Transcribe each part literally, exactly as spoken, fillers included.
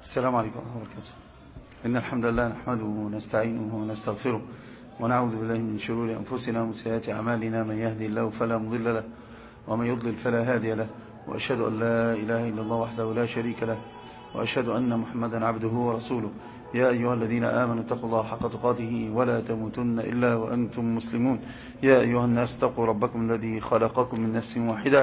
السلام عليكم ورحمة الله وبركاته. إن الحمد لله نحمده ونستعينه ونستغفره ونعوذ بالله من شرور أنفسنا ومن سيئات أعمالنا. من يهدي الله فلا مضل له ومن يضلل فلا هادي له، وأشهد أن لا إله إلا الله وحده لا شريك له، وأشهد أن محمدا عبده ورسوله. يا أيها الذين آمنوا اتقوا الله حق تقاته ولا تموتن إلا وأنتم مسلمون. يا أيها الناس اتقوا ربكم الذي خلقكم من نفس واحدة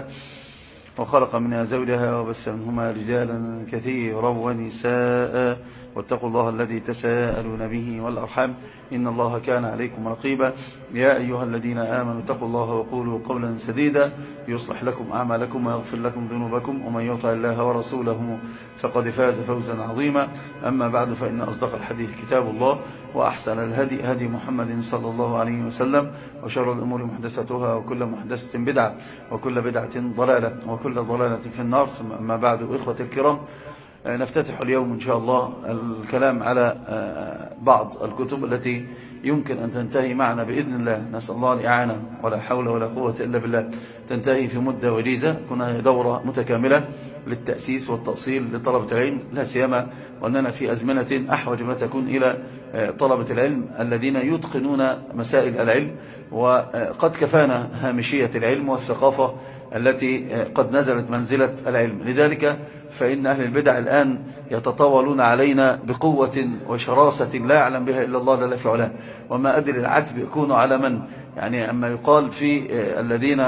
وخلق منها زوجها وبث منهما رجالا كثيرا ونساء، واتقوا الله الذي تساءلون به والأرحام إن الله كان عليكم رقيبا. يا أيها الذين آمنوا اتقوا الله وقولوا قولا سديدا يصلح لكم أعمالكم ويغفر لكم ذنوبكم، ومن يطع الله ورسوله فقد فاز فوزا عظيما. أما بعد، فإن أصدق الحديث كتاب الله، وأحسن الهدي هدي محمد صلى الله عليه وسلم، وشر الأمور محدثاتها، وكل محدثة بدعة، وكل بدعة ضلالة، وكل ضلالة في النار. ثم أما بعد، إخوة الكرام، نفتتح اليوم إن شاء الله الكلام على بعض الكتب التي يمكن أن تنتهي معنا بإذن الله. نسأل الله الإعانة، ولا حول ولا قوة إلا بالله. تنتهي في مدة وجيزة. كنا دورة متكاملة للتأسيس والتأصيل لطلبة العلم، لا سيما وأننا في أزمنة أحوج ما تكون إلى طلبة العلم الذين يتقنون مسائل العلم. وقد كفانا هامشية العلم والثقافة التي قد نزلت منزلة العلم. لذلك فإن أهل البدع الآن يتطاولون علينا بقوة وشراسة لا يعلم بها إلا الله جل في علاه. وما أدري العتب يكون على من، يعني أما يقال في الذين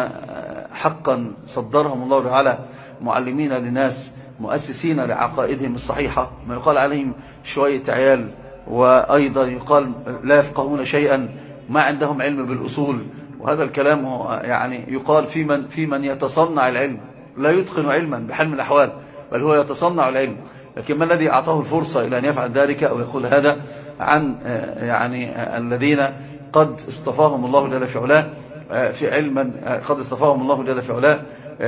حقا صدرهم الله تعالى معلمين لناس مؤسسين لعقائدهم الصحيحة، ما يقال عليهم شوية عيال، وأيضا يقال لا يفقهون شيئا، ما عندهم علم بالأصول. وهذا الكلام يعني يقال في من, في من يتصنع العلم، لا يتقن علما بحال من الأحوال، بل هو يتصنع العلم. لكن ما الذي أعطاه الفرصة إلى أن يفعل ذلك أو يقول هذا عن يعني الذين قد اصطفاهم الله جل في علاه في علما، قد اصطفاهم الله جل في علاه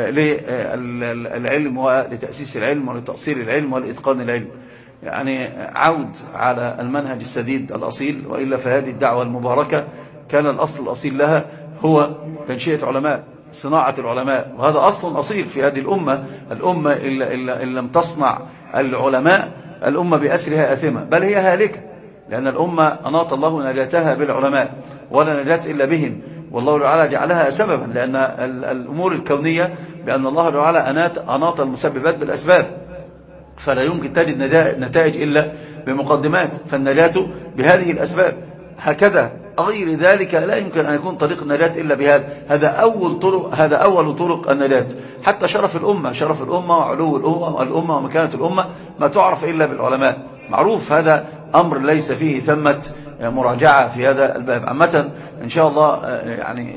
للعلم ولتأسيس العلم ولتأصيل العلم ولإتقان العلم. يعني عود على المنهج السديد الأصيل، وإلا فهذه الدعوة المباركة كان الأصل الأصيل لها هو تنشئة علماء، صناعة العلماء، وهذا أصل أصيل في هذه الأمة. الأمة إن لم تصنع العلماء الأمة بأسرها آثمة، بل هي هالكة، لأن الأمة أناط الله نجاتها بالعلماء، ولا نجاة إلا بهم. والله تعالى جعلها سببا، لأن الأمور الكونية بأن الله تعالى أناط المسببات بالأسباب، فلا يمكن تجد نتائج إلا بمقدمات، فالنجاة بهذه الأسباب. هكذا غير ذلك لا يمكن أن يكون طريق النجاة إلا بهذا. هذا أول طرق هذا أول طرق النجاة. حتى شرف الأمة شرف الأمة وعلو الأمة الأمة ومكانة الأمة ما تعرف إلا بالعلماء، معروف. هذا أمر ليس فيه ثمة مراجعة في هذا الباب. عامة إن شاء الله يعني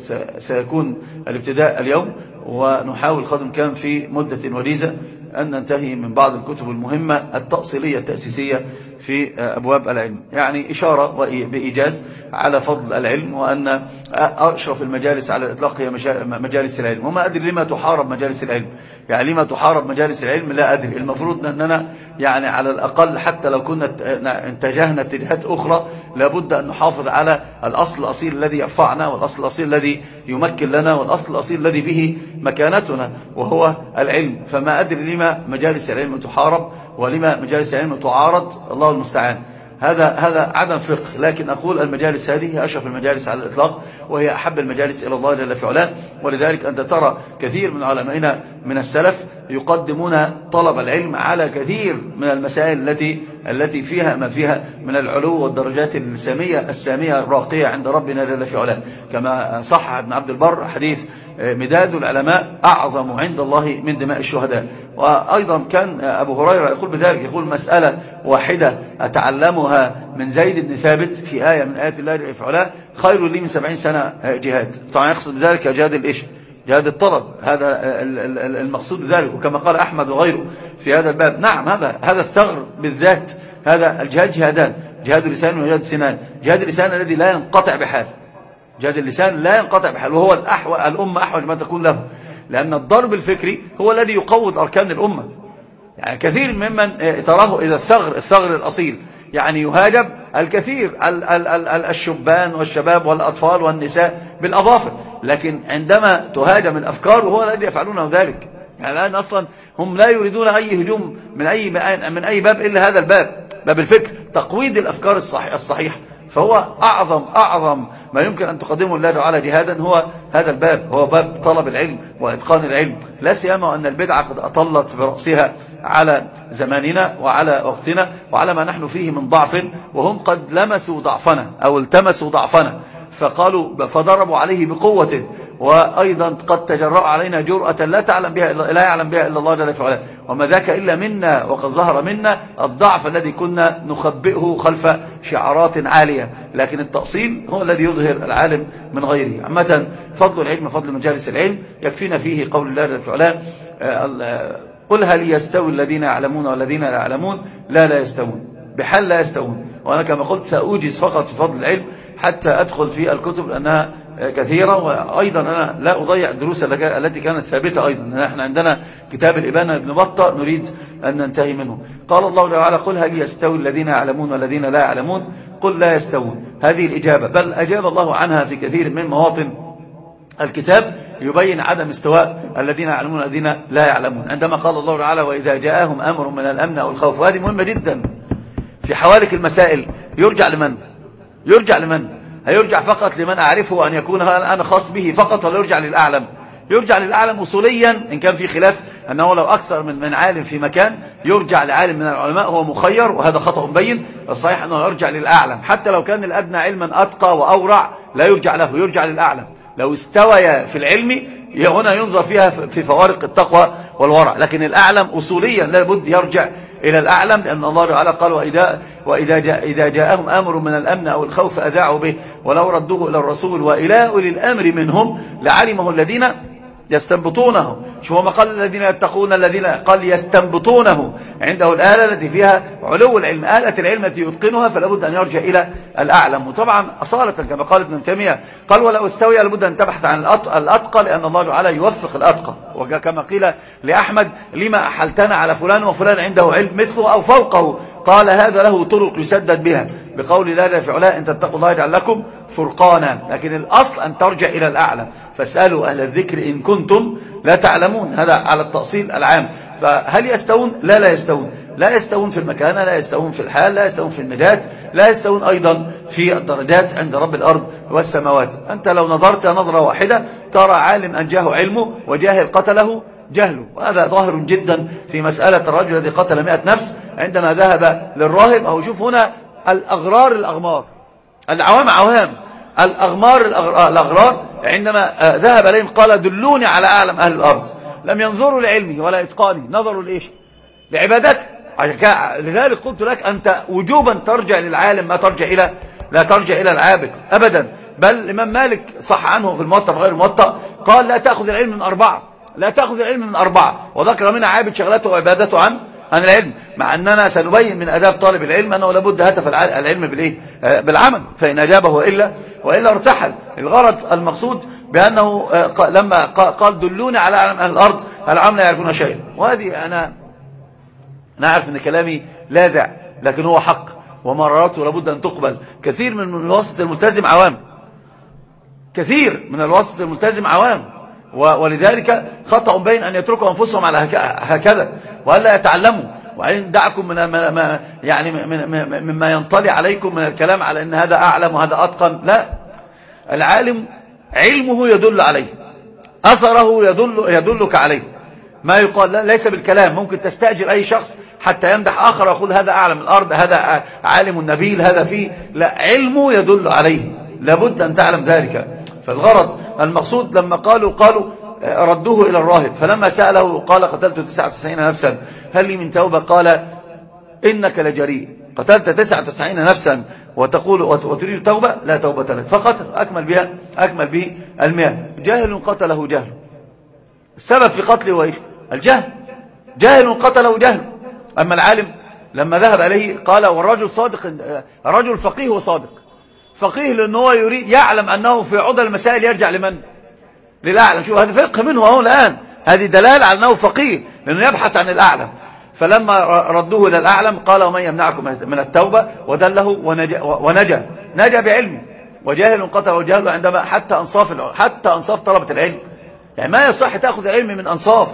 سيكون الابتداء اليوم، ونحاول قدر الإمكان في مدة وجيزة أن ننتهي من بعض الكتب المهمة التأصيلية التأسيسية في أبواب العلم. يعني إشارة بإيجاز على فضل العلم، وأن أشرف المجالس على الإطلاق هي مجالس العلم. وما أدري لما تحارب مجالس العلم، يعني لما تحارب مجالس العلم لا أدري. المفروض أننا يعني على الأقل حتى لو كنا اتجهنا اتجاهات أخرى لابد أن نحافظ على الأصل الأصيل الذي يرفعنا، والأصل الأصيل الذي يمكن لنا، والأصل الأصيل الذي به مكانتنا، وهو العلم. فما أدري لما مجالس العلم تحارب ولما مجالس العلم تعارض، الله المستعان. هذا هذا عدم فقه. لكن أقول المجالس هذه هي أشرف المجالس على الإطلاق، وهي أحب المجالس إلى الله جل في علاه. ولذلك أنت ترى كثير من علمائنا من السلف يقدمون طلب العلم على كثير من المسائل التي التي فيها ما فيها من العلو والدرجات السامية السامية الراقية عند ربنا جل في علاه. كما صح ابن عبد البر حديث مداد العلماء أعظم عند الله من دماء الشهداء. وأيضا كان أبو هريرة يقول بذلك، يقول مسألة واحدة أتعلمها من زيد بن ثابت في آية من آيات الله جل في علاه خير لي من سبعين سنة جهاد. طبعا يقصد بذلك جهاد الإيش؟ جهاد الطلب. هذا المقصود بذلك. وكما قال أحمد وغيره في هذا الباب، نعم هذا هذا الثغر بالذات. هذا الجهاد جهادان، جهاد اللسان وجهاد السنان. جهاد اللسان الذي لا ينقطع بحال، جهاد اللسان لا ينقطع بحال، وهو الأحوال الأمة أحوج ما تكون له، لأن الضرب الفكري هو الذي يقوض أركان الأمة. يعني كثير ممن تراه إذا الثغر الثغر الأصيل يعني يهاجم الكثير الشبان والشباب والأطفال والنساء بالأظافر، لكن عندما تهاجم الأفكار وهو الذي يفعلونه ذلك. يعني الآن أصلا هم لا يريدون أي هجوم من أي من أي باب إلا هذا الباب، باب الفكر، تقويض الأفكار الصحيحة. فهو أعظم أعظم ما يمكن أن تقدمه الله تعالى جهادا هو هذا الباب، هو باب طلب العلم وإتقان العلم، لا سيما أن البدعة قد أطلت برأسها على زماننا وعلى وقتنا وعلى ما نحن فيه من ضعف، وهم قد لمسوا ضعفنا أو التمسوا ضعفنا فقالوا فضربوا عليه بقوة، وأيضا قد تجرأوا علينا جرأة لا تعلم بها إلا لا يعلم بها إلا الله جل وعلا، وما ذاك إلا منا، وقد ظهر منا الضعف الذي كنا نخبئه خلف شعارات عالية، لكن التأصيل هو الذي يظهر العالم من غيره. عامة فضل العلم فضل مجالس العلم يكفينا فيه قول الله جل وعلا قل هل يستوي الذين يعلمون والذين لا يعلمون لا لا يستوون، بحال لا يستوون. وأنا كما قلت سأوجز فقط في فضل العلم حتى أدخل في الكتب لأنها كثيرة، وأيضا أنا لا أضيع الدروس التي كانت ثابتة. أيضا نحن عندنا كتاب الإبانة لابن بطة نريد أن ننتهي منه. قال الله تعالى قل هل يستوي الذين يعلمون والذين لا يعلمون قل لا يستوون، هذه الإجابة بل أجاب الله عنها في كثير من مواطن الكتاب يبين عدم استواء الذين يعلمون والذين لا يعلمون، عندما قال الله تعالى وإذا جاءهم أمر من الأمن أو الخوف، وهذه مهمة جدا في حوالك المسائل. يرجع لمن؟ يرجع لمن؟ هيرجع فقط لمن أعرفه أن يكون أنا خاص به فقط، ولا يرجع للأعلم؟ يرجع للأعلم أصوليا، إن كان في خلاف أنه لو أكثر من من عالم في مكان يرجع لعالم من العلماء هو مخير، وهذا خطأ مبين. الصحيح أنه يرجع للأعلم، حتى لو كان الأدنى علما أتقى وأورع لا يرجع له، يرجع للأعلم. لو استوى في العلم هنا ينظر فيها في فوارق التقوى والورع، لكن الأعلم أصوليا لابد يرجع إلى الأعلم، لأن الله تعالى قال وإذا, وإذا جاء إذا جاءهم أمر من الأمن أو الخوف أذاعوا به ولو ردوه إلى الرسول وإلى أولي الأمر منهم لعلمه الذين يستنبطونه. شو ما قال الذين يتقون، الذين قال يستنبطونه، عنده الآلة التي فيها علو العلم، آلة العلم التي يتقنها، فلا بد أن يرجع إلى الأعلم. وطبعا أصالة كما قال ابن تيمية قال ولا استوي لابد أن تبحث عن الأتقى، لأن الله تعالى يوفق الأتقى. وكما قيل لأحمد لما أحلتنا على فلان وفلان عنده علم مثله أو فوقه، قال هذا له طرق يسدد بها، بقول الله جل وعلا إن تتقوا الله يجعل لكم فرقانا. لكن الأصل أن ترجع إلى الأعلى، فاسألوا أهل الذكر إن كنتم لا تعلمون، هذا على التأصيل العام. فهل يستوون؟ لا لا يستوون، لا يستوون في المكانة، لا يستوون في الحال، لا يستوون في النجاة، لا يستوون أيضا في الدرجات عند رب الأرض والسماوات. أنت لو نظرت نظرة واحدة ترى عالم أنجاه علمه وجاهل قتله جهله، وهذا ظاهر جدا في مسألة الرجل الذي قتل مئة نفس عندما ذهب للراهب. أو شوف هنا الأغرار الأغمار، العوام عوام، الأغمار الأغرار، عندما ذهب إليهم قال دلوني على أعلم أهل الأرض، لم ينظروا لعلمه ولا إتقانه، نظروا لإيش؟ لعبادته. لذلك قلت لك أنت وجوبا ترجع للعالم، ما ترجع إلى لا ترجع إلى العابد أبدا. بل الإمام مالك صح عنه في الموطأ وغير الموطأ قال لا تأخذ العلم من أربعة، لا تأخذ العلم من أربعة، وذكر منها عابد شغلته وعبادته عن عن العلم، مع أننا سنبين من أداب طالب العلم أنه لابد هتف العلم بالإيه؟ بالعمل، فإن أجابه وإلا وإلا ارتحل. الغرض المقصود بأنه لما قال دلوني على أعلم أهل الأرض العام لا يعرفون شيئا. وهذه أنا نعرف أن كلامي لاذع، لكن هو حق ومراراته لابد أن تقبل. كثير من الواسط الملتزم عوام، كثير من الواسط الملتزم عوام، ولذلك خطأ بين أن يتركوا أنفسهم على هكذا وألا يتعلموا. وإن دعكم من ما يعني مما ينطلي عليكم من الكلام على أن هذا أعلم وهذا أتقن، لا، العالم علمه يدل عليه، أثره يدل يدلك عليه. ما يقال لا ليس بالكلام، ممكن تستأجر أي شخص حتى يمدح آخر ويقول هذا أعلم الأرض، هذا عالم النبيل، هذا فيه، لا، علمه يدل عليه، لابد أن تعلم ذلك. فالغرض المقصود لما قالوا قالوا ردوه إلى الراهب، فلما سأله قال قتلت تسعة وتسعين نفسا هل لي من توبة؟ قال إنك لجريء، قتلت تسعة وتسعين نفسا وتقول وتريد توبة؟ لا توبة لك، فقتل أكمل بها أكمل به المئة. جاهل قتله جهل، السبب في قتله هو إيش؟ الجهل، جاهل قتله جهل. أما العالم لما ذهب إليه قال والرجل صادق، الرجل فقيه وصادق، فقيه لأنه هو يريد يعلم أنه في عضل المسائل يرجع لمن؟ للأعلم. شوف هذا فقه منه أهو الآن، هذه دلالة على أنه فقيه لأنه يبحث عن الأعلم. فلما ردوه إلى الأعلم قال ومن يمنعكم من التوبة، ودله ونجا, ونجا نجا بعلمه. وجاهل قتله جهله عندما حتى أنصاف حتى أنصاف طلبة العلم، يعني ما يصح تأخذ العلم من أنصاف،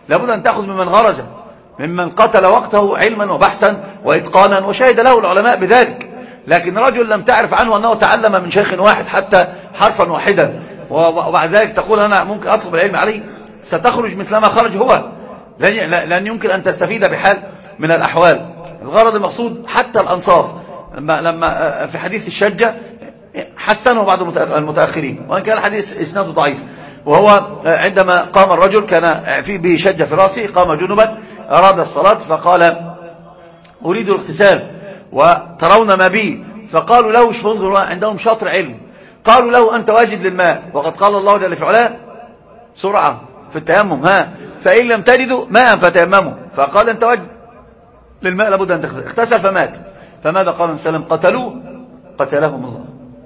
لابد أن تأخذ ممن غرز، ممن قتل وقته علما وبحثا وإتقانا وشهد له العلماء بذلك. لكن رجل لم تعرف عنه أنه تعلم من شيخ واحد حتى حرفا واحدا، وبعد ذلك تقول أنا ممكن أطلب العلم عليه، ستخرج مثلما خرج هو، لن يمكن أن تستفيد بحال من الأحوال. الغرض المقصود حتى الأنصاف لما, لما في حديث الشجة حسنه بعض المتأخرين، وإن كان الحديث إسناده ضعيف، وهو عندما قام الرجل كان في به شجة في رأسه، قام جنبا أراد الصلاة فقال أريد الاغتسال وترون ما بي، فقالوا له ايش فانظروا عندهم شاطر علم، قالوا له أنت واجد للماء، وقد قال الله جل في علاه سرعة في التيمم، ها فإن لم تجدوا ماء فتيمموا، فقال أنت واجد للماء لابد أن تغتسل، اغتسل فمات. فماذا قال النبي صلى الله عليه وسلم؟ قتلوه قتلهم الله.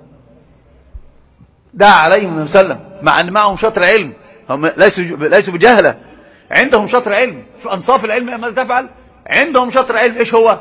دعا عليهم النبي صلى الله عليه وسلم مع أن معهم شطر علم، هم ليسوا ليسوا بجهلة، عندهم شطر علم في أنصاف العلم. ماذا تفعل؟ عندهم شطر علم، إيش هو؟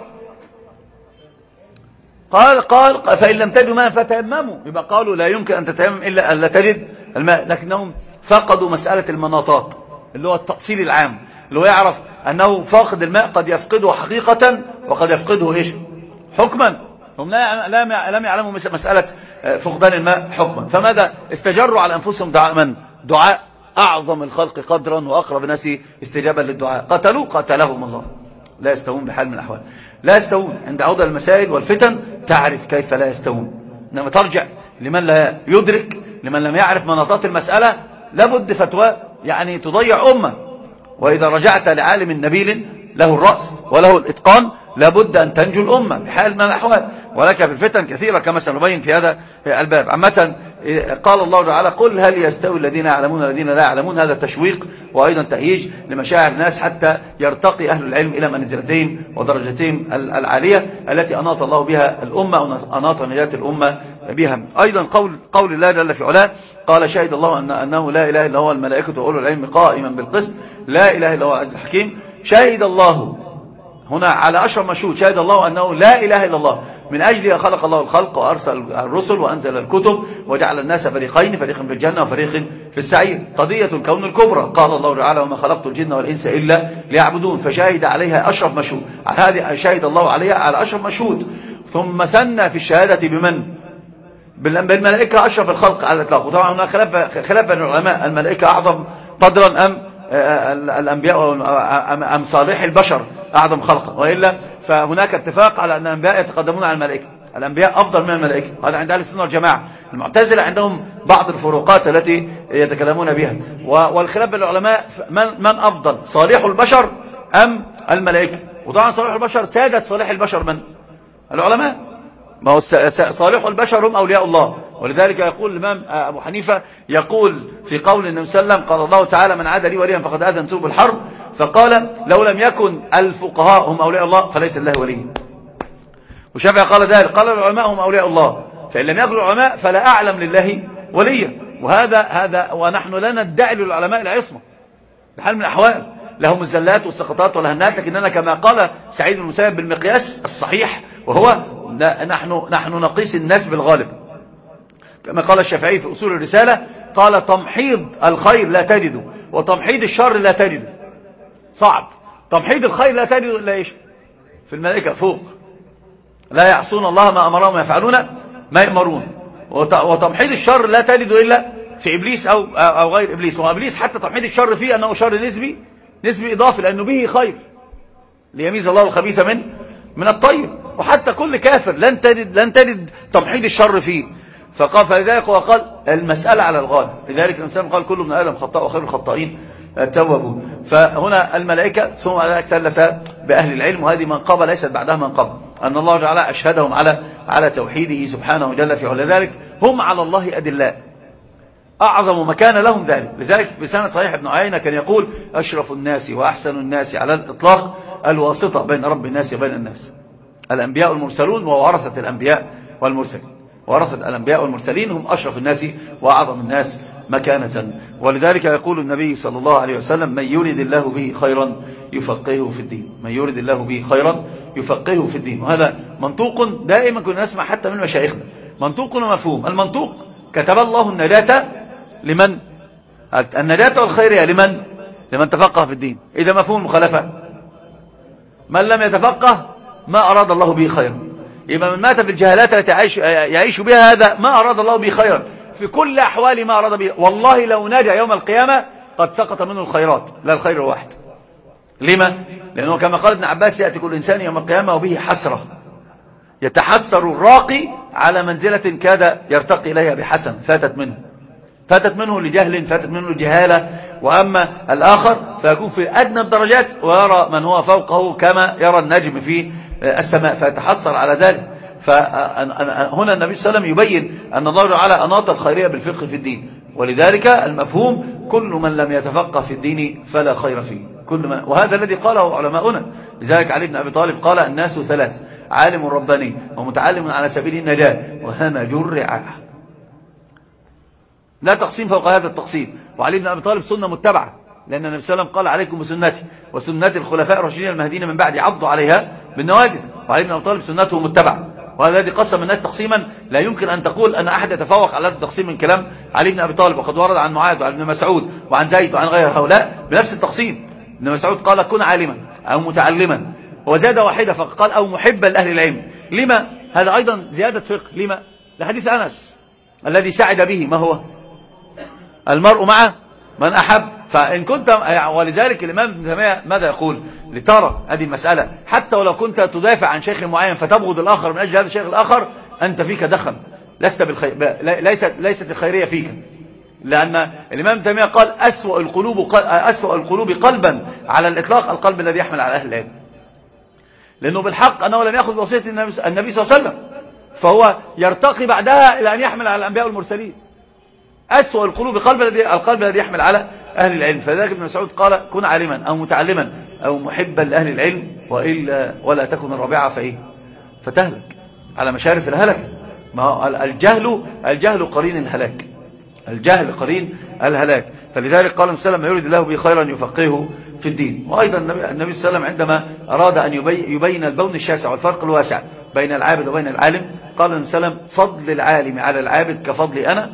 قال قال فإن لم تجدوا ماء فتيمموا، يبقى قالوا لا يمكن أن تتيمم إلا أن لا تجد الماء، لكنهم فقدوا مسألة المناطات اللي هو التأصيل العام، اللي هو يعرف أنه فاقد الماء قد يفقده حقيقة وقد يفقده إيش؟ حكما. هم لا لم يعلموا مسألة فقدان الماء حكما، فماذا استجروا على أنفسهم دعاء من؟ دعاء أعظم الخلق قدرا وأقرب الناس استجابا للدعاء، قتلوا قتلهم الله. لا يستوون بحال من الأحوال، لا يستوون. عند عودة المسائل والفتن تعرف كيف لا يستوون، إنما ترجع لمن لا يدرك، لمن لم يعرف مناطات المسألة، لابد فتوى يعني تضيع أمة. وإذا رجعت لعالم نبيل له الرأس وله الإتقان لابد أن تنجو الأمة بحال من الأحوال، ولك في الفتن كثيرة كما سنبين في هذا الباب. عامة قال الله تعالى قل هل يستوي الذين يعلمون الذين لا يعلمون، هذا تشويق وأيضا تهييج لمشاعر الناس حتى يرتقي أهل العلم إلى منزلتهم ودرجتهم العالية التي أناط الله بها الأمة وأناط نجاة الأمة بها. أيضا قول, قول الله جل في علاه قال شهد الله أن أنه لا إله إلا هو الملائكة وأولو العلم قائما بالقسط لا إله إلا هو العزيز الحكيم. شهد الله هنا على أشرف مشهود، شهد الله أنه لا إله إلا الله، من أجله خلق الله الخلق وأرسل الرسل وأنزل الكتب وجعل الناس فريقين، فريق في الجنة وفريق في السعير. قضية الكون الكبرى قال الله تعالى وما خلقت الجن والإنس إلا ليعبدون، فشهد عليها أشرف مشهود، هذه شهد الله عليها على أشرف مشهود. ثم ثنى في الشهادة بمن؟ بالملائكة أشرف الخلق على الإطلاق. وطبعا هناك خلاف خلاف بين العلماء، الملائكة أعظم قدرا أم الأنبياء أم صالح البشر أعظم خلقا، وإلا فهناك اتفاق على أن الأنبياء يتقدمون على الملائكة، الأنبياء أفضل من الملائكة، هذا عند أهل السنة والجماعة. المعتزلة عندهم بعض الفروقات التي يتكلمون بها، والخلاف بين العلماء من, من أفضل صالح البشر أم الملائكة. وطبعا صالح البشر سادة صالح البشر من؟ العلماء، ما هو صالح البشر هم أولياء الله. ولذلك يقول الإمام أبو حنيفة يقول في قول النبي صلى الله عليه وسلم قال الله تعالى من عاد لي وليا فقد آذنته بالحرب، فقال لو لم يكن الفقهاء هم أولياء الله فليس الله ولي. والشافعي قال ذلك، قال العلماء هم أولياء الله، فإن لم يكن العلماء فلا أعلم لله وليا. وهذا هذا ونحن لا ندعي للعلماء العصمة بحال من الأحوال، لهم الزلات والسقطات والهنات، لكننا كما قال سعيد بن المسيب بالمقياس الصحيح، وهو نحن نحن نقيس الناس بالغالب، كما قال الشافعي في أصول الرسالة قال تمحيض الخير لا تجده وتمحيض الشر لا تجده. صعب. تمحيض الخير لا تجده إلا إيش؟ في الملائكة فوق، لا يعصون الله ما أمرهم ويفعلون ما يأمرون. وتمحيض الشر لا تجده إلا في إبليس أو أو غير إبليس. وإبليس حتى تمحيض الشر فيه أنه شر نسبي نسبي إضافي، لأنه به خير ليميز الله الخبيث من من الطيب. وحتى كل كافر لن تجد لن تجد تمحيض الشر فيه. فقال فلذلك وقال المسألة على الغالب، لذلك الإنسان قال كل ابن آدم خطاء وخير الخطائين التوابون. فهنا الملائكة ثم ذلك ثلث بأهل العلم، وهذه منقبة ليست بعدها منقبة، أن الله تعالى أشهدهم على على توحيده سبحانه جل في علا، ذلك هم على الله أدلاء، أعظم مكان لهم ذلك. لذلك في سنة صحيح ابن عيينة كان يقول أشرف الناس وأحسن الناس على الإطلاق الواسطة بين رب الناس وبين الناس، الأنبياء والمرسلون وورثة الأنبياء والمرسلين. ورثة الأنبياء والمرسلين هم أشرف الناس وأعظم الناس مكانة. ولذلك يقول النبي صلى الله عليه وسلم من يريد الله به خيرا يفقهه في الدين، من يريد الله به خيرا يفقهه في الدين. وهذا منطوق دائما كنا نسمع حتى من مشايخنا، منطوق ومفهوم. المنطوق كتب الله النجاة لمن؟ النجاة والخيرية لمن؟ لمن تفقه في الدين. إذا مفهوم المخالفة، من لم يتفقه ما أراد الله به خيرا. يبقى من مات في الجهالات التي يعيش, يعيش بها هذا ما أراد الله به خيرا في كل أحوال ما أراد به. والله لو نجا يوم القيامة قد سقط منه الخيرات لا الخير واحد. لما؟ لأنه كما قال ابن عباس يأتي كل إنسان يوم القيامة وبه حسرة، يتحسر الراقي على منزلة كاد يرتقي إليها بحسن فاتت منه فاتت منه لجهل، فاتت منه لجهالة. وأما الآخر فيكون في أدنى الدرجات ويرى من هو فوقه كما يرى النجم في السماء فيتحسر على ذلك. فهنا النبي صلى الله عليه وسلم يبين أن الله تعالى أناط الخيرية بالفقه في الدين، ولذلك المفهوم كل من لم يتفقه في الدين فلا خير فيه. كل من وهذا الذي قاله علماؤنا. لذلك علي بن أبي طالب قال الناس ثلاث: عالم رباني، ومتعلم على سبيل النجاة، وهمج الرعاع. لا تقسيم فوق هذا التقسيم. وعلي بن أبي طالب سنة متبعة، لأن النبي صلى الله عليه وسلم قال عليكم بسنتي وسنة الخلفاء الراشدين المهديين من بعد عضوا عليها بالنواجذ. وعلي بن أبي طالب سنته متبعة. وهذا الذي قسم الناس تقسيما لا يمكن أن تقول أن أحد يتفوق على هذا التقسيم من كلام علي بن أبي طالب. وقد ورد عن معاذ وعن ابن مسعود وعن زيد وعن غير هؤلاء بنفس التقسيم. ابن مسعود قال كن عالما أو متعلما، وزاد واحدة فقال أو محبا لأهل العلم. لما؟ هذا أيضا زيادة فقه. لما؟ لحديث أنس الذي سعد به ما هو؟ المرء مع من أحب. فإن كنت، ولذلك الإمام ابن تيمية ماذا يقول؟ لترى هذه المسألة حتى ولو كنت تدافع عن شيخ معين فتبغض الآخر من أجل هذا الشيخ الآخر، أنت فيك دخل، لست بالخير، ليست ليست الخيرية فيك. لأن الإمام ابن تيمية قال أسوأ القلوب أسوأ القلوب قلبا على الإطلاق القلب الذي يحمل على أهل العلم، لأنه بالحق أنه لم يأخذ وصية النبي صلى الله عليه وسلم، فهو يرتقي بعدها إلى أن يحمل على الأنبياء والمرسلين. أسوأ القلوب قلب الذي القلب الذي يحمل على أهل العلم. فذلك ابن مسعود قال كن عالما أو متعلما أو محبا لأهل العلم، وإلا ولا تكن الرابعة فإيه؟ فتهلك على مشارف الهلك. ما هو الجهل الجهل قرين الهلاك، الجهل قرين الهلاك. فلذلك قال النبي صلى الله عليه وسلم يريد الله به خيرا يفقهه في الدين. وأيضا النبي صلى الله عليه وسلم عندما أراد أن يبين البون الشاسع والفرق الواسع بين العابد وبين العالم قال النبي صلى الله عليه وسلم فضل العالم على العابد كفضلي أنا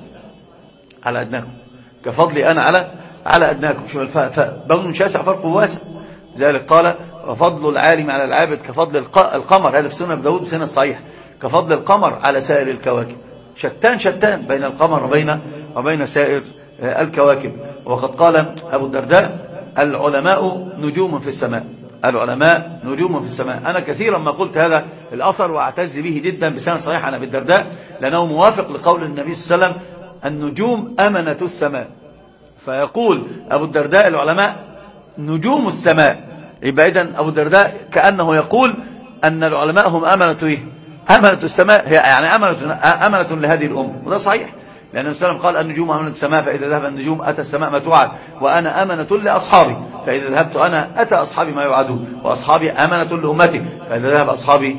على أدناكم، كفضلي أنا على على أدناكم. شو بون شاسع فرق واسع. لذلك قال وفضل العالم على العابد كفضل القمر، هذا في سنة أبي داود بسنة صحيح، كفضل القمر على سائر الكواكب. شتان شتان بين القمر وبين وبين سائر الكواكب. وقد قال أبو الدرداء العلماء نجوم في السماء، العلماء نجوم في السماء. أنا كثيرا ما قلت هذا الأثر وأعتز به جدا بسنة صحيح عن أبي الدرداء، لأنه موافق لقول النبي صلى الله عليه وسلم النجوم أمنة السماء. فيقول أبو الدرداء العلماء نجوم السماء. يبقى إذن أبو الدرداء كأنه يقول أن العلماء هم أمنة إيه؟ أمنة السماء، هي يعني أمنة, أمنة لهذه الأمة. وده صحيح، لأن النبي صلى الله عليه وسلم قال النجوم أمنة السماء، فإذا ذهب النجوم أتى السماء ما توعد، وأنا أمنة لأصحابي، فإذا ذهبت أنا أتى أصحابي ما يوعدون، وأصحابي أمنة لأمتي، فإذا ذهب أصحابي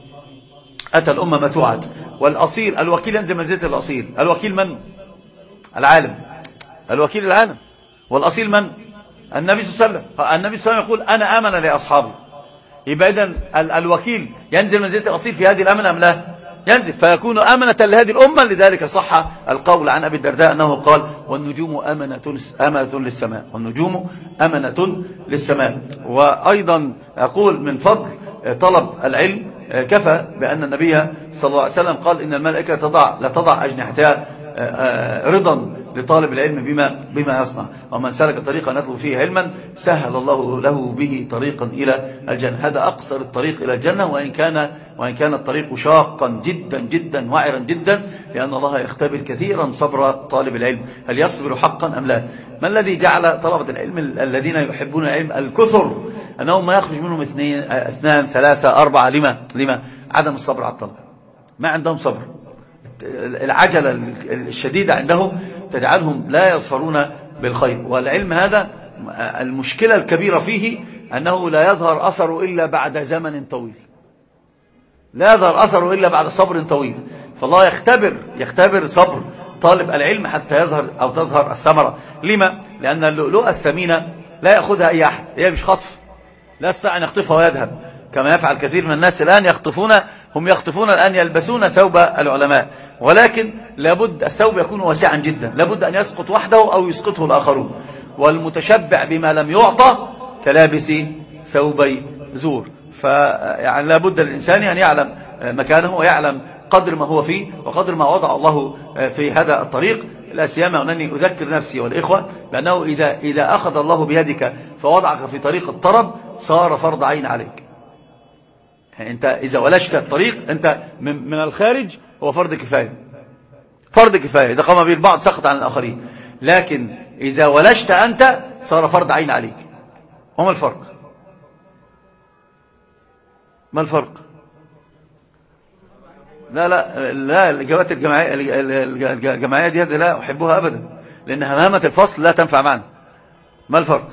أتى الأمة ما توعد. والأصيل الوكيل ينزل منزلة الأصيل. الوكيل من؟ العالم. الوكيل العالم. والأصيل من؟ النبي صلى الله عليه وسلم. النبي صلى الله عليه وسلم يقول أنا آمن لأصحابي. يبقى إذن الوكيل ينزل منزلة الأصيل في هذه الأمنة أم لا؟ ينزل، فيكون أمنة لهذه الأمة. لذلك صح القول عن أبي الدرداء أنه قال والنجوم أمنة أمنة للسماء، والنجوم أمنة للسماء. وأيضا أقول من فضل طلب العلم كفى بأن النبي صلى الله عليه وسلم قال إن الملائكة تضع لا تضع أجنحتها رضا لطالب العلم بما بما يصنع، ومن سلك طريقا يطلب فيه علما سهل الله له به طريقا إلى الجنة. هذا أقصر الطريق إلى الجنة، وإن كان وإن كان الطريق شاقا جدا جدا وعرا جدا، لأن الله يختبر كثيرا صبر طالب العلم هل يصبر حقا أم لا. ما الذي جعل طلبة العلم الذين يحبون العلم الكثر أنهم ما يخرج منهم اثنين اثنان ثلاثة أربعة؟ لما لما عدم الصبر على الطلب، ما عندهم صبر. العجلة الشديدة عندهم تجعلهم لا يظفرون بالخير. والعلم هذا المشكلة الكبيرة فيه أنه لا يظهر أثره إلا بعد زمن طويل، لا يظهر أثره إلا بعد صبر طويل. فالله يختبر يختبر صبر طالب العلم حتى يظهر أو تظهر الثمرة. لما؟ لأن اللؤلؤة الثمينة لا يأخذها أي أحد، هي مش خطف، لا يستطيع أن يخطفها ويذهب كما يفعل كثير من الناس الآن. يخطفون هم يخطفون الآن يلبسون ثوب العلماء، ولكن لابد الثوب يكون واسعا جدا، لابد أن يسقط وحده أو يسقطه الآخرون. والمتشبع بما لم يعطى كلابس ثوبي زور. فيعني لابد للإنسان أن يعلم مكانه ويعلم قدر ما هو فيه وقدر ما وضع الله في هذا الطريق. لا سيما أنني أذكر نفسي والإخوة بأنه إذا, إذا أخذ الله بيدك فوضعك في طريق الطرب صار فرض عين عليك. يعني أنت إذا ولشت الطريق أنت من, من الخارج هو فرض كفاية، فرض كفاية إذا قام به البعض سقط عن الآخرين، لكن إذا ولشت أنت صار فرض عين عليك. وما الفرق؟ ما الفرق؟ لا لا لا الجوات الجماعية الجماعية دي لا أحبها أبدا، لأن همامة الفصل لا تنفع معنا. ما الفرق؟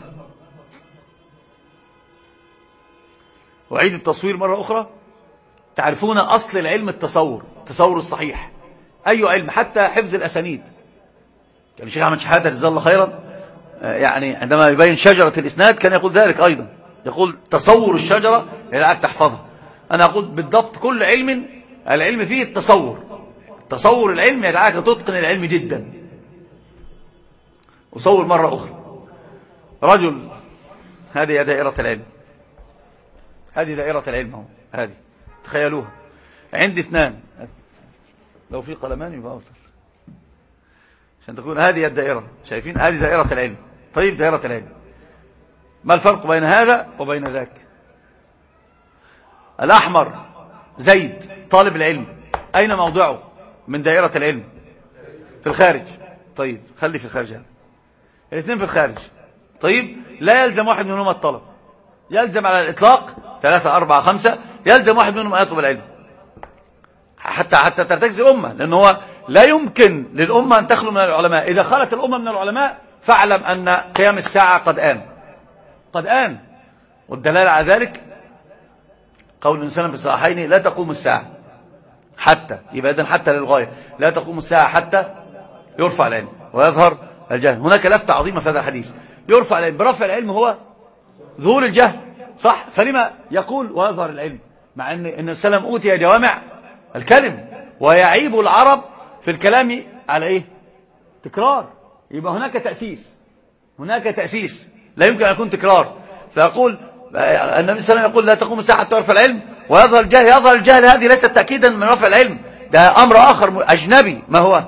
وعيد التصوير مرة أخرى. تعرفون أصل العلم التصور، التصور الصحيح. أي علم حتى حفظ الأسانيد. كان الشيخ أحمد شحاتة جزاه الله خيرا يعني عندما يبين شجرة الإسناد كان يقول ذلك أيضا، يقول تصور الشجرة يدعك تحفظها. أنا أقول بالضبط كل علم العلم فيه التصور، تصور العلم يدعك تتقن العلم جدا. أصور مرة أخرى رجل، هذه دائرة العلم، هذه دائرة العلم اهو، هذه تخيلوها. عندي اثنان، لو في قلمان يبقى أفضل عشان تكون هذه الدائرة. شايفين هذه دائرة العلم. طيب دائرة العلم ما الفرق بين هذا وبين ذاك؟ الأحمر زيد طالب العلم، أين موضعه من دائرة العلم؟ في الخارج. طيب خلي في الخارج هذا. الاثنين في الخارج. طيب لا يلزم واحد منهم الطلب، يلزم على الإطلاق ثلاثة أربعة خمسة، يلزم واحد منهم أن يطلب العلم حتى حتى ترتكز الأمة، لأنه هو لا يمكن للأمة أن تخلو من العلماء. إذا خلت الأمة من العلماء فاعلم أن قيام الساعة قد آن، قد آن. والدلالة على ذلك قول النبي صلى الله عليه وسلم في الصحيحين لا تقوم الساعة حتى، يبقى إذن حتى للغاية، لا تقوم الساعة حتى يرفع العلم ويظهر الجهل. هناك لفتة عظيمة في هذا الحديث، يرفع العلم، برفع العلم هو ظهور الجهل، صح؟ فلما يقول ويظهر العلم مع أن النبي صلى الله عليه وسلم أوتي جوامع الكلم، ويعيب العرب في الكلام على إيه؟ تكرار. يبقى هناك تأسيس، هناك تأسيس لا يمكن أن يكون تكرار. فيقول النبي صلى الله عليه وسلم يقول لا تقوم الساعة حتى يرفع العلم ويظهر الجهل. يظهر الجهل هذه ليست تأكيدا من رفع العلم، ده أمر آخر أجنبي. ما هو؟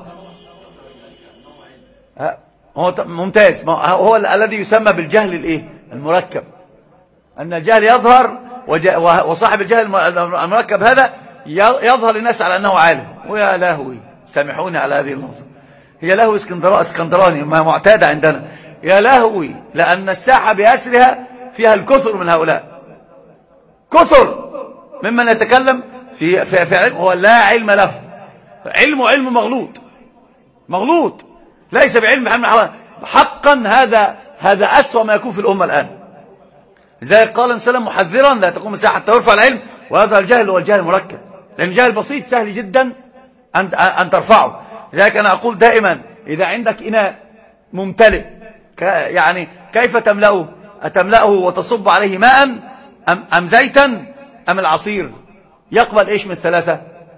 هو ممتاز، هو الذي يسمى بالجهل الإيه؟ المركب. أن الجهل يظهر وصاحب الجهل المركب هذا يظهر للناس على أنه عالم. ويا لهوي، سامحوني على هذه اللفظة، هي لهوي اسكندراني ما معتادة عندنا. يا لهوي، لأن الساحة بأسرها فيها الكثر من هؤلاء، كثر ممن يتكلم في في, في علم هو لا علم له، علمه علم مغلوط، مغلوط ليس بعلم حقا. هذا هذا أسوأ ما يكون في الأمة الآن. لذلك قال النبي صلى الله عليه وسلم محذرا لا تقوم الساعة حتى يرفع العلم ويظهر الجهل. هو الجهل المركب، لأن الجهل البسيط سهل جدا أن أن ترفعه. لذلك أنا أقول دائما إذا عندك إناء ممتلئ يعني كيف تملأه؟ أتملأه وتصب عليه ماء أم, أم زيتا أم العصير؟ يقبل إيش من الثلاثة؟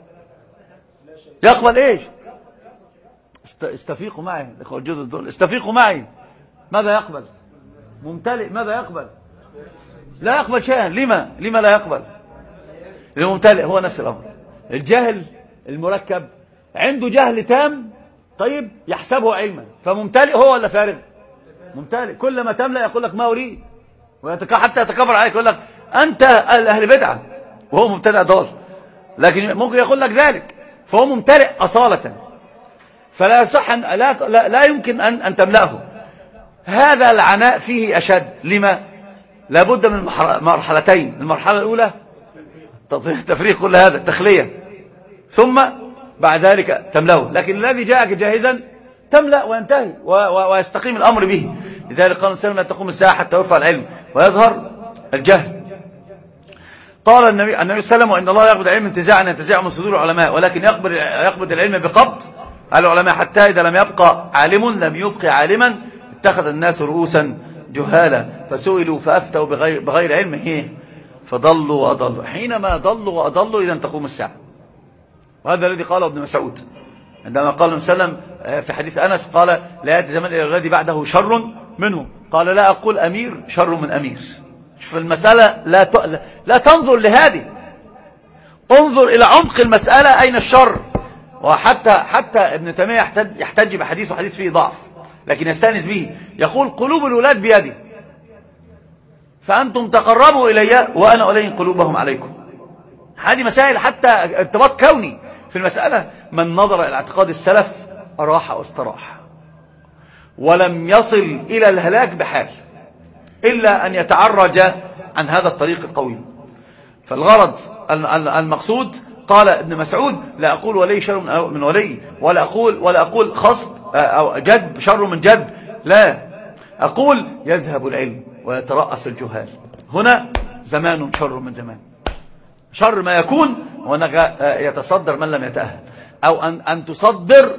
يقبل إيش؟ استفيقوا معي الإخوة الجدد دول، استفيقوا معي. ماذا يقبل؟ ممتلئ. ماذا يقبل؟ لا يقبل شيئا. لما؟ لما لا يقبل؟ الممتلئ هو نفس الأمر. الجاهل المركب عنده جهل تام، طيب يحسبه علما، فممتلئ هو ولا فارغ؟ ممتلئ. كلما تملأ يقول لك ما أريد، حتى يتكبر عليك يقول لك أنت أهل بدعة، وهو مبتدع ضال، لكن ممكن يقول لك ذلك، فهو ممتلئ أصالة. فلا يصح أن لا, لا, لا يمكن أن, أن تملأه. هذا العناء فيه أشد. لما؟ لابد من مرحلتين. المرحلة الأولى تفريق كل هذا، التخلية، ثم بعد ذلك تملأه. لكن الذي جاءك جاهزا تملأ وينتهي ويستقيم الأمر به. لذلك قال النبي لا تقوم الساعة حتى يرفع العلم ويظهر الجهل. قال النبي النبي صلى الله عليه وسلم وإن الله يقبض العلم انتزاعا ينتزعه من صدور العلماء، ولكن يقبض يقبض العلم بقبض العلماء حتى إذا لم يبقى عالم لم يبقى عالما اتخذ الناس رؤوسا جهالا فسئلوا فأفتوا بغير, بغير علم إيه فضلوا وأضلوا. حينما ضلوا وأضلوا إذا تقوم الساعة. وهذا الذي قاله ابن مسعود عندما قال النبي صلى الله عليه وسلم في حديث أنس قال لا يأتي زمان إلى الذي بعده شر منه. قال لا أقول أمير شر من أمير. في المسألة لا ت... لا تنظر لهذه، انظر إلى عمق المسألة أين الشر. وحتى حتى ابن تيمية يحتج, يحتج بحديث وحديث فيه ضعف لكن يستأنس به، يقول قلوب الولاد بيدي فأنتم تقربوا إلي وأنا ألين قلوبهم عليكم. هذه مسائل حتى ارتباط كوني في المسألة. من نظر إلى اعتقاد السلف أراح واستراح ولم يصل إلى الهلاك بحال إلا أن يتعرج عن هذا الطريق القويم. فالغرض المقصود قال ابن مسعود لا أقول ولي شر من ولي، ولا أقول ولا أقول خصب أو جد شر من جد، لا أقول يذهب العلم ويترأس الجهال. هنا زمان شر من زمان، شر ما يكون وأنك يتصدر من لم يتأهل، أو أن أن تصدر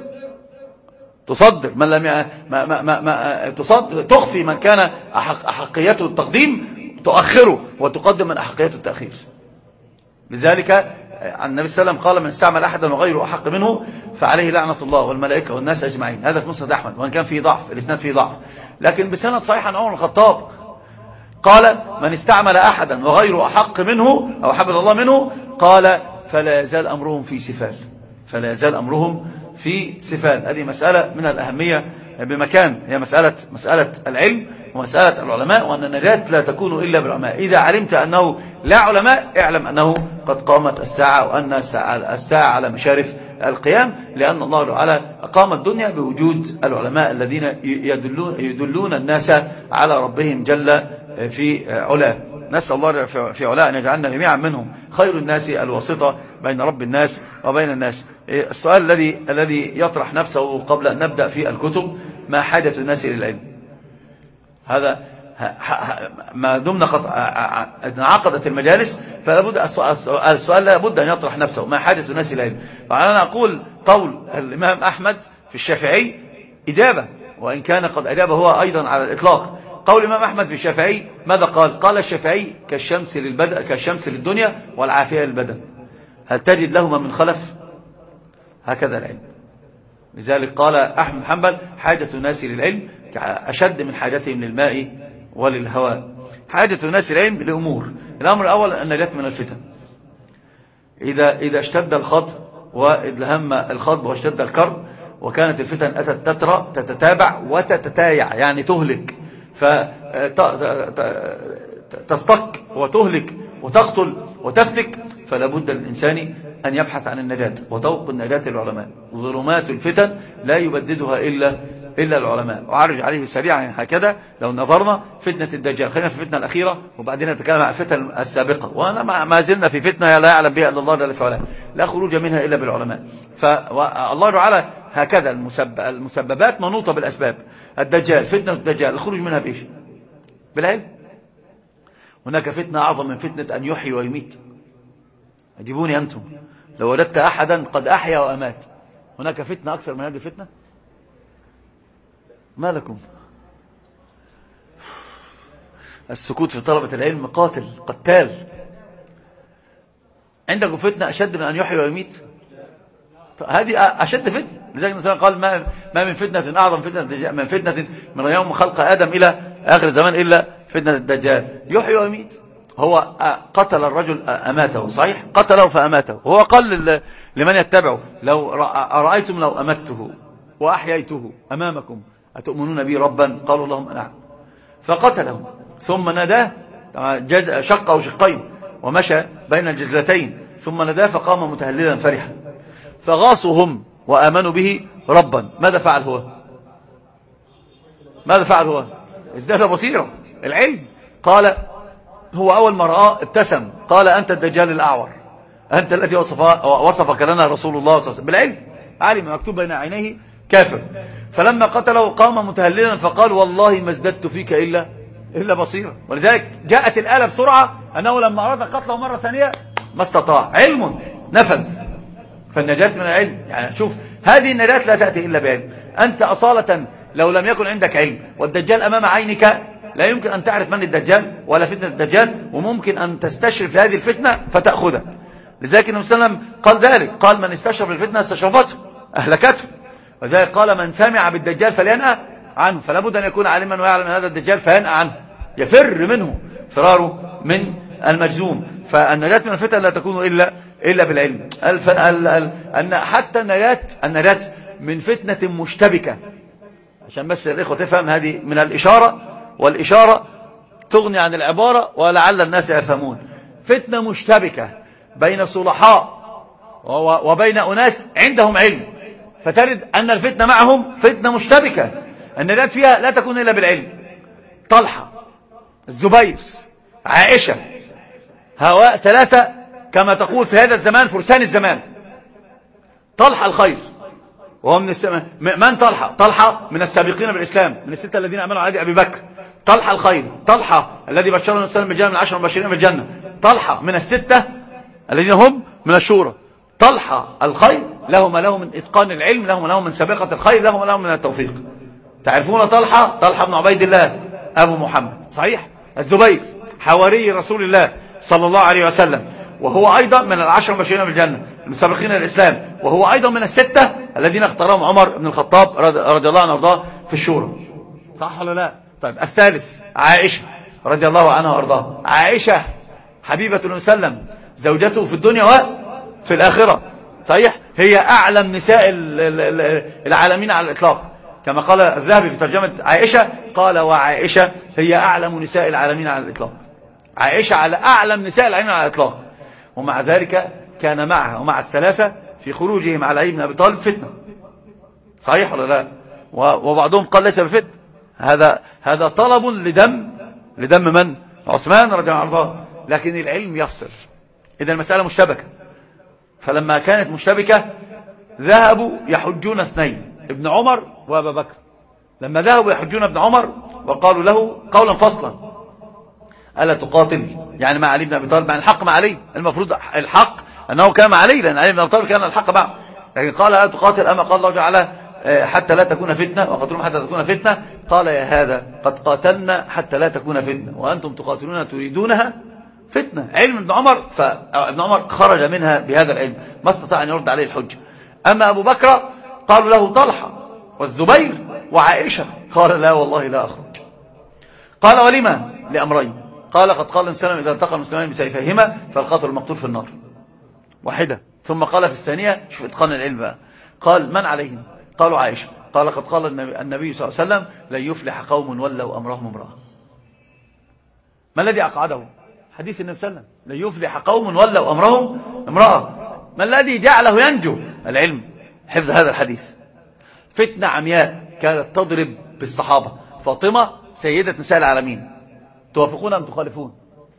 تصدر من لم ي... ما ما ما, ما تصدر تخفي من كان أحق أحقيته التقديم تؤخره وتقدم من أحقيته التأخير. لذلك عن النبي صلى الله عليه وسلم قال من استعمل أحدا وغيره أحق منه فعليه لعنة الله والملائكة والناس أجمعين. هذا في مسند أحمد وإن كان فيه ضعف، الإسناد فيه ضعف، لكن بسند صحيح عن عمر بن الخطاب قال من استعمل أحدا وغيره أحق منه أو حبل الله منه قال فلا يزال أمرهم في سفال، فلا يزال أمرهم في سفال. هذه مسألة من الأهمية بمكان، هي مسألة مسألة العلم ومسألة العلماء، وأن النجاة لا تكون إلا بالعلماء. إذا علمت أنه لا علماء اعلم أنه قد قامت الساعة، وأن الساعة, الساعة على مشارف القيام، لأن الله تعالى أقام الدنيا بوجود العلماء الذين يدلون, يدلون الناس على ربهم جل في علاه. نسأل الله في علاه أن يجعلنا جميعا منهم، خير الناس الواسطة بين رب الناس وبين الناس. السؤال الذي الذي يطرح نفسه قبل أن نبدأ في الكتب: ما حاجة الناس إلى العلم؟ هذا ما دمنا قد انعقدت المجالس فلا بد السؤال لا بد أن يطرح نفسه: ما حاجة الناس إلى العلم؟ فأنا أقول قول الإمام أحمد في الشافعي إجابة، وإن كان قد أجاب هو أيضا على الإطلاق. قول الإمام أحمد في الشافعي ماذا قال؟ قال الشافعي: كالشمس للبدن كالشمس للدنيا والعافية للبدن، هل تجد لهما من خلف؟ هكذا العلم. لذلك قال أحمد بن حنبل: حاجة الناس للعلم أشد من حاجتهم للماء وللهواء. حاجة الناس للعلم لأمور: الأمر الأول النجاة من الفتن. إذا إذا اشتد الخطب وإذ الخطب واشتد الكرب وكانت الفتن أتت تترى تتتابع وتتتايع، يعني تهلك، فتستق وتهلك وتقتل وتفتك، فلا بد للإنسان أن يبحث عن النجاة، وطوق النجاة العلماء. ظلمات الفتن لا يبددها إلا إلا العلماء. أعرج عليه سريعا هكذا لو نظرنا: فتنة الدجال، خلينا في الفتنة الأخيرة وبعدين نتكلم عن الفتن السابقة، وأنا ما زلنا في فتنة لا يعلم بها إلا الله جل وعلا، لا خروج منها إلا بالعلماء. فالله تعالى هكذا المسببات منوطة بالأسباب. الدجال، فتنة الدجال، الخروج منها بإيش؟ بالعلم. هناك فتنة أعظم من فتنة أن يحيي ويميت. أجيبوني أنتم، لو وجدت أحدا قد أحيا وأمات، هناك فتنة أكثر من هذه الفتنة؟ ما لكم؟ السكوت في طلبة العلم قاتل قتال. عندكم فتنة أشد من أن يحيي ويميت؟ هذه أشد فتنة. لذلك النبي قال: ما ما من فتنة أعظم فتنة من فتنة من يوم خلق آدم إلى آخر الزمان إلا فتنة الدجال. يحيي ويميت. هو قتل الرجل أماته، صحيح، قتله فأماته. هو قال لمن يتبعه: لو أرأيتم لو أمته وأحييته أمامكم أتؤمنون بي ربا؟ قالوا اللهم نعم. فقتله ثم ناداه، شقه شقين ومشى بين الجزلتين، ثم ناداه فقام متهللا فرحا، فغاصوا هم وآمنوا به ربا. ماذا فعل هو؟ ماذا فعل هو؟ ازداد بصيرا، العلم. قال هو أول ما رآه ابتسم، قال: أنت الدجال الأعور، أنت الذي وصف وصفك لنا رسول الله صلى الله عليه وسلم. بالعلم علم مكتوب بين عينيه كافر. فلما قتله قام متهللا فقال: والله ما ازددت فيك إلا إلا بصيرا. ولذلك جاءت الآلة بسرعة أنه لما أراد قتله مرة ثانية ما استطاع، علم نفذ. فالنجاة من العلم. يعني شوف، هذه النجاة لا تأتي إلا بعلم. أنت أصالة لو لم يكن عندك علم والدجال أمام عينك لا يمكن أن تعرف من الدجال ولا فتنة الدجال، وممكن أن تستشرف هذه الفتنة فتأخذها. لذلك النبي صلى الله عليه وسلم قال ذلك، قال: من استشرف الفتنة استشرفته أهلكته. وذلك قال: من سمع بالدجال فلينأى عنه، فلا بد أن يكون عالما ويعلم هذا الدجال فينأى عنه، يفر منه فراره من المجذوم. فالنجاة من الفتن لا تكون إلا إلا بالعلم. الف... ال... ال... أن حتى النجاة النجاة من فتنة مشتبكة، عشان بس الإخوة تفهم، هذه من الإشارة، والإشارة تغني عن العبارة ولعل الناس يفهمون. فتنة مشتبكة بين صلحاء وبين أناس عندهم علم، فترد أن الفتنة معهم فتنة مشتبكة، النجاة فيها لا تكون إلا بالعلم. طلحة، الزبير، عائشة، هؤلاء ثلاثة كما تقول في هذا الزمان فرسان الزمان. طلحة الخير وهو من السماء. من طلحة؟ طلحة من السابقين بالإسلام، من الستة الذين أمنوا على يد أبي بكر. طلحة الخير، طلحة الذي بشره النبي صلى الله عليه وسلم بالجنة، من العشر المبشرين بالجنة. طلحة من الستة الذين هم من الشورى. طلحة الخير لهم له من إتقان العلم، لهم له من سابقة الخير، لهم له من التوفيق. تعرفون طلحة؟ طلحة بن عبيد الله أبو محمد، صحيح. الزبير حواري رسول الله صلى الله عليه وسلم، وهو أيضا من العشر المبشرين بالجنة المسابقين الإسلام، وهو أيضا من الستة الذين اختارهم عمر بن الخطاب رضي الله عنه وارضاه في الشورى، صح ولا لا؟ طيب الثالث عائشة رضي الله عنها وارضاها. عائشة حبيبة النبي صلى الله عليه وسلم، زوجته في الدنيا وفي الآخرة، صحيح. هي أعلم نساء العالمين على الإطلاق، كما قال الذهبي في ترجمة عائشة، قال وعائشة هي أعلم نساء العالمين على الإطلاق. عائشة على أعلم نساء العالمين على الإطلاق، ومع ذلك كان معها ومع الثلاثة في خروجهم على علي بن أبي طالب فتنة، صحيح ولا لا؟ وبعضهم قال ليس بفتنة، هذا هذا طلب لدم لدم من؟ عثمان رضي الله عنه. لكن العلم يفصل، إذا المسألة مشتبكة. فلما كانت مشتبكة ذهبوا يحجون اثنين، ابن عمر وابا بكر. لما ذهبوا يحجون ابن عمر وقالوا له قولا فصلا: ألا تقاتل؟ يعني مع علي بن أبي طالب، مع الحق مع علي، المفروض الحق أنه كان مع علي، لأن علي بن أبي طالب كان الحق معه. لكن قال: ألا تقاتل؟ أما قال الله تعالى حتى لا تكون فتنة، وقاتلهم حتى تكون فتنة. قال: يا هذا قد قاتلنا حتى لا تكون فتنة، وأنتم تقاتلون تريدونها فتنة. علم ابن عمر، فابن عمر خرج منها بهذا العلم، ما استطاع أن يرد عليه الحجة. أما أبو بكر قالوا له طلحة والزبير وعائشة، قال: لا والله لا أخرج. قال: ولما؟ لأمرين. قال: قد قال الإنسان إذا التقى المسلمان بسيفيهما فالقاتل المقتول في النار، واحدة. ثم قال في الثانية، شوف إتقان العلم بقى، قال: من عليهم؟ قالوا: عائشة. قال: قد قال النبي, النبي صلى الله عليه وسلم: لن يفلح قوم ولوا أمرهم امرأة. ما الذي أقعده؟ حديث النبي صلى الله عليه وسلم: لن يفلح قوم ولوا أمرهم امرأة. ما الذي جعله ينجو؟ العلم، حفظ هذا الحديث. فتنة عمياء كانت تضرب بالصحابة. فاطمة سيدة نساء العالمين، توافقون أم تخالفون؟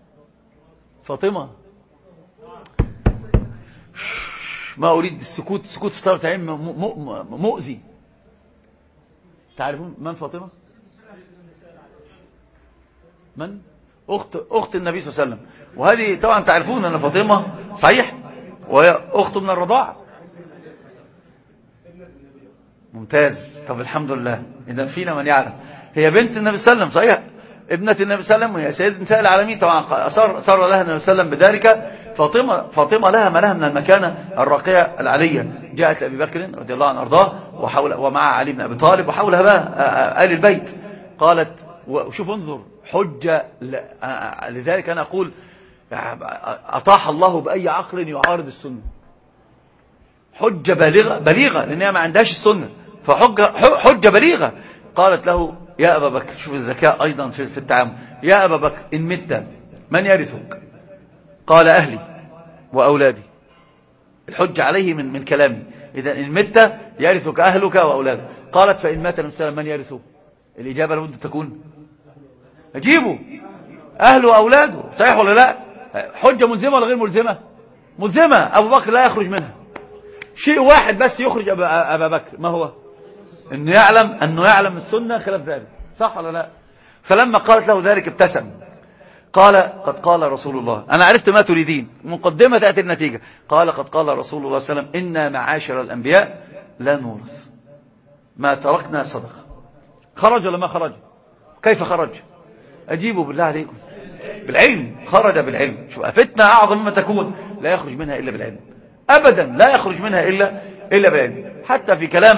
فاطمة، ما أريد السكوت، السكوت في طرف عين مؤذي. تعرفون من فاطمة؟ من؟ أخت أخت النبي صلى الله عليه وسلم. وهذه طبعا تعرفون أن فاطمة صحيح وهي أخت من الرضاعة. ممتاز، طب الحمد لله، إذا فينا من يعلم. هي بنت النبي صلى الله عليه وسلم، صحيح، ابنة النبي صلى الله عليه وسلم، وهي سيدة نساء العالمين. طبعا صار صار لها النبي صلى الله عليه وسلم بذلك. فاطمة فاطمة لها ما لها من المكانة الراقية العالية. جاءت لأبي بكر رضي الله عنه وارضاه وحول ومع علي بن أبي طالب وحولها بقى آل البيت. قالت، وشوف انظر حجة، لذلك أنا أقول أطاح الله بأي عقل يعارض السنة. حجة بليغة بليغة لأنها ما عندهاش السنة، فحجة حجة بليغة. قالت له: يا أبا بكر، شوف الذكاء أيضا في التعامل، يا أبا بكر إن مت من يرثك؟ قال: أهلي وأولادي. الحجة عليه من من كلامي، إذا إن مت يرثك أهلك وأولادك. قالت: فإن مات النبي صلى الله عليه وسلم من يرثه؟ الإجابة لابد تكون أجيبه أهله وأولاده، صحيح ولا لا؟ حجة ملزمة ولا غير ملزمة؟ ملزمة. أبو بكر لا يخرج منها. شيء واحد بس يخرج أبا, أبا بكر، ما هو؟ أنه يعلم أنه يعلم السنة خلاف ذلك، صح ولا لا؟ فلما قالت له ذلك ابتسم. قال: قد قال رسول الله. أنا عرفت ما تريدين، مقدمة تأتي النتيجة. قال: قد قال رسول الله صلى الله عليه وسلم: إنا معاشر الأنبياء لا نورث، ما تركنا صدقة. خرج ولا ما خرج؟ كيف خرج؟ أجيبوا بالله عليكم، بالعلم. خرج بالعلم. شوف فتنة أعظم مما تكون لا يخرج منها إلا بالعلم، أبدا لا يخرج منها إلا إلا بالعلم. حتى في كلام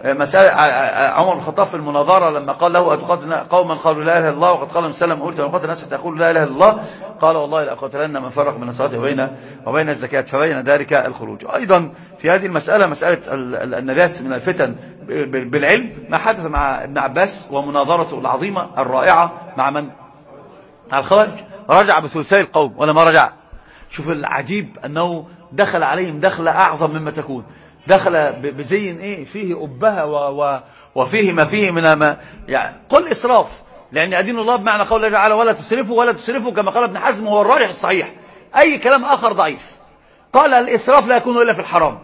مسألة عمر بن الخطاب في المناظرة لما قال له أتقاتل قوما قالوا لا إله إلا الله وقد قال النبي صلى الله عليه وسلم قلت أن أقاتل الناس حتى يقولوا لا إله إلا الله قال والله لأقاتلن من فرق بين الصلاة وبين وبين الزكاة فبين ذلك الخروج. أيضا في هذه المسألة مسألة النجاة من الفتن بالعلم ما حدث مع ابن عباس ومناظرته العظيمة الرائعة مع من؟ مع الخوارج. رجع بثلثي القوم ولا ما رجع؟ شوف العجيب أنه دخل عليهم دخلة أعظم مما تكون، دخل بزي ايه فيه أبهة و... وفيه ما فيه من ما يعني قل إسراف، لأن أدين الله بمعنى قول الله تعالى ولا تسرفوا ولا تسرفوا كما قال ابن حزم وهو الراجح الصحيح، أي كلام آخر ضعيف. قال الإسراف لا يكون إلا في الحرام،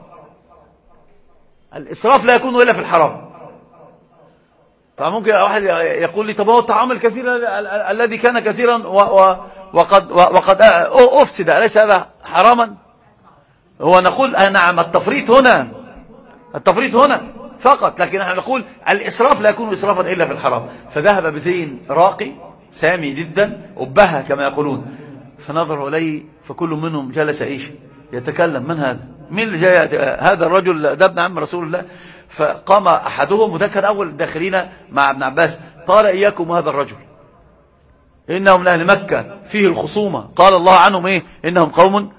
الإسراف لا يكون إلا في الحرام. طبعا ممكن واحد يقول لي طب هو الطعام الكثير الذي كان كثيرا و... و... وقد وقد أفسد أليس هذا حراما؟ هو نقول نعم التفريط هنا التفريط هنا فقط، لكن نحن نقول الإسراف لا يكون إسرافا إلا في الحرام. فذهب بزين راقي سامي جدا أبهة كما يقولون، فنظروا إليه فكل منهم جلس إيش يتكلم من هذا؟ مين اللي جاي؟ هذا الرجل ده ابن عم رسول الله. فقام أحدهم وده كان أول الداخلين مع ابن عباس قال إياكم هذا الرجل إنهم من أهل مكة فيه الخصومة، قال الله عنهم إيه إنهم قوم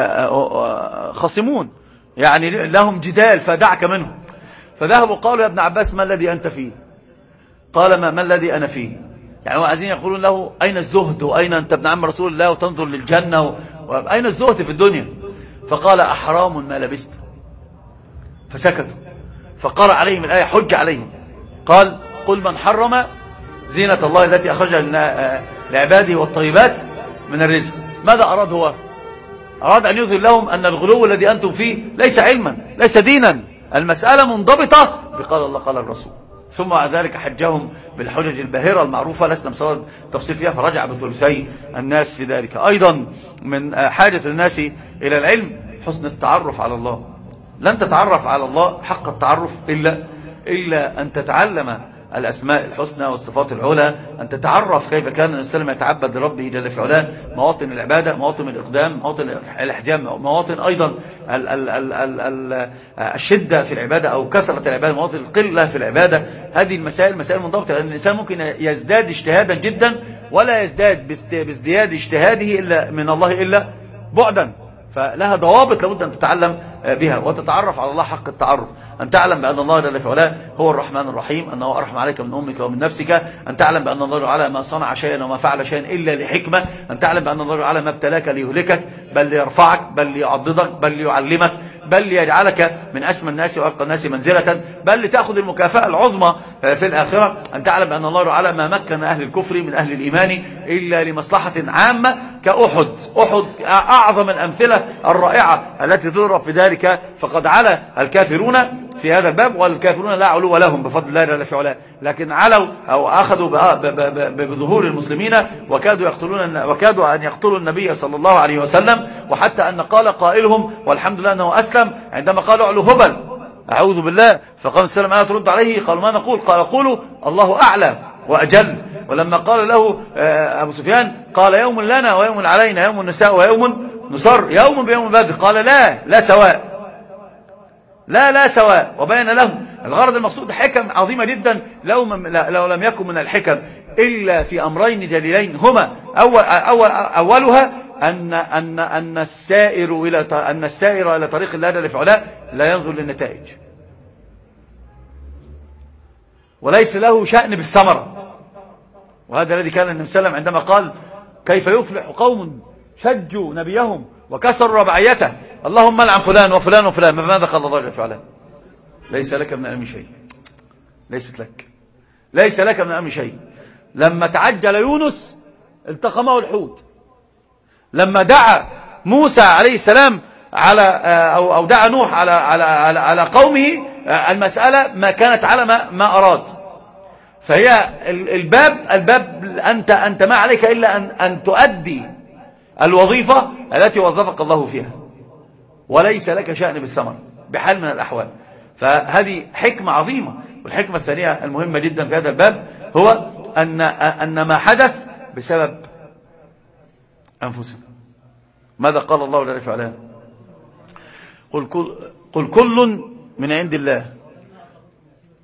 خصمون يعني لهم جدال فدعك منهم. فذهبوا قالوا يا ابن عباس ما الذي أنت فيه؟ قال ما, ما الذي أنا فيه؟ يعني هو عايزين يقولون له أين الزهد وأين أنت ابن عم رسول الله وتنظر للجنة وأين الزهد في الدنيا؟ فقال أحرام ما لبست. فسكتوا فقرأ عليهم الآية حج عليهم قال قل من حرم زينة الله التي أخرج لعباده والطيبات من الرزق. ماذا أراد هو؟ أراد أن يظهر لهم أن الغلو الذي أنتم فيه ليس علما ليس دينا، المسألة منضبطة بقال الله قال الرسول. ثم بعد ذلك حجهم بالحجج الباهرة المعروفة لسنا بصدد تفصيل فيها، فرجع بثلثي الناس في ذلك. أيضا من حاجة الناس إلى العلم حسن التعرف على الله. لن تتعرف على الله حق التعرف إلا, إلا أن تتعلم الأسماء الحسنى والصفات العلى، أن تتعرف كيف كان النبي صلى الله عليه وسلم يتعبد لربه جل في علاه، مواطن العبادة، مواطن الإقدام، مواطن الإحجام، مواطن أيضا ال ال ال ال ال الشدة في العبادة أو كثرة العبادة، مواطن القلة في العبادة. هذه المسائل مسائل منضبطة، لأن الإنسان ممكن يزداد اجتهادا جدا ولا يزداد بازدياد اجتهاده إلا من الله إلا بعدا، فلها ضوابط لابد أن تتعلم بها وتتعرف على الله حق التعرف. أن تعلم بأن الله جل في علاه هو الرحمن الرحيم، أنه أرحم عليك من أمك ومن نفسك. أن تعلم بأن الله تعالى ما صنع شيئا وما فعل شيئا إلا لحكمة. أن تعلم بأن الله تعالى ما ابتلاك ليهلكك بل ليرفعك بل ليعضدك بل ليعلمك بل ليجعلك من أسمى الناس وأبقى الناس منزلة بل لتأخذ المكافأة العظمى في الآخرة. أن تعلم بأن الله تعالى ما مكن أهل الكفر من أهل الإيمان إلا لمصلحة عامة كأحد. أحد أعظم الأمثلة الرائعة التي تضرب في ذلك، فقد على الكافرون في هذا الباب والكافرون لا علو لهم بفضل الله جل في علاه، لكن علوا أو أخذوا بظهور المسلمين وكادوا يقتلون وكادوا أن يقتلوا النبي صلى الله عليه وسلم، وحتى أن قال قائلهم والحمد لله أنه أسلم عندما قالوا علو هبل أعوذ بالله، فقال السلام أنا ترد عليه قالوا ما نقول؟ قال قولوا الله أعلى وأجل. ولما قال له أبو سفيان قال يوم لنا ويوم علينا، يوم النساء ويوم نصر، يوم بيوم بدر، قال لا لا سواء لا لا سواء. وبين لهم الغرض المقصود حكم عظيمة جدا لو, لو لم يكن من الحكم إلا في أمرين جليلين هما أول أول أولها أن أن أن السائر إلى أن السائر إلى طريق الله جل في علاه لا ينظر للنتائج وليس له شأن بالثمرة. وهذا الذي كان النبي صلى الله عليه وسلم عندما قال كيف يفلح قوم شجوا نبيهم وكسروا رباعيته اللهم لعن فلان وفلان وفلان، ماذا قال الله جل في علاه؟ ليس لك من الأمر شيء، ليست لك ليس لك من الأمر شيء. لما تعجل يونس التقمه الحوت، لما دعا موسى عليه السلام على أو أو دعا نوح على على على, على قومه، المسألة ما كانت على ما, ما أراد. فهي الباب الباب أنت أنت ما عليك إلا أن أن تؤدي الوظيفة التي وظفك الله فيها، وليس لك شأن بالثمر بحال من الأحوال. فهذه حكمة عظيمة. والحكمة الثانية المهمة جدا في هذا الباب هو أن أن ما حدث بسبب أنفسنا. ماذا قال الله جل وعلا؟ قل كل قل كل من عند الله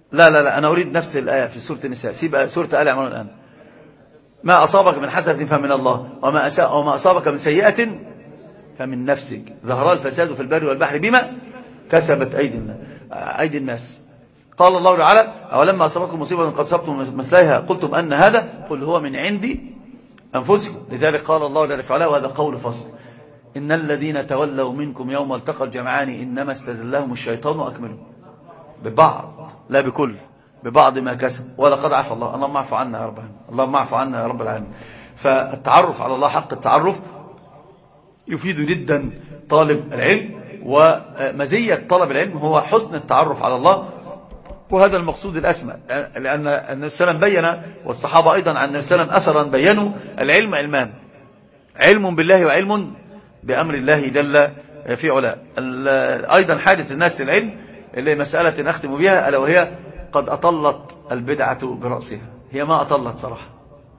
لا لا لا أنا أريد نفس الآية في سورة النساء. سيب سورة آل عمران الآن. ما أصابك من حسنة فمن الله وما, وما أصابك من سيئة فمن نفسك ظهر الفساد في البر والبحر بما كسبت أيدي الناس, أيدي الناس. قال الله تعالى أولما أصابتكم مصيبة قد أصبتم مثلها قلتم أن هذا قل هو من عندي أنفسكم. لذلك قال الله جل وعلا وهذا قول فصل إن الذين تولوا منكم يوم التقى الجمعان إنما استزلهم الشيطان وأكملوا ببعض لا بكل ببعض ما كسب ولقد عفى الله. اللهم اعف عنا يا رب العالمين. اللهم اعف عنا يا رب العالمين. فالتعرف على الله حق التعرف يفيد جدا طالب العلم، ومزية طلب العلم هو حسن التعرف على الله، وهذا المقصود الأسمى. لأن النبي صلى الله عليه وسلم بين، والصحابة أيضا عن النبي صلى الله عليه وسلم أثرا بينوا العلم علمان: علم بالله وعلم بأمر الله جل في علاه. أيضا حاجة الناس للعلم اللي مسألة أختم بها ألا وهي قد أطلت البدعة برأسها. هي ما أطلت صراحة،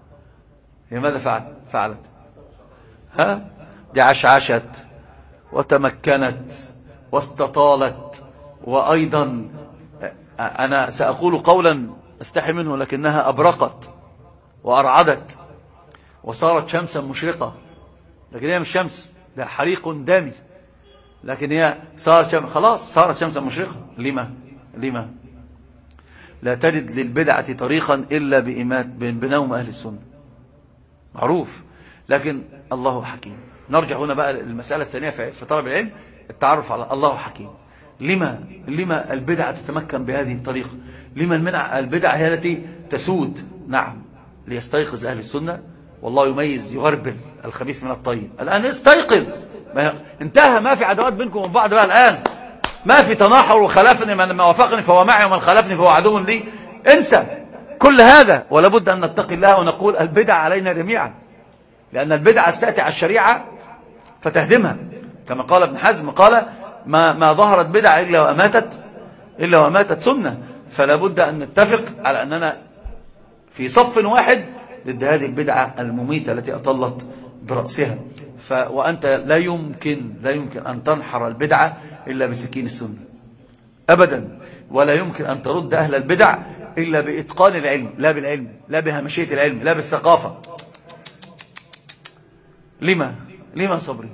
هي ماذا فعلت فعلت ها دي عشعشت وتمكنت واستطالت. وأيضا أنا سأقول قولا استحي منه لكنها أبرقت وأرعدت وصارت شمسا مشرقة، لكن هي مش شمس، ده حريق دامي، لكن هي صارت شمس، خلاص صارت شمسا مشرقة. لما لما لا تجد للبدعة طريقا إلا بإمات بنوم أهل السنة معروف. لكن الله حكيم. نرجع هنا بقى المسألة الثانية في طلب العلم، التعرف على الله حكيم. لما لما البدعة تتمكن بهذه الطريقة؟ لما المنع البدعة هي التي تسود؟ نعم، ليستيقظ أهل السنة، والله يميز يغربل الخبيث من الطيب. الآن استيقظ، انتهى، ما في عداوات بينكم وبين بعض بقى الآن، ما في تناحر وخلافني، من وافقني فهو معي ومن خالفني فهو عدو لي. انسى كل هذا، ولا بد أن نتقي الله ونقول البدع علينا جميعا، لأن البدعة استأتي على الشريعة فتهدمها، كما قال ابن حزم قال ما, ما ظهرت بدعة إلا وأماتت إلا وأماتت سنة. فلا بد أن نتفق على أننا في صف واحد ضد هذه البدعة المميتة التي أطلت برأسها. ف وأنت لا يمكن لا يمكن أن تنحر البدعة إلا بسكين السنة أبدا، ولا يمكن أن ترد أهل البدع إلا بإتقان العلم، لا بالعلم، لا بهمشية العلم، لا بالثقافة. لما لما صبري؟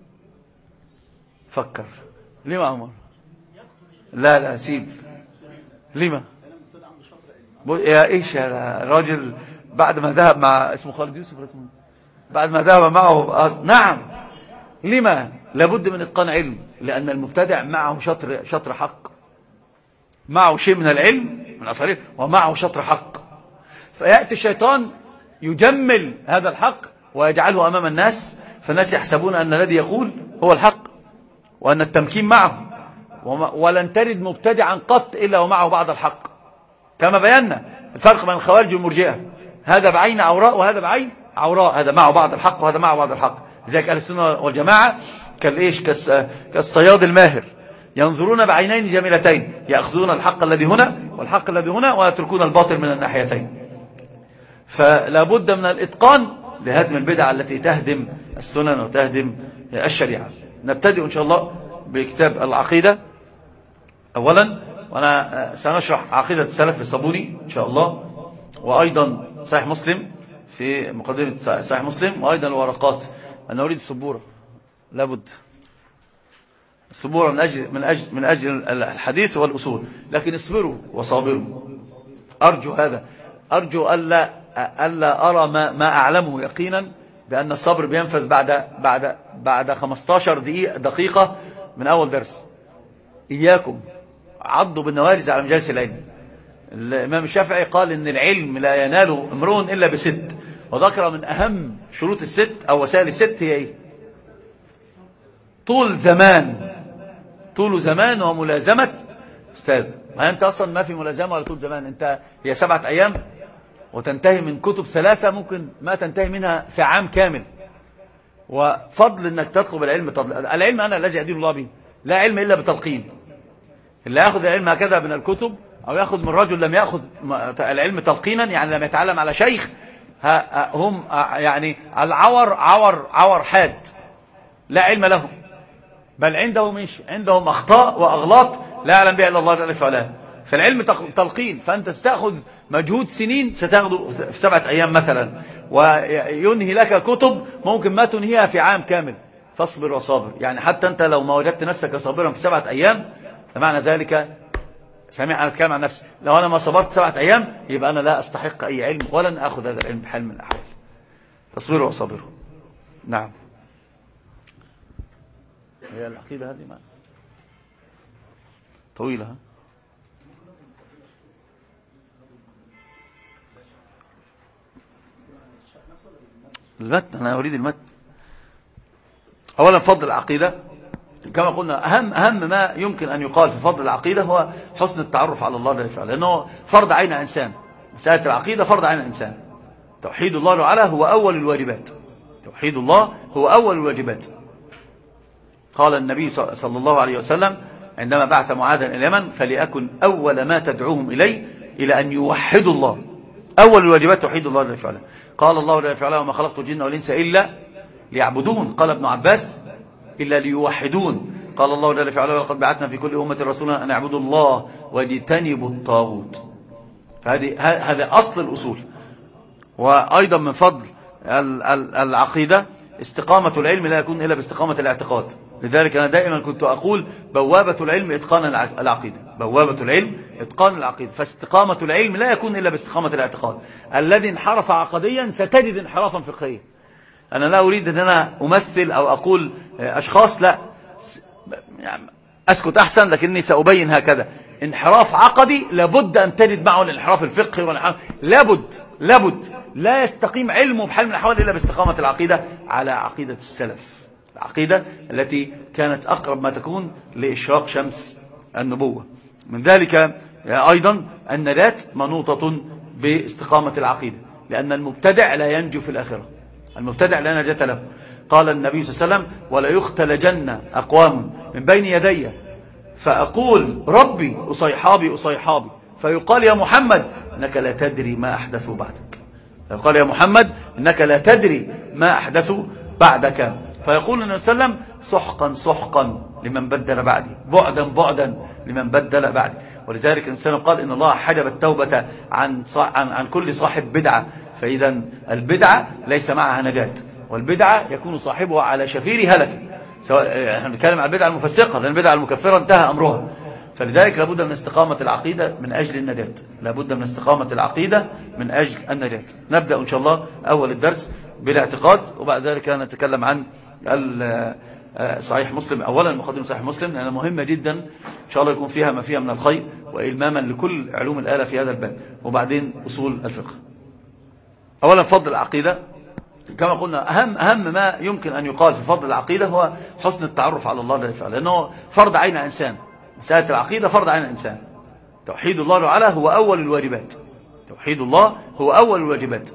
فكر. لما عمر؟ لا لا سيب. لما يا إيش هذا الراجل بعد ما ذهب مع اسمه خالد يوسف اسمه بعد ما ذهب معه؟ نعم. لما لابد من إتقان علم، لأن المبتدع معه شطر شطر حق، معه شيء من العلم من أصله ومعه شطر حق، فيأتي الشيطان يجمل هذا الحق ويجعله أمام الناس، فالناس يحسبون أن الذي يقول هو الحق وأن التمكين معه، ولن تجد مبتدعا قط إلا ومعه بعض الحق، كما بينا الفرق بين الخوارج والمرجئة، هذا بعين عوراء وهذا بعين عوراء، هذا معه بعض الحق وهذا معه بعض الحق. لذلك أهل السنة والجماعة كالإيش كالصياد الماهر، ينظرون بعينين جميلتين، يأخذون الحق الذي هنا والحق الذي هنا ويتركون الباطل من الناحيتين. فلا بد من الإتقان لهدم البدع التي تهدم السنن وتهدم الشريعة. نبتدئ إن شاء الله بكتاب العقيدة أولا، وأنا سنشرح عقيدة السلف للصابوني إن شاء الله، وأيضا صحيح مسلم في مقدمة صحيح مسلم، وأيضا الورقات. أنا أريد السبورة، لابد السبورة من أجل من أجل من أجل الحديث والأصول، لكن اصبروا وصابروا. أرجو هذا، أرجو ألا ألا أرى ما ما أعلمه يقينا بأن الصبر بينفذ بعد بعد بعد خمستاشر دقيقة دقيقة من أول درس. إياكم عضوا بالنوارز على مجالس العلم. الإمام الشافعي قال إن العلم لا ينال امرؤ إلا بست، وذكر من أهم شروط الست أو وسائل الست هي إيه؟ طول زمان، طول زمان وملازمة أستاذ. ما أنت أصلا ما في ملازمة ولا طول زمان، أنت هي سبعة أيام وتنتهي من كتب ثلاثة، ممكن ما تنتهي منها في عام كامل. وفضل أنك تطلب العلم تطلب. العلم أنا الذي أدين الله به، لا علم إلا بتلقين. اللي يأخذ العلم هكذا من الكتب أو يأخذ من رجل لم يأخذ العلم تلقينا، يعني لم يتعلم على شيخ، هم يعني العور عور عور حاد لا علم لهم، بل عندهم إيش؟ عندهم أخطاء وأغلاط لا يعلم بها إلا الله جل وعلا. فالعلم تلقين، فأنت ستأخذ مجهود سنين ستأخذه في سبعة أيام مثلا، وينهي لك كتب ممكن ما تنهيها في عام كامل. فاصبر وصابر، يعني حتى أنت لو ما وجدت نفسك صابرا في سبعة أيام فمعنى ذلك، سامع أنا أتكلم عن نفسي، لو أنا ما صبرت سبعة أيام يبقى أنا لا أستحق أي علم ولن أخذ هذا العلم بحال من الأحوال. فاصبروا وصابروا. نعم. هي العقيدة هذه ما طويلة. ها؟ المتن، أنا أريد المتن. أولا فضل العقيدة كما قلنا، أهم, أهم ما يمكن أن يقال في فضل العقيدة هو حسن التعرف على الله جل وعلا، لأنه فرض عين إنسان. مسألة العقيدة فرض عين إنسان. توحيد الله تعالى هو أول الواجبات. توحيد الله هو أول الواجبات. قال النبي صلى الله عليه وسلم عندما بعث معاذا إلى اليمن: فليكن أول ما تدعوهم إليه إلى أن يوحدوا الله. أول الواجبات توحيد الله جل وعلا. قال الله جل وعلا: وما خلقت الجن والإنس إلا ليعبدون. قال ابن عباس: إلا ليوحدون. قال الله جل وعلا: ولقد بعثنا في كل أمة رسولا أن يعبدوا الله واجتنبوا الطاغوت. هذه هذا أصل الأصول. وأيضا من فضل العقيدة استقامة العلم لا يكون إلا باستقامة الاعتقاد. لذلك أنا دائما كنت أقول: بوابة العلم إتقان العقيدة. بوابة العلم إتقان العقيدة. فاستقامة العلم لا يكون إلا باستقامة الاعتقاد. الذي انحرف عقديا ستجد انحرافا فقهيا. أنا لا أريد أن أنا أمثل أو أقول أشخاص، لا، يعني أسكت أحسن، لكني سأبين هكذا. انحراف عقدي لابد أن تجد معه الانحراف الفقهي، والانحراف لابد لابد لا يستقيم علمه بحال من الأحوال إلا باستقامة العقيدة على عقيدة السلف، العقيدة التي كانت أقرب ما تكون لإشراق شمس النبوة. من ذلك أيضا النجاة منوطة باستقامة العقيدة، لأن المبتدع لا ينجو في الآخرة. المبتدع لا نجاة له. قال النبي صلى الله عليه وسلم: ولا يختلجن أقوام من بين يدي فأقول ربي أصيحابي أصيحابي، فيقال: يا محمد إنك لا تدري ما أحدثوا بعدك. فيقال: يا محمد إنك لا تدري ما أحدثوا بعدك. فيقول النبي صلى الله عليه وسلم: سحقا سحقا لمن بدل بعدي، بعدا بعدا لمن بدل بعدي. ولذلك الإنسان قال: إن الله حجب التوبة عن عن عن كل صاحب بدعة. فإذا البدعة ليس معها نجاة، والبدعة يكون صاحبها على شفير هلك. سواء احنا بنتكلم عن البدعة المفسقة، لأن البدعة المكفرة انتهى أمرها. فلذلك لابد من استقامة العقيدة من أجل النجاة. لابد من استقامة العقيدة من أجل النجاة. نبدأ إن شاء الله أول الدرس بالاعتقاد، وبعد ذلك نتكلم عن صحيح مسلم. أولا مقدمة صحيح مسلم لأنها مهمة جدا، إن شاء الله يكون فيها ما فيها من الخير وإلماما لكل علوم الآلة في هذا الباب. وبعدين أصول الفقه. أولا فضل العقيدة كما قلنا، أهم, أهم ما يمكن أن يقال في فضل العقيدة هو حسن التعرف على الله جل وعلا، لأنه فرض عين إنسان. مسألة العقيدة فرض عين إنسان. توحيد الله تعالى هو أول الواجبات. توحيد الله هو أول الواجبات.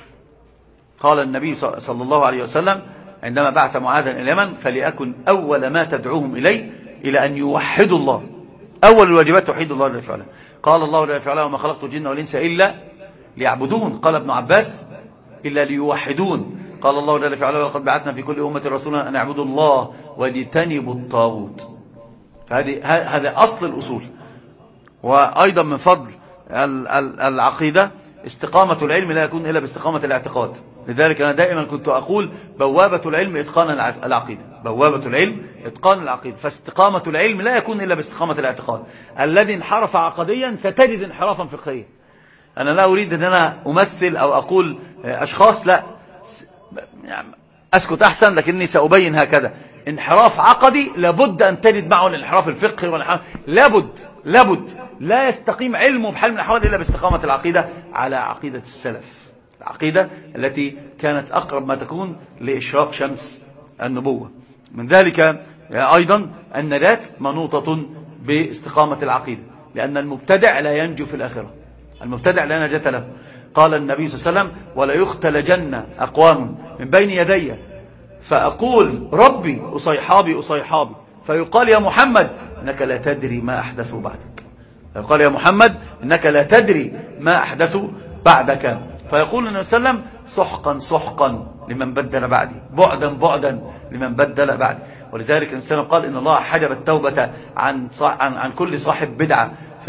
قال النبي صلى الله عليه وسلم عندما بعث معاذا إلى اليمن: فليكن أول ما تدعوهم إليه إلى أن يوحدوا الله. أول الواجبات توحيد الله جل وعلا. قال الله جل وعلا: وما خلقت الجن والإنس إلا ليعبدون. قال ابن عباس: إلا ليوحدون. قال الله جل وعلا: ولقد بعثنا في كل أمة رسولا أن يعبدوا الله واجتنبوا الطاغوت. هذه هذا أصل الأصول. وأيضا من فضل العقيدة استقامة العلم لا يكون إلا باستقامة الاعتقاد. لذلك أنا دائما كنت أقول: بوابة العلم إتقان العقيدة. بوابة العلم إتقان العقيدة. فاستقامة العلم لا يكون إلا باستقامة الاعتقاد. الذي انحرف عقديا ستجد انحرافا فقهيا. أنا لا أريد أن أنا أمثل أو أقول أشخاص، لا، يعني أسكت أحسن، لكني سأبين هكذا. انحراف عقدي لابد أن تجد معه الانحراف الفقهي، والانحراف لابد لابد لا يستقيم علمه بحال من الأحوال إلا باستقامة العقيدة على عقيدة السلف، العقيدة التي كانت أقرب ما تكون لإشراق شمس النبوة. من ذلك أيضا النجاة منوطة باستقامة العقيدة، لأن المبتدع لا ينجو في الآخرة. المبتدع لا نجاة له. قال النبي صلى الله عليه وسلم: ولا يختلجن أقوام من بين يدي فأقول ربي أصيحابي أصيحابي، فيقال: يا محمد إنك لا تدري ما أحدثوا بعدك. فيقال: يا محمد إنك لا تدري ما أحدثوا بعدك. فيقول النبي صلى الله عليه وسلم: سحقا سحقا لمن بدل بعدي، بعدا بعدا لمن بدل بعدي. ولذلك الإنسان قال: إن الله حجب التوبة عن عن عن كل صاحب بدعة.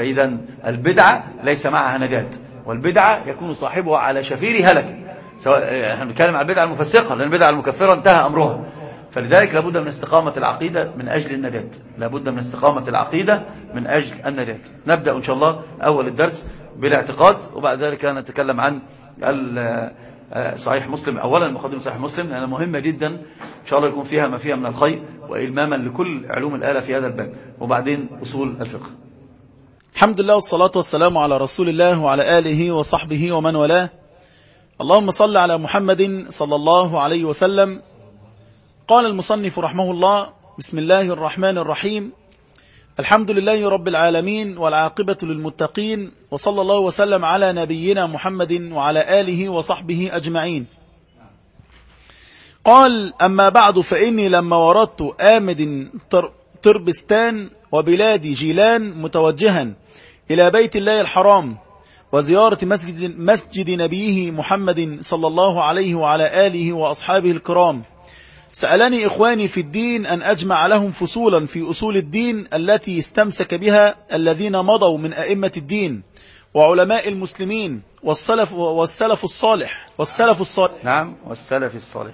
فإذا البدعة ليس معها نجاة، والبدعة يكون صاحبها على شفير هلك، سواء احنا بنتكلم عن البدعة المفسقة، لأن البدعة المكفرة انتهى أمرها. فلذلك لابد من استقامة العقيدة من أجل النجاة، لابد من استقامة العقيدة من أجل النجاة. نبدأ إن شاء الله أول الدرس بالاعتقاد، وبعد ذلك نتكلم عن صحيح مسلم. أولا مقدمة صحيح مسلم لأنها مهمة جدا إن شاء الله يكون فيها ما فيها من الخير وإلماما لكل علوم الآلة في هذا الباب، وبعدين أصول الفقه. الحمد لله والصلاة والسلام على رسول الله وعلى آله وصحبه ومن والاه. اللهم صل على محمد صلى الله عليه وسلم. قال المصنف رحمه الله: بسم الله الرحمن الرحيم، الحمد لله رب العالمين والعاقبة للمتقين، وصلى الله وسلم على نبينا محمد وعلى آله وصحبه أجمعين. قال: أما بعد، فإني لما وردت آمد تربستان وبلاد جيلان متوجها إلى بيت الله الحرام وزيارة مسجد, مسجد نبيه محمد صلى الله عليه وعلى آله وأصحابه الكرام، سألني إخواني في الدين أن أجمع لهم فصولا في أصول الدين التي استمسك بها الذين مضوا من أئمة الدين وعلماء المسلمين والسلف, والسلف الصالح والسلف الصالح نعم والسلف الصالح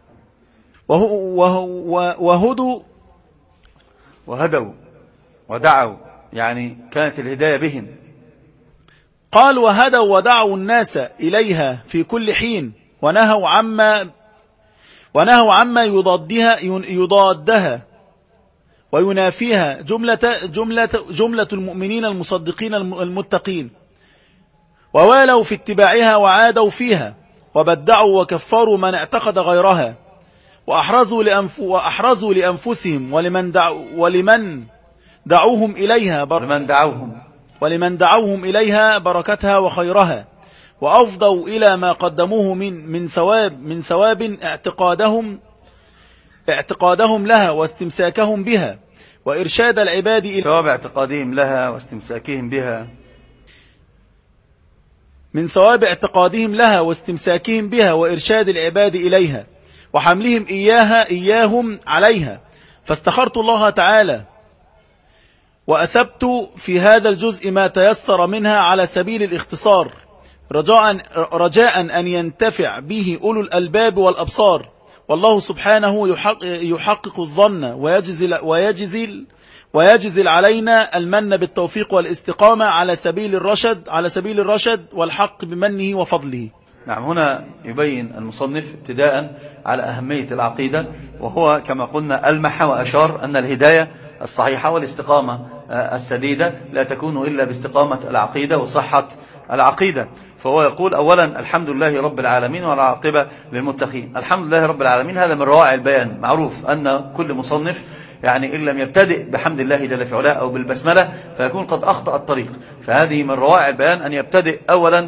وهدوا وهدوا ودعوا، يعني كانت الهداية بهم. قال: وهدوا ودعوا الناس إليها في كل حين، ونهوا عما ونهوا عما يضادها يضادها وينافيها جملة جملة جملة المؤمنين المصدقين المتقين، ووالوا في اتباعها وعادوا فيها، وبدعوا وكفروا من اعتقد غيرها، وأحرزوا لأنف وأحرزوا لأنفسهم ولمن دعوا ولمن دعوهم إليها بر ولمن دعوهم ولمن دعوهم إليها بركتها وخيرها، وأفضوا إلى ما قدموه من من ثواب من ثواب اعتقادهم اعتقادهم لها واستمساكهم بها، وإرشاد العباد إلى ثواب اعتقادهم لها واستمساكهم بها من ثواب اعتقادهم لها واستمساكهم بها وإرشاد العباد إليها، وحملهم إياها إياهم عليها. فاستخرت الله تعالى وأثبت في هذا الجزء ما تيسر منها على سبيل الاختصار، رجاء, رجاء أن ينتفع به أولو الألباب والأبصار. والله سبحانه يحقق, يحقق الظن ويجزل, ويجزل, ويجزل علينا المن بالتوفيق والاستقامة على سبيل الرشد على سبيل الرشد والحق بمنه وفضله. نعم، هنا يبين المصنف ابتداء على أهمية العقيدة، وهو كما قلنا ألمح وأشار أن الهداية الصحيحة والاستقامة السديدة لا تكون إلا باستقامة العقيدة وصحة العقيدة. فهو يقول أولا: الحمد لله رب العالمين والعاقبة للمتقين. الحمد لله رب العالمين، هذا من روائع البيان. معروف أن كل مصنف يعني إن لم يبتدئ بحمد الله جل في علاه أو بالبسملة فيكون قد أخطأ الطريق. فهذه من روائع البيان أن يبتدئ أولا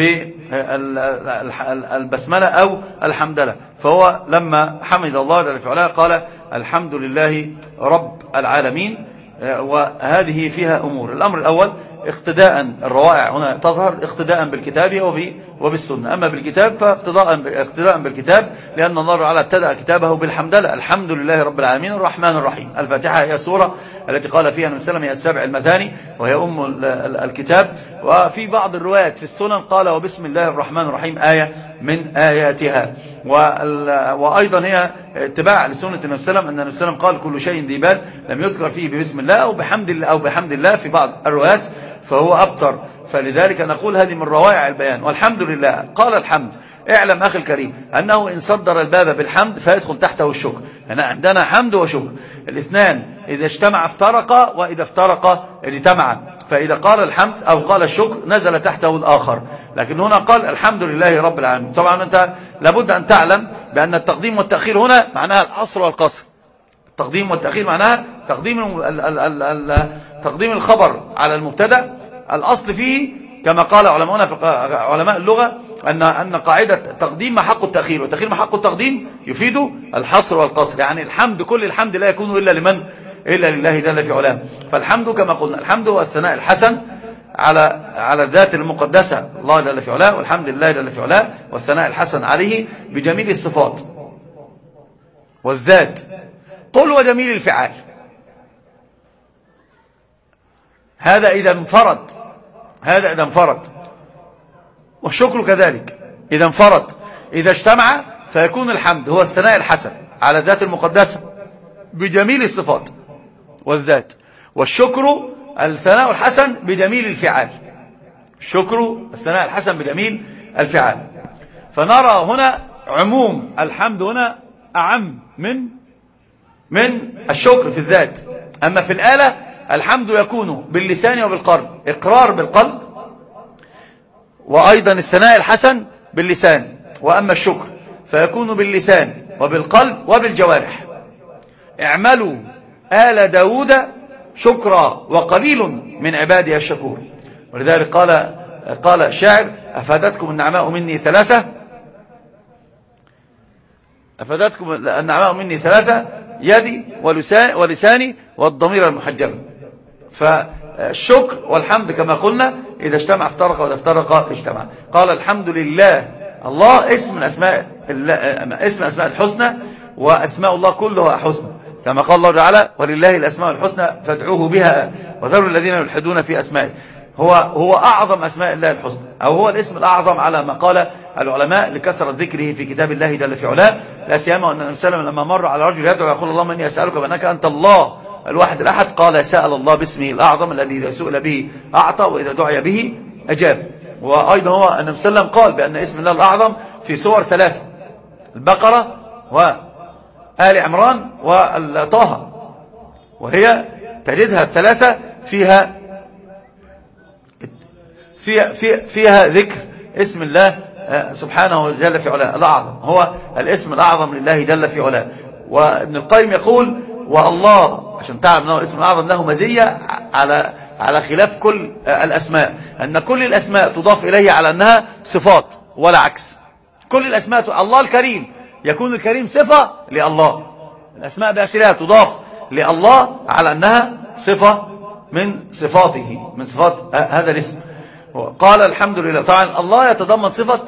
بالبسملة أو الحمدلة. فهو لما حمد الله جل في علاه قال: الحمد لله رب العالمين. وهذه فيها أمور. الأمر الأول اقتداء، الروائع هنا تظهر اقتداء بالكتاب وبالسنة. أما بالكتاب فاقتداء اقتداء بالكتاب، لأن الله تعالى ابتدأ كتابه بالحمدلله: الحمد لله رب العالمين الرحمن الرحيم. الفاتحة هي السورة التي قال فيها النبي صلى الله عليه وسلم هي السبع المثاني وهي أم الكتاب. وفي بعض الروايات في السنن قال: وبسم الله الرحمن الرحيم آية من آياتها. وأيضا هي اتباع لسنة النبي صلى الله عليه وسلم، أن النبي صلى الله عليه وسلم قال: كل شيء ذي بال لم يذكر فيه ببسم الله أو بحمد الله أو بحمد الله في بعض الروايات فهو أبتر. فلذلك نقول هذه من روائع البيان. والحمد لله قال الحمد. اعلم أخي الكريم أنه إن صدر الباب بالحمد فيدخل تحته الشكر. هنا عندنا حمد وشكر، الاثنان إذا اجتمع افترقا وإذا افترقا اجتمعا. فإذا قال الحمد أو قال الشكر نزل تحته الآخر، لكن هنا قال الحمد لله رب العالمين. طبعا أنت لابد أن تعلم بأن التقديم والتأخير هنا معناها الحصر والقصر. التقديم والتأخير معناها تقديم تقديم الخبر على المبتدأ. الأصل فيه كما قال علماءنا في علماء اللغة أن أن قاعدة تقديم محق التأخير وتأخير محق التقديم يفيد الحصر والقصر. يعني الحمد كل الحمد لا يكون إلا لمن إلا لله جل في علاه. فالحمد كما قلنا الحمد هو الثناء الحسن على على الذات المقدسة الله جل في علاه، والحمد لله جل في علاه، والثناء الحسن عليه بجميل الصفات والذات. قل وجميل الفعال. هذا إذا انفرد، هذا إذا انفرد، والشكر كذلك إذا انفرد. إذا اجتمع فيكون الحمد هو الثناء الحسن على الذات المقدسة بجميل الصفات والذات، والشكر الثناء الحسن بجميل الفعال. الشكر الثناء الحسن بجميل الفعال. فنرى هنا عموم الحمد هنا أعم من من الشكر في الذات. أما في الآلة الحمد يكون باللسان وبالقلب، إقرار بالقلب، وأيضا الثناء الحسن باللسان. وأما الشكر فيكون باللسان وبالقلب وبالجوارح. اعملوا آل داود شكرا وقليل من عبادي الشكور. ولذلك قال قال الشاعر: أفادتكم النعماء مني ثلاثة، أفادتكم النعماء مني ثلاثة: يدي ولساني والضمير المحجب. فالشكر والحمد كما قلنا إذا اجتمع افترق وإذا افترق اجتمع. قال: الحمد لله. الله اسم من أسماء اسم أسماء الحسنى، وأسماء الله كلها حسنى، كما قال الله تعالى: ولله الأسماء الحسنى فادعوه بها وذروا الذين يلحدون في أسمائه. هو هو أعظم أسماء الله الحسنى، أو هو الاسم الأعظم على ما قال العلماء لكثرة ذكره في كتاب الله جل في علاه. لا سيما أن النبي صلى الله عليه وسلم لما مر على رجل يدعو يقول: اللهم إني أسألك بأنك أنت الله الواحد الأحد، قال: سأل الله باسمه الأعظم الذي إذا سئل به أعطى وإذا دعي به أجاب. وأيضا هو النبي صلى الله عليه وسلم قال بأن اسم الله الأعظم في سور ثلاثة: البقرة وآل عمران والطه، وهي تجدها الثلاثة فيها فيها, فيها, فيها ذكر اسم الله سبحانه جل في علاه الأعظم. هو الاسم الأعظم لله جل في علاه. وابن القيم يقول: والله عشان تعلم أنه الاسم الأعظم له مزية على على خلاف كل الأسماء، أن كل الأسماء تضاف إليه على أنها صفات ولا عكس. كل الأسماء، الله الكريم يكون الكريم صفة لله، الأسماء بأسرها تضاف لله على أنها صفة من صفاته، من صفات هذا الاسم. قال: الحمد لله. طبعا الله يتضمن صفة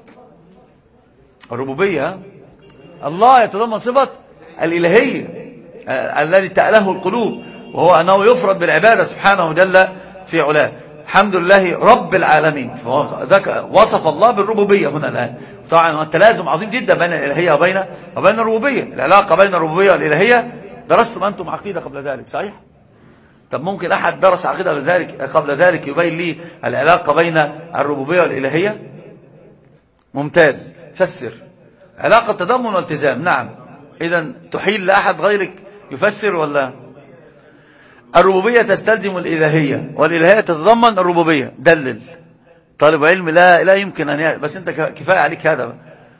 الربوبية، الله يتضمن صفة الإلهية الذي تأله القلوب، وهو أنه يفرد بالعبادة سبحانه جل في علاه. الحمد لله رب العالمين. وصف الله بالربوبية هنا الآن. طبعا التلازم عظيم جدا بين الإلهية وبين وبين الربوبية. العلاقة بين الربوبية والإلهية درستم أنتم عقيدة قبل ذلك، صحيح؟ طب ممكن أحد درس عقيدة قبل ذلك قبل ذلك يبين لي العلاقة بين الربوبية والإلهية؟ ممتاز. فسر. علاقة تضمن والتزام. نعم. إذن تحيل لأحد غيرك يفسر ولا؟ الربوبية تستلزم الإلهية، والإلهية تتضمن الربوبية. دلل. طالب علم لا لا يمكن أن ي... بس أنت كفاية عليك هذا.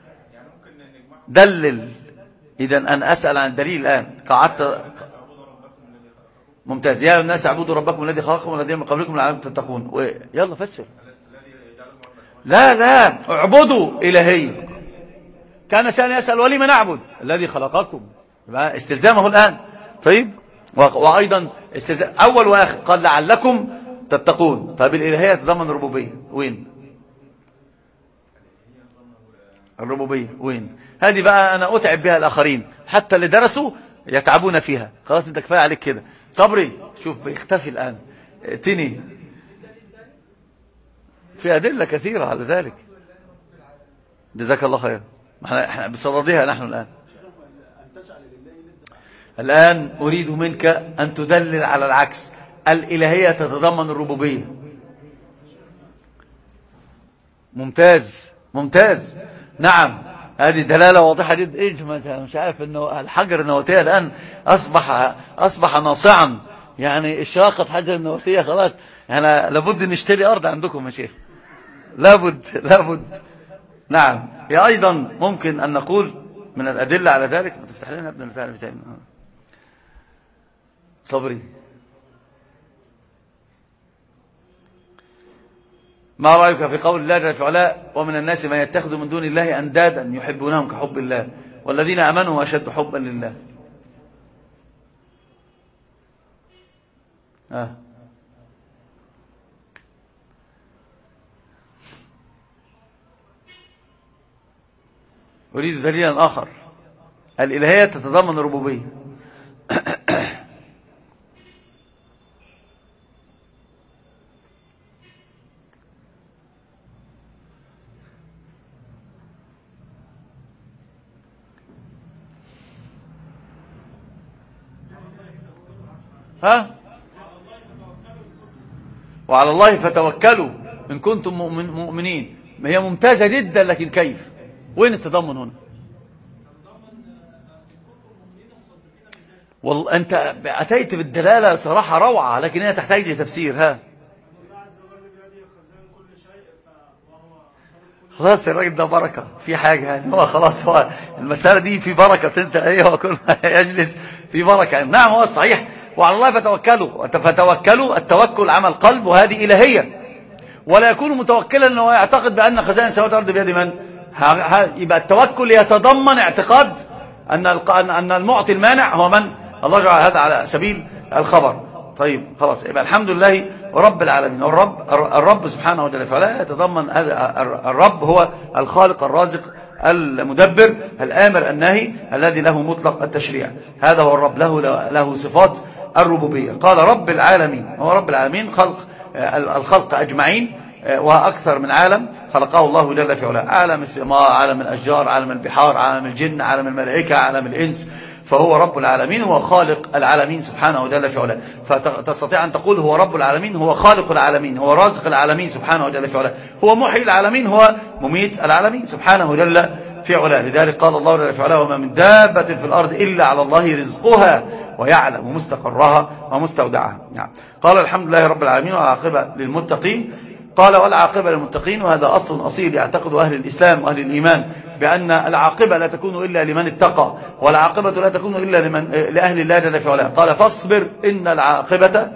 دلل. إذن أن أسأل عن الدليل الآن. قعدت. ممتاز. يا الناس اعبدوا ربكم الذي خلقكم والذين من قبلكم لعلكم تتقون. و... يلا فسر. لا لا اعبدوا إلهية. كان سأل يسأل ولي من أعبد الذي خلقكم. استلزامه الآن. طيب. وأيضا استلزام أول وآخر. قال لعلكم تتقون. طيب الإلهية تضمن الربوبية وين؟ الربوبية وين؟ هذه بقى أنا أتعب بها الآخرين، حتى اللي درسوا يتعبون فيها. خلاص أنت كفاية عليك كده. صبري شوف بيختفي الآن. ائتني في أدلة كثيرة على ذلك. جزاك الله خير. احنا بصددها نحن الآن. الآن أريد منك أن تدلل على العكس. الإلهية تتضمن الربوبية. ممتاز ممتاز. نعم هذه دلالة واضحة جدا. إيه مش عارف إنه الحجر النووية الآن أصبح أصبح ناصعا، يعني إشراقة حجر النووية خلاص. أنا لابد نشتري أرض عندكم يا شيخ، لابد لابد. نعم. هي أيضا ممكن أن نقول من الأدلة على ذلك. ما تفتح لنا ابن الفعل بتاعنا صبري. ما رأيك في قول الله جل في علاه: ومن الناس من يتخذ من دون الله أندادا يحبونهم كحب الله والذين آمنوا أشد حبا لله. آه. أريد دليلا آخر. الإلهية تتضمن الربوبية. ها؟ وعلى الله فتوكلوا إن كنتم مؤمنين. هي ممتازة جدا، لكن كيف؟ وين التضمن هنا؟ والله أنت أتيت بالدلالة صراحة روعة، لكن هي تحتاج لتفسير. ها؟ خلاص الراجل ده بركة في حاجة يعني، هو خلاص هو المسألة دي في بركة تنزل عليه وكل ما يجلس في بركة يعني. نعم هو صحيح، وعلى الله فتوكلوا. فتوكلوا، التوكل عمل قلب، وهذه إلهية. ولا يكون متوكلا أنه يعتقد بأن خزائن السماوات والأرض بيد من؟ يبقى التوكل يتضمن اعتقاد أن أن المعطي المانع هو من؟ الله جعل هذا على سبيل الخبر. طيب خلاص، يبقى الحمد لله رب العالمين. والرب الرب سبحانه وتعالى فلا يتضمن هذا. الرب هو الخالق الرازق المدبر الآمر الناهي الذي له مطلق التشريع. هذا هو الرب، له له صفات الربوبية. قال رب العالمين، هو رب العالمين خلق الخلق أجمعين، وأكثر من عالم خلقه الله جل في علاه. عالم السماء، عالم الأشجار، عالم البحار، عالم الجن، عالم الملائكة، عالم الإنس. فهو رب العالمين، هو خالق العالمين سبحانه وتعالى في علاه. فتستطيع أن تقول هو رب العالمين، هو خالق العالمين، هو رازق العالمين سبحانه وتعالى في علاه، هو محيي العالمين، هو مميت العالمين سبحانه وتعالى في علاه. لذلك قال الله جل في علاه وما من دابة في الأرض إلا على الله رزقها ويعلم مستقرها ومستودعها. نعم. قال الحمد لله رب العالمين والعاقبة للمتقين. قال والعاقبة للمتقين، وهذا أصل أصيل يعتقد أهل الإسلام وأهل الإيمان بأن العاقبة لا تكون إلا لمن اتقى، والعاقبة لا تكون إلا لمن لأهل الله جل في علاه. قال فاصبر إن العاقبة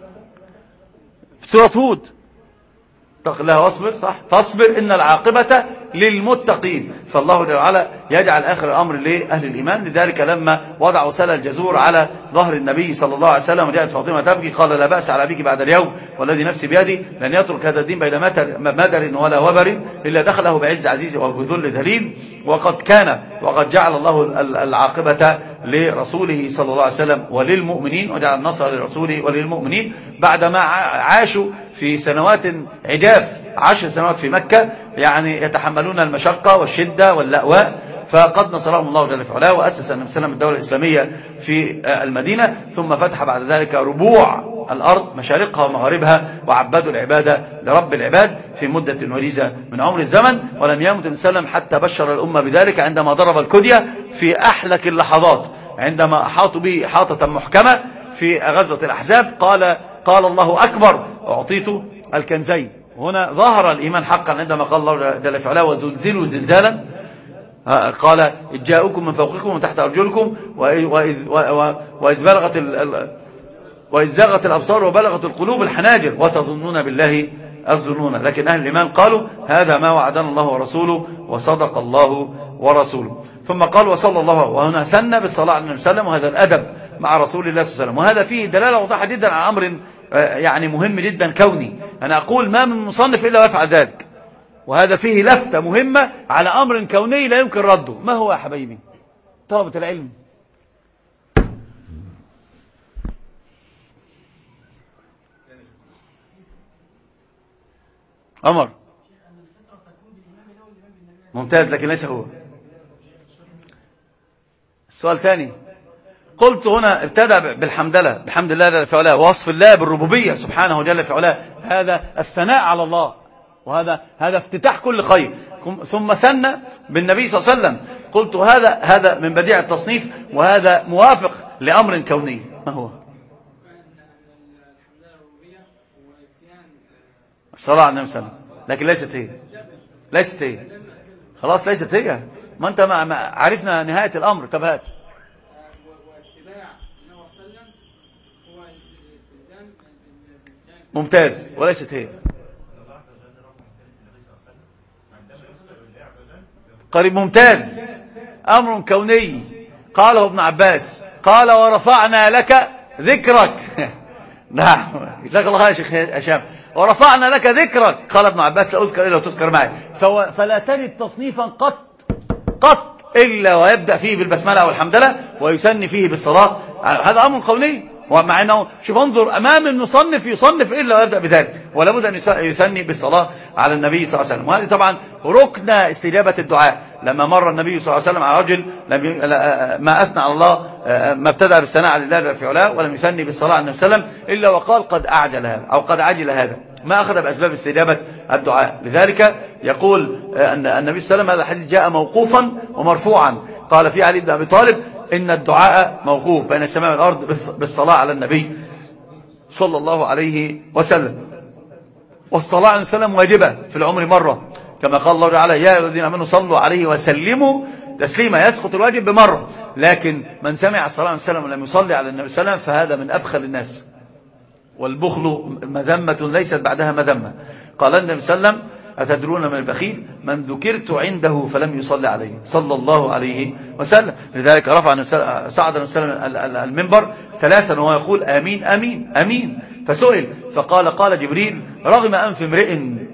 في سورة هود، اتق الله واصبر، صح، فاصبر إن العاقبة للمتقين. فالله جل وعلا يجعل آخر الأمر لأهل الإيمان. لذلك لما وضعوا سل الجزور على ظهر النبي صلى الله عليه وسلم وجاءت فاطمة تبكي قال لا بأس على أبيك بعد اليوم والذي نفسي بيدي لن يترك هذا الدين بين مدر ولا وبر إلا دخله بعز عزيز وبذل ذليل. وقد كان وقد جعل الله العاقبة لرسوله صلى الله عليه وسلم وللمؤمنين، وجعل النصر لرسوله وللمؤمنين بعدما عاشوا في سنوات عجاف، عشر سنوات في مكة، يعني يتحملون المشقة والشدة واللأواء. فقد نصرهم الله جل في علاه، وأسس النبي صلى الله عليه وسلم الدولة الإسلامية في المدينة، ثم فتح بعد ذلك ربوع الأرض مشارقها ومغاربها، وعبدوا العبادة لرب العباد في مدة وجيزة من عمر الزمن. ولم يمت النبي صلى الله عليه وسلم حتى بشر الأمة بذلك عندما ضرب الكدية في أحلك اللحظات، عندما أحاطوا به إحاطة محكمة في غزوة الأحزاب. قال قال الله أكبر أعطيت الكنزين. هنا ظهر الإيمان حقا عندما قال الله جل في علاه وزلزلوا زلزالا. قال إذ جاءوكم من فوقكم ومن تحت أرجلكم وإذ, وإذ بلغت وإذ زاغت الأبصار وبلغت القلوب الحناجر وتظنون بالله الظنون. لكن أهل الإيمان قالوا هذا ما وعدنا الله ورسوله وصدق الله ورسوله. ثم قال وصلى الله، وهنا سن بالصلاة على النبي صلى الله عليه وسلم، وهذا الأدب مع رسول الله صلى الله عليه وسلم. وهذا فيه دلالة واضحة جدا على أمر يعني مهم جدا كوني. أنا أقول ما من مصنف إلا ويفعل ذلك، وهذا فيه لفتة مهمة على أمر كوني لا يمكن رده. ما هو يا حبايبي طلبة العلم؟ عمر ممتاز، لكن ليس هو. السؤال ثاني، قلت هنا ابتدأ بالحمدلله بحمد الله جل في علاه، ووصف الله بالربوبية سبحانه جل في علاه، هذا الثناء على الله، وهذا هذا افتتاح كل خير. ثم سن بالنبي صلى الله عليه وسلم، قلت هذا هذا من بديع التصنيف، وهذا موافق لأمر كوني. ما هو؟ الصلاة على النبي صلى الله عليه وسلم، لكن ليست هي ليست هي خلاص ليست هي. ما انت ما ما عرفنا نهاية الأمر. طب هات. ممتاز، وليست هي. قريب، ممتاز، أمر كوني قاله ابن عباس، قال ورفعنا لك ذكرك. نعم، جزاك الله يا شيخ هشام. ورفعنا لك ذكرك، قال ابن عباس لا أذكر إلا وتذكر معي. فلا تجد تصنيفا قط قط إلا ويبدأ فيه بالبسملة والحمدلة ويسني فيه بالصلاة. هذا أمر كوني، ومع أنه شوف انظر أمام المصنف يصنف إلا ويبدأ بذلك، ولا بد أن يثني بالصلاة على النبي صلى الله عليه وسلم. وهذه طبعا ركن استجابة الدعاء. لما مر النبي صلى الله عليه وسلم على رجل لم ي... ما أثنى على الله، ما ابتدأ بالثناء على الله في علاه، ولم يثني بالصلاة على النبي صلى الله عليه وسلم إلا وقال قد أعجل هذا أو قد عجل هذا، ما أخذ بأسباب استجابة الدعاء. لذلك يقول أن النبي صلى الله عليه وسلم هذا الحديث جاء موقوفا ومرفوعا، قال في علي بن أبي طالب إن الدعاء موقوف بين السماء والأرض بالصلاة على النبي صلى الله عليه وسلم. والصلاة عليه وسلم واجبة في العمر مرة، كما قال الله تعالى يا أيها الذين آمنوا صلوا عليه وسلموا تسليما، يسقط الواجب بمرة. لكن من سمع الصلاة عليه وسلم ولم يصلي على النبي صلى الله عليه وسلم فهذا من أبخل الناس، والبخل مذمة ليست بعدها مذمة. قال النبي صلى الله عليه وسلم أتدرون من البخيل؟ من ذكرت عنده فلم يصلي عليه صلى الله عليه وسلم. لذلك رفع صعد النبي صلى الله عليه وسلم المنبر ثلاثا وهو يقول آمين آمين آمين، فسئل فقال قال جبريل رغم أنف امرئ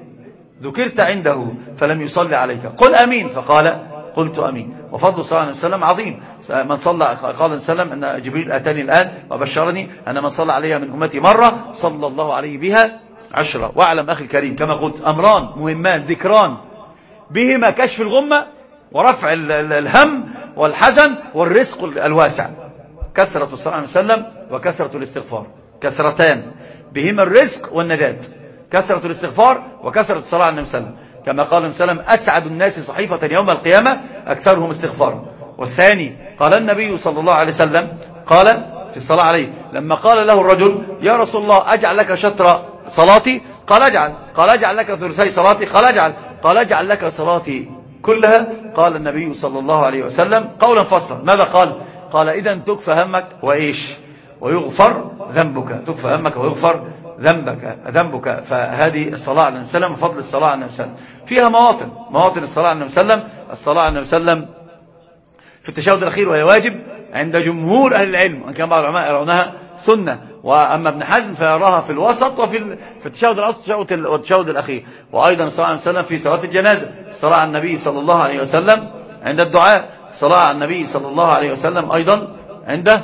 ذكرت عنده فلم يصلي عليك قل آمين، فقال قلت أمين. وفضل صلى الله عليه وسلم عظيم. من صلى قال وسلم أن جبريل أتاني الآن وبشرني أن من صلى علي من أمتي مرة صلى الله عليه بها عشرة. واعلم أخي الكريم كما قلت أمران مهمان ذكران بهما كشف الغمة ورفع الهم والحزن والرزق الواسع، كثرة الصلاة عليه وسلم وكثرة الاستغفار، كثرتان بهما الرزق والنجاة، كثرة الاستغفار وكثرة الصلاة على النبي صلى الله عليه وسلم. كما قال النبي صلى الله عليه وسلم أسعد الناس صحيفة يوم القيامة أكثرهم استغفارا. والثاني قال النبي صلى الله عليه وسلم قال في الصلاة عليه لما قال له الرجل يا رسول الله أجعل لك شطر صلاتي؟ قال اجعل. قال اجعل لك ثلثي صلاتي؟ قال اجعل. قال اجعل لك صلاتي كلها؟ قال النبي صلى الله عليه وسلم قولا فصلا. ماذا قال؟ قال إذا تكفى همك وإيش ويغفر ذنبك، تكفى همك ويغفر ذنبك ذنبك. فهذه الصلاة على النبي صلى الله عليه وسلم وفضل الصلاة على النبي صلى الله عليه وسلم فيها مواطن مواطن الصلاة على النبي صلى الله عليه وسلم. الصلاة على النبي صلى الله عليه وسلم في التشهد الأخير وهي واجب عند جمهور أهل العلم، وإن كان بعض العلماء يرونها سنة، وأما ابن حزم فيراها في الوسط وفي في التشهد الأوسط والتشهد الأخير. وأيضا الصلاة على النبي صلى الله عليه وسلم في صلاة الجنازة، الصلاة على النبي صلى الله عليه وسلم عند الدعاء، الصلاة على النبي صلى الله عليه وسلم أيضا عند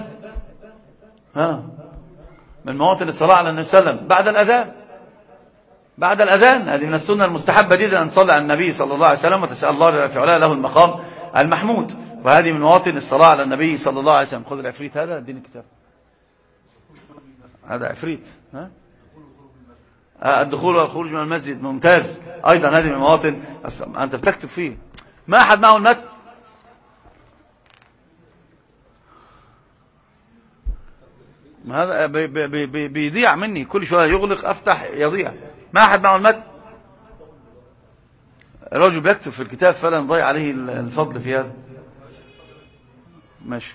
ها من مواطن الصلاة على النبي صلى الله عليه وسلم بعد الأذان. بعد الأذان هذه من السنة المستحبة جدا أن نصلي على النبي صلى الله عليه وسلم وتسأل الله جل في علاه له المقام المحمود. وهذه من مواطن الصلاة على النبي صلى الله عليه وسلم. خذ العفريت هذا اديني الكتاب، هذا عفريت ها الدخول والخروج من المسجد ممتاز أيضا، هذه من مواطن. أنت بتكتب فيه ما أحد معه المتن؟ هذا بي بي بي بيضيع مني كل شوية، يغلق أفتح يضيع. ما أحد معه المتن؟ الرجل بيكتب في الكتاب فلا نضيع عليه الفضل في هذا. ماشي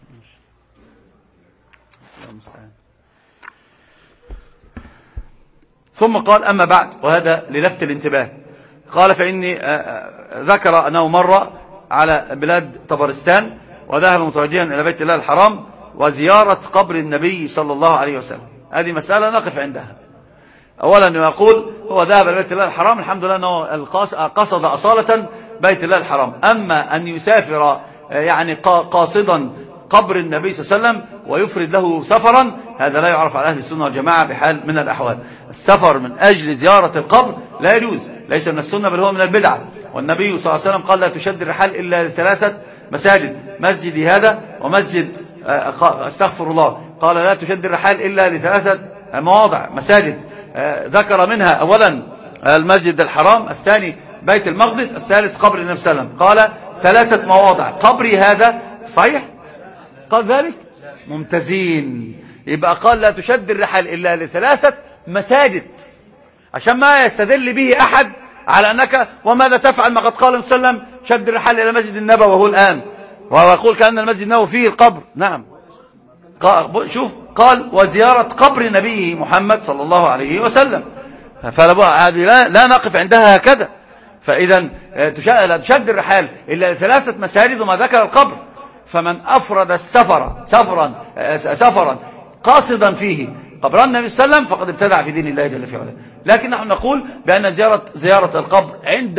ثم قال أما بعد، وهذا للفت الانتباه، قال فإني ذكر أنه مر على بلاد طبرستان وذهب متوجها إلى بيت الله الحرام وزيارة قبر النبي صلى الله عليه وسلم. هذه مسألة نقف عندها. أولا يقول هو ذهب إلى بيت الله الحرام، الحمد لله أنه قصد أصالة بيت الله الحرام. أما أن يسافر يعني قاصدا قبر النبي صلى الله عليه وسلم ويفرد له سفرا، هذا لا يعرف على أهل السنة والجماعة بحال من الأحوال. السفر من أجل زيارة القبر لا يجوز، ليس من السنة بل هو من البدعة. والنبي صلى الله عليه وسلم قال لا تشد الرحال إلا لثلاثة مساجد، مسجدي هذا ومسجد استغفر الله، قال لا تشد الرحال إلا لثلاثة مواضع مساجد، ذكر منها أولا المسجد الحرام، الثاني بيت المقدس، الثالث قبر النبي صلى الله عليه وسلم. قال ثلاثة مواضع، قبري هذا صحيح؟ قال ذلك ممتازين. يبقى قال لا تشد الرحال إلا لثلاثة مساجد، عشان ما يستدل به أحد على أنك وماذا تفعل ما قد قال النبي صلى الله عليه وسلم شد الرحال إلى مسجد النبوي وهو الآن، وهو يقول كأن المسجد النبوي فيه القبر. نعم شوف قال وزيارة قبر نبيه محمد صلى الله عليه وسلم، فهذه لا, لا نقف عندها هكذا. فإذا لا تشد الرحال إلا لثلاثة مساجد وما ذكر القبر. فمن أفرد السفر سفرا سفرا قاصدا فيه قبر النبي صلى الله عليه وسلم فقد ابتدع في دين الله جل في علاه. لكن نحن نقول بأن زيارة زيارة القبر عند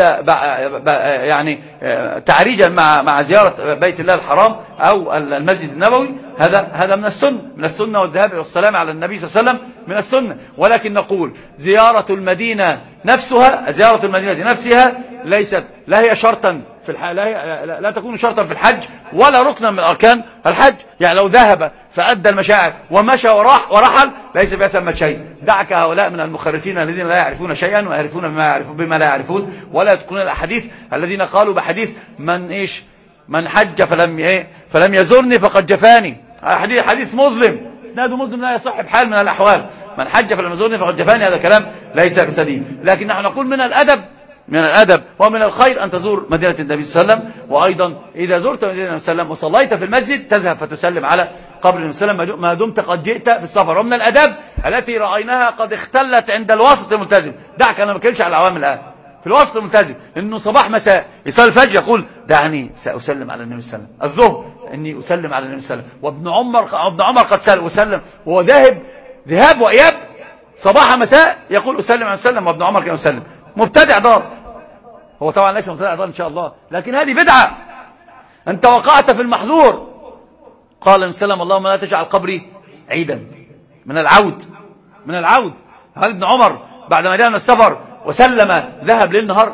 يعني تعريجا مع مع زيارة بيت الله الحرام أو المسجد النبوي هذا هذا من السنة من السنة والذهاب والسلام على النبي صلى الله عليه وسلم من السنة. ولكن نقول زيارة المدينة نفسها زيارة المدينة نفسها ليست لا هي شرطا في الح... لا, هي... لا, لا تكون شرطا في الحج ولا ركنا من أركان الحج. يعني لو ذهب فأدى المشاعر ومشى وراح ورحل ليس فيها ثمة شيء. دعك هؤلاء من المخرفين الذين لا يعرفون شيئا ويعرفون بما, يعرفون بما لا يعرفون ولا يتقنون الأحاديث الذين قالوا بحديث من إيش من حج فلم إيه فلم يزرني فقد جفاني. حديث حديث مسلم اسناده مسلم لا يصح بحال من الأحوال. من حج فلم يزرني فقد جفاني هذا كلام ليس بسديد. لكن نحن نقول من الأدب من الأدب ومن الخير أن تزور مدينة النبي صلى الله عليه وسلم. وأيضا إذا زرت مدينة النبي صلى الله عليه وسلم وصليت في المسجد تذهب فتسلم على قبر النبي صلى الله عليه وسلم ما دمت قد جئت في السفر. ومن الأدب التي رأيناها قد اختلت عند الوسط الملتزم. دعك أنا ما بتكلمش على العوام الآن في الوسط الملتزم إنه صباح مساء يصلي الفجر يقول دعني سأسلم على النبي صلى الله عليه وسلم. الظهر إني أسلم على النبي صلى الله عليه وسلم. وابن عمر ابن عمر قد سلم وسلم وهو ذاهب ذهاب وإياب صباح مساء يقول أسلم على وسلم. وابن عمر كان يسلم. مبتدع ضار. هو طبعا ليس مبتدع ضار إن شاء الله لكن هذه بدعة. أنت وقعت في المحظور. قال النبي صلى الله عليه وسلم اللهم لا تجعل قبري عيدا من العود من العود. هل ابن عمر بعدما جاء من السفر وسلم ذهب ليل نهار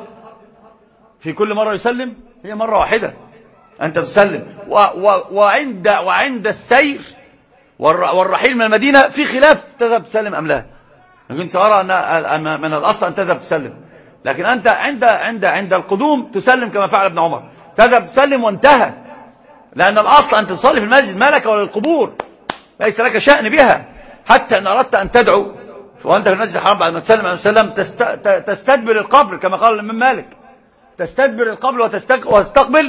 في كل مرة يسلم؟ هي مرة واحدة أنت تسلم. و و وعند وعند السير والرحيل من المدينة في خلاف تذهب تسلم أم لا. كنت سأرى أن من الأصل أن تذهب تسلم لكن أنت عند عند عند القدوم تسلم كما فعل ابن عمر. تذهب تسلم وانتهى لأن الأصل أن تصلي في المسجد ما لك ولا القبور ليس لك شأن بها. حتى إن أردت أن تدعو وأنت في المسجد الحرام بعد ما تسلم عليه وسلم تستدبر القبر كما قال الإمام مالك. تستدبر القبر وتستقبل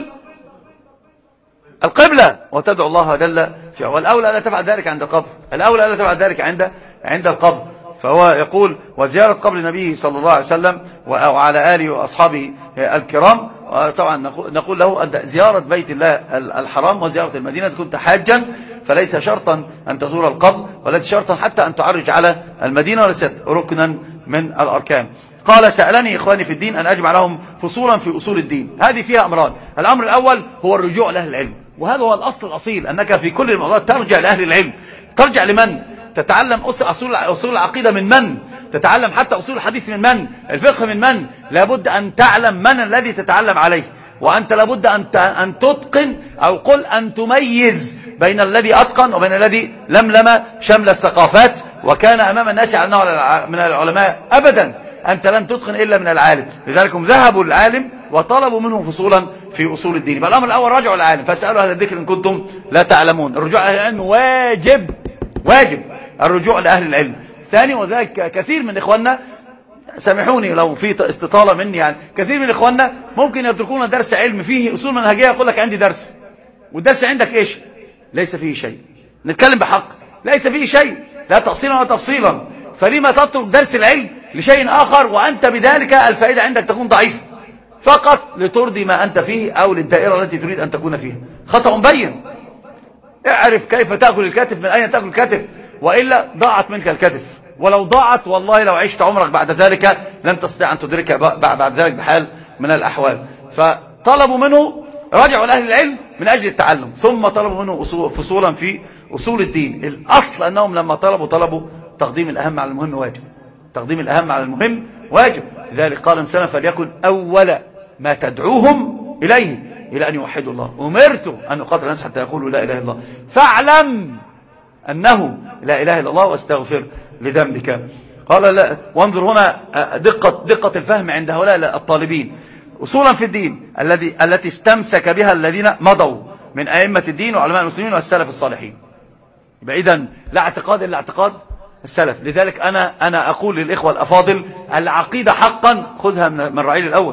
القبلة وتدعو الله جل في. والأولى لا تفعل ذلك عند القبر. الأولى لا تفعل ذلك عند عند القبر. فهو يقول وزيارة قبر النبي صلى الله عليه وسلم وعلى آله وأصحابه الكرام. طبعا نقول له أن زيارة بيت الله الحرام وزيارة المدينة كنت حاجا فليس شرطا أن تزور القبر وليس شرطا حتى أن تعرج على المدينة وليست ركنا من الأركان. قال سألني إخواني في الدين أن أجمع لهم فصولا في أصول الدين. هذه فيها أمران. الأمر الأول هو الرجوع لأهل العلم وهذا هو الأصل الأصيل أنك في كل الموضوعات ترجع لأهل العلم. ترجع لمن؟ تتعلم أصول أصول العقيدة من من؟ تتعلم حتى أصول الحديث من من؟ الفقه من من؟ لابد أن تعلم من الذي تتعلم عليه. وأنت لابد أن أن تتقن أو قل أن تميز بين الذي أتقن وبين الذي لملم شمل الثقافات وكان أمام الناس على نوع من العلماء. أبدا أنت لن تتقن إلا من العالم. لذلك ذهبوا للعالم وطلبوا منه فصولا في أصول الدين. فالأمر الأول رجعوا للعالم فاسألوا أهل الذكر إن كنتم لا تعلمون. الرجوع لأهل العلم واجب واجب الرجوع لأهل العلم. ثاني وذلك كثير من إخواننا سامحوني لو في استطالة مني يعني كثير من إخواننا ممكن يتركون درس علم فيه أصول منهجية يقول لك عندي درس والدرس عندك إيش؟ ليس فيه شيء. نتكلم بحق ليس فيه شيء لا تأصيلا ولا تفصيلا. فلما تترك درس العلم لشيء آخر وأنت بذلك الفائدة عندك تكون ضعيفة فقط لترضي ما أنت فيه أو للدائرة التي تريد أن تكون فيها. خطأ مبين. اعرف كيف تأكل الكتف من أين تأكل الكتف وإلا ضاعت منك الكتف. ولو ضاعت والله لو عشت عمرك بعد ذلك لن تستطيع أن تدركها بعد ذلك بحال من الأحوال. فطلبوا منه رجعوا لأهل العلم من أجل التعلم ثم طلبوا منه فصولا في أصول الدين. الأصل أنهم لما طلبوا طلبوا تقديم الأهم على المهم واجب. تقديم الأهم على المهم واجب. لذلك قال مثلا فليكن أول ما تدعوهم إليه إلى أن يوحدوا الله. أمرت أن أقاتل الناس حتى يقولوا لا إله إلا الله فاعلم أنه لا إله إلا الله واستغفر لذنبك. قال لا. وانظر هنا دقة, دقة الفهم عند هؤلاء الطالبين. أصولا في الدين الذي التي استمسك بها الذين مضوا من أئمة الدين وعلماء المسلمين والسلف الصالحين. يبقى إذن لا اعتقاد إلا اعتقاد السلف. لذلك أنا أنا أقول للإخوة الأفاضل العقيدة حقا خذها من الرعيل الأول.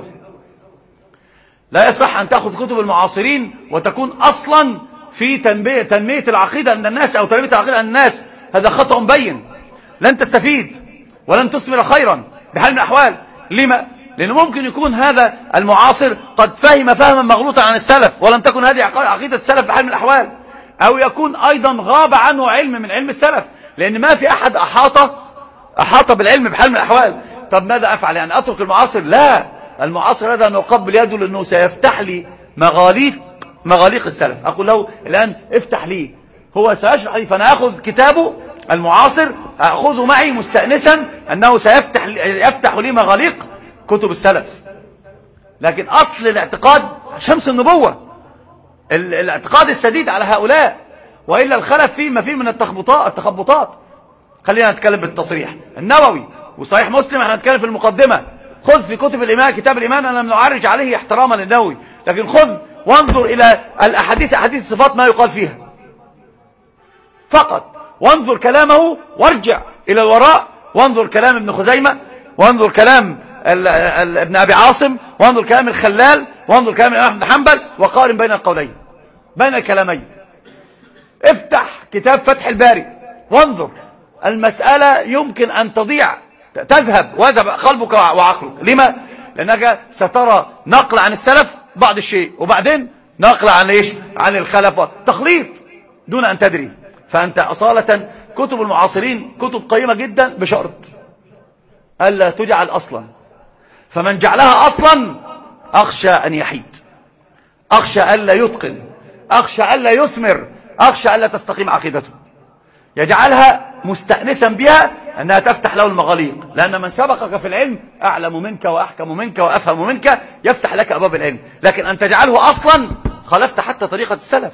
لا يصح أن تأخذ كتب المعاصرين وتكون أصلا في تنمية, تنمية العقيدة عند الناس أو تنمية العقيدة عند الناس. هذا خطأ مبين. لن تستفيد ولن تثمر خيرا بحال من الأحوال. لما؟ لأنه ممكن يكون هذا المعاصر قد فهم فهما مغلوطا عن السلف ولم تكن هذه عقيدة السلف بحال من الأحوال. أو يكون أيضا غاب عنه علم من علم السلف لأن ما في أحد أحاط أحاط بالعلم بحال من الأحوال. طب ماذا أفعل؟ يعني أترك المعاصر؟ لا، المعاصر هذا أن أقبل يده لأنه سيفتح لي مغاليق مغاليق السلف. أقول له الآن افتح لي، هو سيشرح لي، فأنا أخذ كتابه المعاصر أخذه معي مستأنسا أنه سيفتح يفتح لي مغاليق كتب السلف. لكن أصل الاعتقاد شمس النبوة، الاعتقاد السديد على هؤلاء، وإلا الخلف فيه ما فيه من التخبطات التخبطات. خلينا نتكلم بالتصريح. النووي وصحيح مسلم احنا نتكلم في المقدمة. خذ في كتب الإيمان كتاب الإيمان، أنا لم نعرج عليه احتراما للنووي، لكن خذ وانظر إلى الأحاديث أحاديث الصفات ما يقال فيها فقط، وانظر كلامه وارجع إلى الوراء، وانظر كلام ابن خزيمة، وانظر كلام ال ال ابن أبي عاصم، وانظر كلام الخلال، وانظر كلام الإمام أحمد بن حنبل، وقارن بين القولين بين الكلامين. افتح كتاب فتح الباري وانظر، المسألة يمكن أن تضيع تذهب ويذهب قلبك وعقلك. لما؟ لأنك سترى نقل عن السلف بعض الشيء، وبعدين نقل عن إيش؟ عن الخلف، تخليط دون أن تدري. فأنت أصالة كتب المعاصرين كتب قيمة جدا بشرط ألا تجعل أصلا، فمن جعلها أصلا أخشى أن يحيد، أخشى ألا يتقن، أخشى ألا يثمر، أخشى ألا تستقيم عقيدته. يجعلها مستأنسا بها أنها تفتح له المغاليق، لأن من سبقك في العلم أعلم منك وأحكم منك وأفهم منك، يفتح لك أبواب العلم. لكن أن تجعله أصلا خالفت حتى طريقة السلف.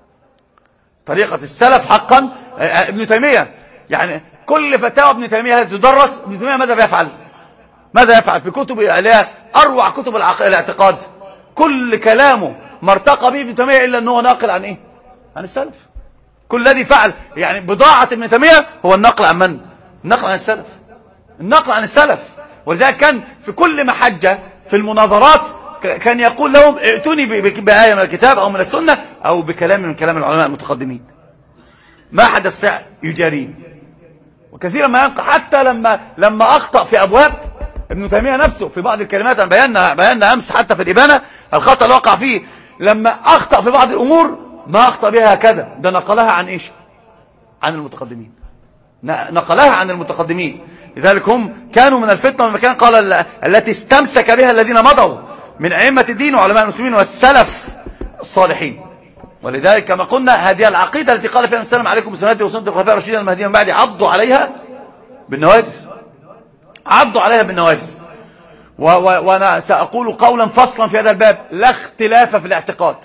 طريقة السلف حقا. ابن تيمية يعني كل فتاوى ابن تيمية تدرس، ابن تيمية ماذا بيفعل؟ ماذا يفعل في كتب عليها أروع كتب الاعتقاد؟ كل كلامه ما ارتقى به ابن تيمية إلا أنه ناقل عن إيه؟ عن السلف. كل الذي فعل يعني بضاعة ابن تيمية هو النقل عن من؟ النقل عن السلف، النقل عن السلف. ولذلك كان في كل محجة في المناظرات كان يقول لهم ائتوني بآية من الكتاب أو من السنة أو بكلام من كلام العلماء المتقدمين، ما حد يستطيع يجاريه. وكثيرا ما ينقع حتى لما لما أخطأ في أبواب ابن تيمية نفسه في بعض الكلمات، أنا بينا بينا أمس حتى في الإبانة الخطأ اللي وقع فيه، لما أخطأ في بعض الأمور ما أخطأ بها هكذا، ده نقلها عن إيش؟ عن المتقدمين، نقلها عن المتقدمين. لذلك هم كانوا من الفتنة من مكان قال التي استمسك بها الذين مضوا من أئمة الدين وعلماء المسلمين والسلف الصالحين. ولذلك كما قلنا هذه العقيدة التي قال فيها السلام عليكم بسنتي وسنة الخلفاء الراشدين المهديين من بعدي، عضوا عليها بالنواجذ، عضوا عليها بالنواجذ. وأنا سأقول قولا فصلا في هذا الباب: لا اختلاف في الاعتقاد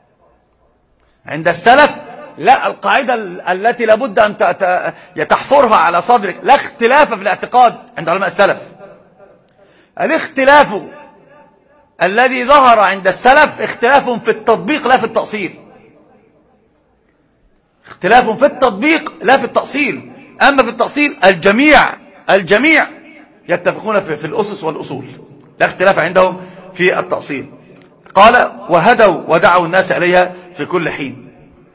عند السلف. لا، القاعدة التي لابد أن تحفرها على صدرك: لا اختلاف في الاعتقاد عند علماء السلف. الاختلاف الذي ظهر عند السلف اختلاف في التطبيق لا في التأصيل، اختلاف في التطبيق لا في التأصيل. أما في التأصيل الجميع الجميع يتفقون في, في الأسس والأصول، لا اختلاف عندهم في التأصيل. قال: وهدوا ودعوا الناس إليها في كل حين.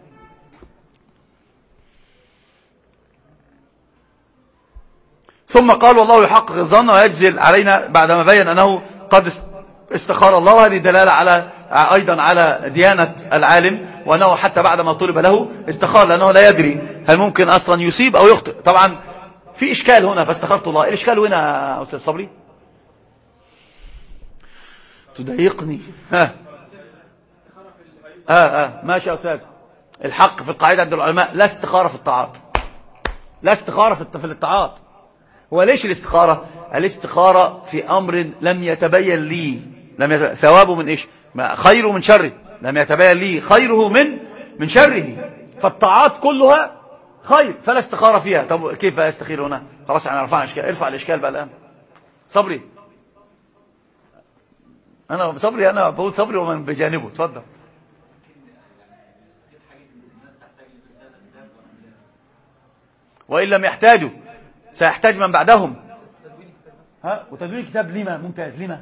ثم قال: والله يحقق الظن ويجزل علينا، بعدما بين أنه قد استخار الله. هذه دلالة على أيضا على ديانة العالم، وأنه حتى بعدما طلب له استخار، لأنه لا يدري هل ممكن أصلا يصيب أو يخطئ. طبعا في إشكال هنا، فاستخرت الله. الإشكال هنا أستاذ صبري تضايقني. ها ها ها ماشي يا أستاذ. الحق في القاعدة عند العلماء: لا استخارة في الطاعات، لا استخارة في الطاعات. هو ليش الاستخارة؟ الاستخارة في أمر لم يتبين لي، لم يتبين ثوابه من إيش؟ خيره من شره، لم يتبين لي خيره من من شره. فالطاعات كلها خير، فلا استخارة فيها. طب كيف يستخير هنا؟ خلاص احنا رفعنا الإشكال. ارفع الإشكال بقى الآن. صبري، أنا صبري، أنا بقول صبري ومن بجانبه. تفضل. وإن لم يحتاجوا سيحتاج من بعدهم. ها وتدوين الكتاب لما؟ ممتاز. لما؟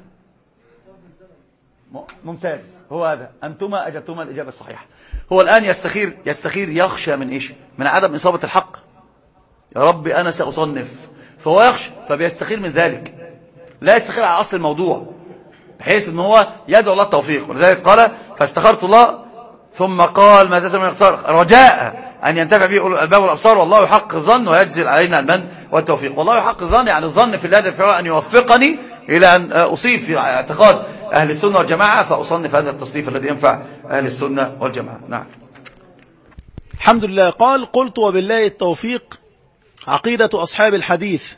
ممتاز. هو هذا. أنتما أجبتما الإجابة الصحيحة. هو الآن يستخير يستخير يخشى من إيش؟ من عدم إصابة الحق. يا رب أنا سأصنف، فهو يخشى فبيستخير من ذلك، لا يستخير على أصل الموضوع، بحيث أنه هو يدعو الله التوفيق. ولذلك قال: فاستخرت الله ثم قال ما تسمى الاختصار رجاء أن ينتفع به أولو الألباب والأبصار، والله يحقق الظن ويجزل علينا المن والتوفيق. والله يحقق الظن يعني الظن في الله جل وعلا أن يوفقني إلى أن أصيب في اعتقاد أهل السنة والجماعة، فأصنف هذا التصنيف الذي ينفع أهل السنة والجماعة. نعم. الحمد لله. قال قلت وبالله التوفيق عقيدة أصحاب الحديث.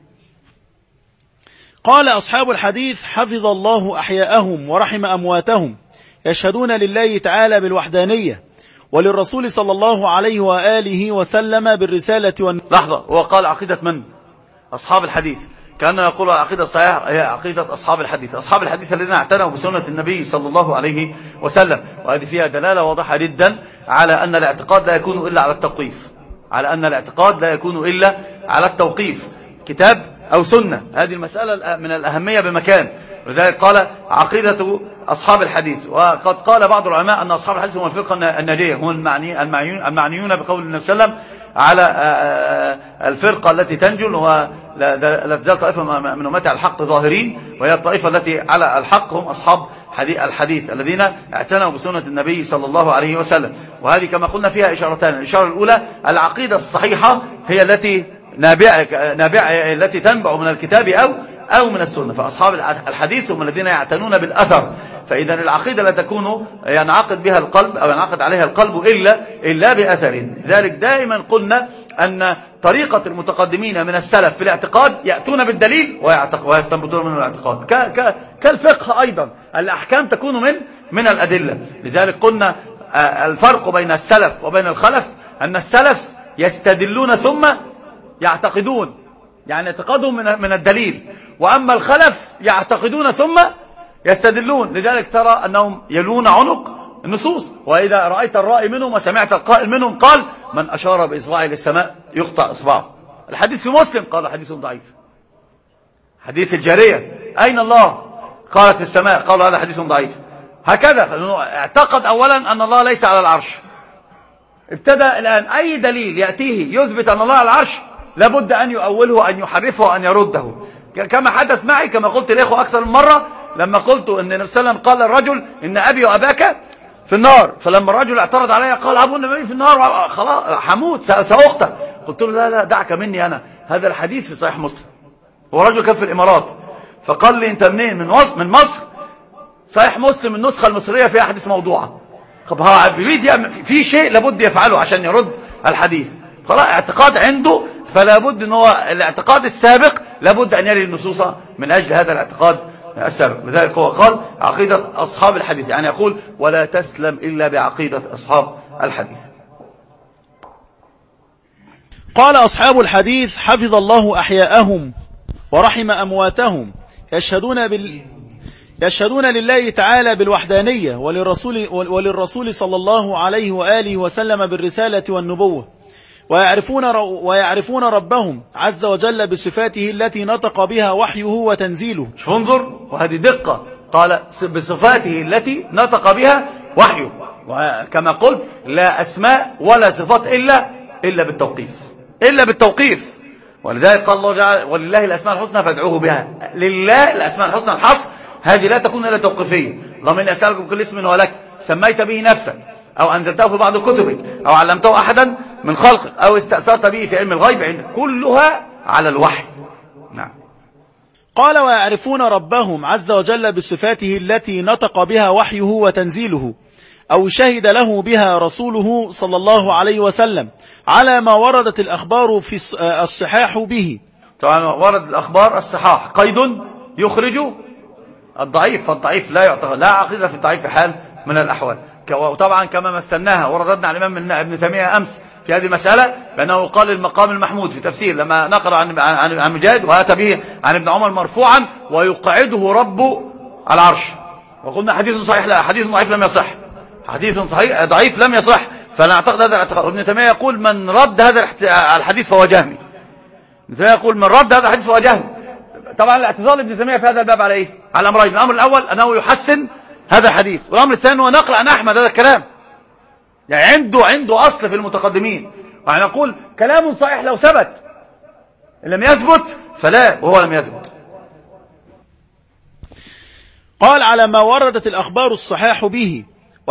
قال أصحاب الحديث حفظ الله أحياءهم ورحم أمواتهم يشهدون لله تعالى بالوحدانية وللرسول صلى الله عليه وآله وسلم بالرسالة والن... لحظة، هو قال عقيدة من؟ أصحاب الحديث. كان يقول العقيدة الصحيحة هي عقيدة أصحاب الحديث، أصحاب الحديث الذين اعتنوا بسنة النبي صلى الله عليه وسلم. وهذه فيها دلالة واضحة جدا على أن الاعتقاد لا يكون إلا على التوقيف، على أن الاعتقاد لا يكون إلا على التوقيف، كتاب أو سنة. هذه المسألة من الأهمية بمكان، ولذلك قال عقيدة أصحاب الحديث. وقد قال بعض العلماء أن أصحاب الحديث هم الفرقة الناجية، هم المعنيون, المعنيون بقول النبي صلى الله عليه وسلم على الفرقة التي تنجل، ولا تزال طائفة من أمتي على الحق ظاهرين، وهي الطائفة التي على الحق هم أصحاب الحديث الذين اعتنوا بسنة النبي صلى الله عليه وسلم. وهذه كما قلنا فيها إشارتان. الإشارة الأولى العقيدة الصحيحة هي التي نابعة نابعة التي تنبع من الكتاب أو أو من السنة، فأصحاب الحديث هم الذين يعتنون بالأثر. فإذا العقيدة لا تكون ينعقد بها القلب أو ينعقد عليها القلب إلا إلا بأثر. لذلك دائما قلنا أن طريقة المتقدمين من السلف في الاعتقاد يأتون بالدليل ويستنبطون منه الاعتقاد، كالفقه أيضا الأحكام تكون من من الأدلة. لذلك قلنا الفرق بين السلف وبين الخلف أن السلف يستدلون ثم يعتقدون، يعني اعتقادهم من من الدليل، وأما الخلف يعتقدون ثم يستدلون. لذلك ترى أنهم يلون عنق النصوص، وإذا رأيت الرائي منهم وسمعت القائل منهم قال من أشار بإصبعه للسماء يقطع إصبعه. الحديث في مسلم قال حديث ضعيف. حديث الجارية أين الله؟ قالت في السماء، قالوا هذا حديث ضعيف. هكذا اعتقد أولا أن الله ليس على العرش، ابتدأ الآن أي دليل يأتيه يثبت أن الله على العرش لابد أن يؤوله، أن يحرفه، وأن يرده، كما حدث معي كما قلت لإخوة أكثر من مرة لما قلت أن النبي صلى الله عليه وسلم قال الرجل إن أبي وأباك في النار، فلما الرجل اعترض علي قال أبو النبي في النار خلاص حموت سأقتل، قلت له لا لا دعك مني أنا، هذا الحديث في صحيح مسلم. هو رجل كان في الإمارات فقال لي أنت منين؟ من مصر. من مصر. صحيح مسلم النسخة المصرية فيها حديث موضوعة. طب في شيء لابد يفعله عشان يرد الحديث، خلاص اعتقاد عنده، فلا بد ان هو الاعتقاد السابق لابد ان يري النصوص من اجل هذا الاعتقاد السابق. لذلك هو قال عقيدة اصحاب الحديث، يعني يقول ولا تسلم الا بعقيدة اصحاب الحديث. قال أصحاب الحديث حفظ الله أحياءهم ورحم أمواتهم يشهدون بال يشهدون لله تعالى بالوحدانية وللرسول وللرسول صلى الله عليه وآله وسلم بالرسالة والنبوة، ويعرفون ويعرفون ربهم عز وجل بصفاته التي نطق بها وحيه وتنزيله. شوف انظر، وهذه دقة، قال بصفاته التي نطق بها وحيه، وكما قلت لا أسماء ولا صفات إلا إلا بالتوقيف، إلا بالتوقيف. ولذلك قال الله تعالى ولله الأسماء الحسنى فادعوه بها. لله الأسماء الحسنى الحصر هذه لا تكون إلا توقيفية. اللهم إني أسألك بكل اسم هو لك سميت به نفسك أو أنزلته في بعض كتبك أو علمته أحدا من خلقك أو استأثرت به في علم الغيب عندك، كلها على الوحي. نعم. قال ويعرفون ربهم عز وجل بصفاته التي نطق بها وحيه وتنزيله أو شهد له بها رسوله صلى الله عليه وسلم على ما وردت الأخبار في الصحاح به. طبعا ورد الأخبار الصحاح قيد يخرج الضعيف، فالضعيف لا يعتقد، لا عقيدة في الضعيف في حال من الأحوال. وطبعا كما مثلناها ورددنا على الإمام ابن تيمية أمس في هذه المسألة بأنه قال المقام المحمود في تفسير لما نقل عن عن عن مجاهد وأتى به عن ابن عمر مرفوعا ويقعده رب العرش، وقلنا حديث صحيح لا حديث ضعيف لم يصح، حديث صحيح ضعيف لم يصح، فنعتقد هذا الاعتقاد. ابن تيمية يقول من رد هذا الحديث فهو جهمي. ابن تيمية يقول من رد هذا الحديث فهو جهمي. طبعا الاعتزال ابن تيمية في هذا الباب على ايه؟ على امرين. الامر الاول انه يحسن هذا الحديث، والامر الثاني هو نقل عن احمد هذا الكلام، يعني عنده عنده اصل في المتقدمين، يعني نقول كلام صحيح لو ثبت، ان لم يثبت فلا، وهو لم يثبت. قال على ما وردت الاخبار الصحاح به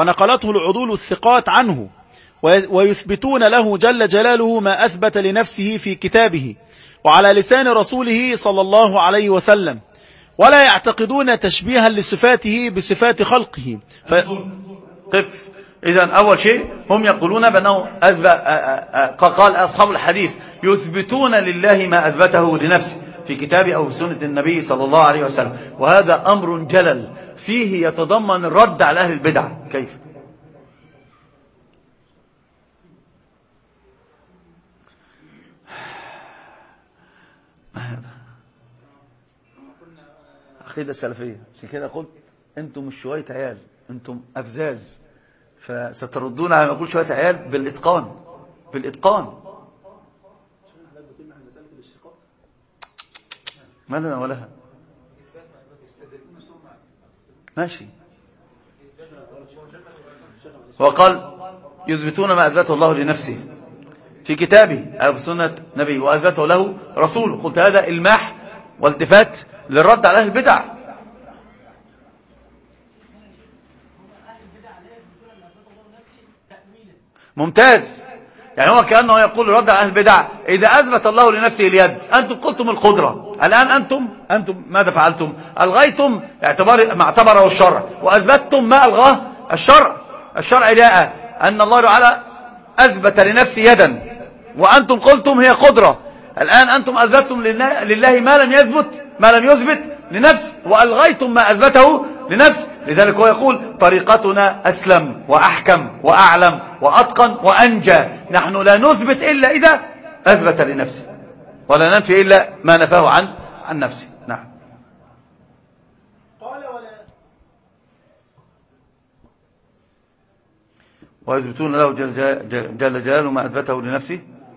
ونقلته العضول الثقات عنه، ويثبتون له جل جلاله ما أثبت لنفسه في كتابه وعلى لسان رسوله صلى الله عليه وسلم، ولا يعتقدون تشبيها لصفاته بصفات خلقه. ف... قف. إذن أول شيء هم يقولون بأنه أثبت، قال أصحاب الحديث يثبتون لله ما أثبته لنفسه في كتابه أو في سنة النبي صلى الله عليه وسلم، وهذا أمر جلل فيه يتضمن الرد على أهل البدع. كيف؟ ما هذا؟ عقيدة السلفية. عشان كده قلت أنتم مش شوية عيال، أنتم أفزاز، فستردون على ما يقول شوية عيال بالإتقان بالإتقان. ما لنا ولها ماشي. وقال يثبتون ما أثبته الله لنفسه في كتابه أو في سنة نبيه وأثبته له رسوله. قلت هذا الماح والتفات للرد على أهل البدع. ممتاز. يعني هو كأنه يقول رد على أهل البدع إذا أثبت الله لنفسه اليد، أنتم قلتم القدرة، الآن أنتم أنتم ماذا فعلتم؟ ألغيتم اعتبار ما اعتبره الشرع، وأثبتتم ما ألغاه الشرع. الشرع جاء أن الله تعالى أثبت لنفسه يدا، وأنتم قلتم هي قدرة. الآن أنتم أثبتم لله ما لم يثبت ما لم يثبت لنفسه، وألغيتم ما أثبته لنفسه. لذلك هو يقول طريقتنا أسلم وأحكم وأعلم وأتقن وأنجى. نحن لا نثبت إلا إذا أثبت لنفسه، ولا ننفي إلا ما نفاه عن عن نفسه. نعم. قال ولا ويثبتون له جل, جل, جل جلاله ما أثبته لنفسه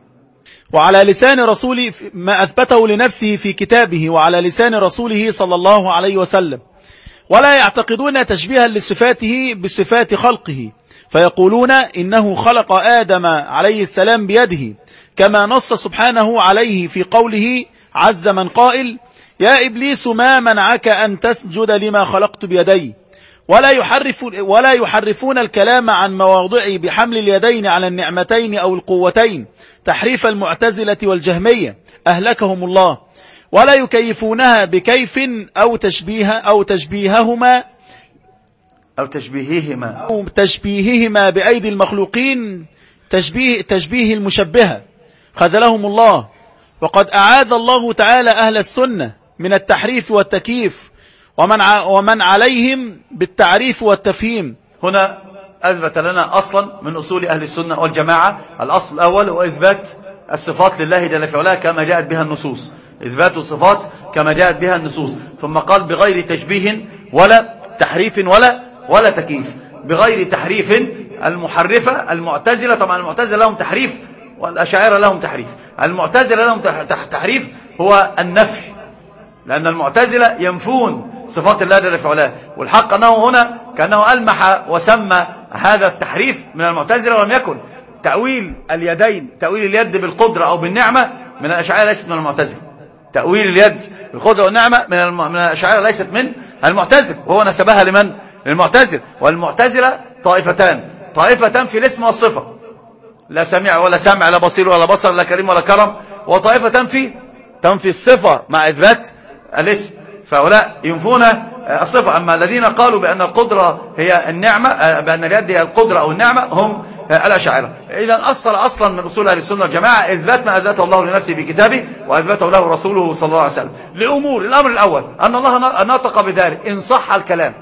وعلى لسان رسوله ما أثبته لنفسه في كتابه وعلى لسان رسوله صلى الله عليه وسلم، ولا يعتقدون تشبيها لصفاته بصفات خلقه، فيقولون إنه خلق آدم عليه السلام بيده، كما نص سبحانه عليه في قوله عز من قائل يا إبليس ما منعك أن تسجد لما خلقت بيدي. ولا يحرف ولا يحرفون الكلام عن مواضعه بحمل اليدين على النعمتين أو القوتين، تحريف المعتزلة والجهمية أهلكهم الله. ولا يكيفونها بكيف أو تشبيه أو تشبيههما أو تشبيههما أو تشبيههما بأيدي المخلوقين، تشبيه تشبيه المشبهة خذلهم الله. وقد أعاذ الله تعالى أهل السنة من التحريف والتكييف ومن ومن عليهم بالتعريف والتفهيم. هنا أثبت لنا أصلا من أصول أهل السنة والجماعة. الأصل الأول هو إثبات الصفات لله جل في علاه كما جاءت بها النصوص، إثبات الصفات كما جاءت بها النصوص. ثم قال بغير تشبيه ولا تحريف ولا ولا تكييف. بغير تحريف، المحرفة المعتزلة، طبعا المعتزلة لهم تحريف والأشاعرة لهم تحريف. المعتزلة لهم تحريف هو النفي، لأن المعتزلة ينفون صفات الله جل في علاه، والحق أنه هنا كأنه ألمح وسمى هذا التحريف من المعتزلة، ولم يكن تأويل اليدين، تأويل اليد بالقدرة أو بالنعمة من الأشاعرة ليست من المعتزلة. تأويل اليد بالقدرة والنعمة من من الأشاعرة ليست من المعتزلة، وهو نسبها لمن؟ للمعتزلة. والمعتزلة طائفتان، طائفتان في الاسم والصفة، لا سميع ولا سمع، لا بصير ولا بصر، لا كريم ولا كرم، وطائفة تنفي تنفي الصفة مع إثبات الاسم، فهؤلاء ينفون الصفة. أما الذين قالوا بأن القدرة هي النعمة، بأن اليد هي القدرة أو النعمة، هم الأشاعرة. إذن أصل أصلا من أصول أهل السنة والجماعة إثبات ما أثبته الله لنفسه في كتابه وأثبته له رسوله صلى الله عليه وسلم لأمور. الأمر الأول أن الله نطق بذلك إن صح الكلام،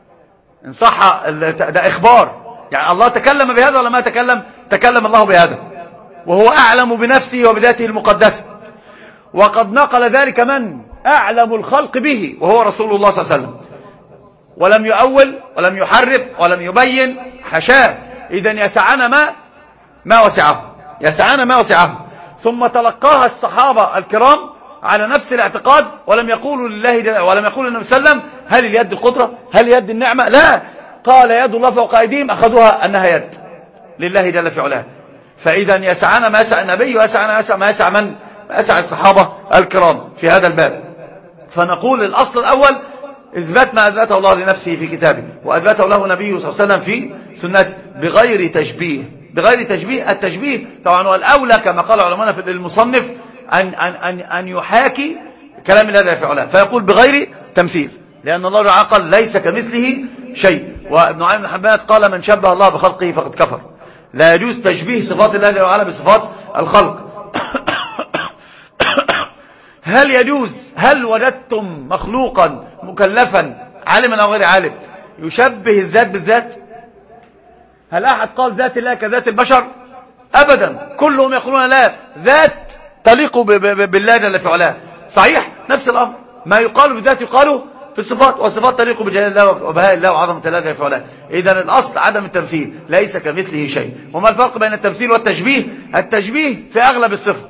إن صح، ده إخبار، يعني الله تكلم بهذا ولا ما تكلم؟ تكلم الله بهذا، وهو أعلم بنفسه وبذاته المقدسة. وقد نقل ذلك من أعلم الخلق به وهو رسول الله صلى الله عليه وسلم، ولم يؤول ولم يحرف ولم يبين، حشاه. إذن يسعنا ما ما وسعه، يسعنا ما وسعه. ثم تلقاها الصحابة الكرام على نفس الاعتقاد، ولم يقولوا لله ولم يقولوا النبي صلى الله عليه وسلم هل اليد القدرة، هل اليد النعمة، لا، قال يد الله فوق أيديهم، أخذوها أنها يد لله جل في علاه. فإذا يسعنا ما يسع النبي، ويسعنا ما يسع من؟ ما يسع الصحابة الكرام في هذا الباب. فنقول الأصل الأول إثبات ما أثبته الله لنفسه في كتابه وأثبته له نبيه صلى الله عليه وسلم في سنته بغير تشبيه. بغير تشبيه، التشبيه طبعا هو الأولى كما قال علماء في المصنف أن, أن, أن, أن يحاكي كلام الله جل وعلا فيقول بغير تمثيل، لأن الله تعالى قال ليس كمثله شيء. وابن عامر بن حبان قال من شبه الله بخلقه فقد كفر. لا يجوز تشبيه صفات الله جل وعلا بصفات الخلق. هل يجوز، هل وجدتم مخلوقا مكلفا عالما أو غير عالم يشبه الذات بالذات؟ هل أحد قال ذات الله كذات البشر؟ أبدا، كلهم يقولون لا، ذات تليق بالله جل في علاه. صحيح، نفس الأمر، ما يقال في الذات يقال في الصفات، والصفات تليق بجلال الله وبهاء الله وعظمة الله جل في علاه. إذن الأصل عدم التمثيل، ليس كمثله شيء. وما الفرق بين التمثيل والتشبيه؟ التشبيه في أغلب الصفة،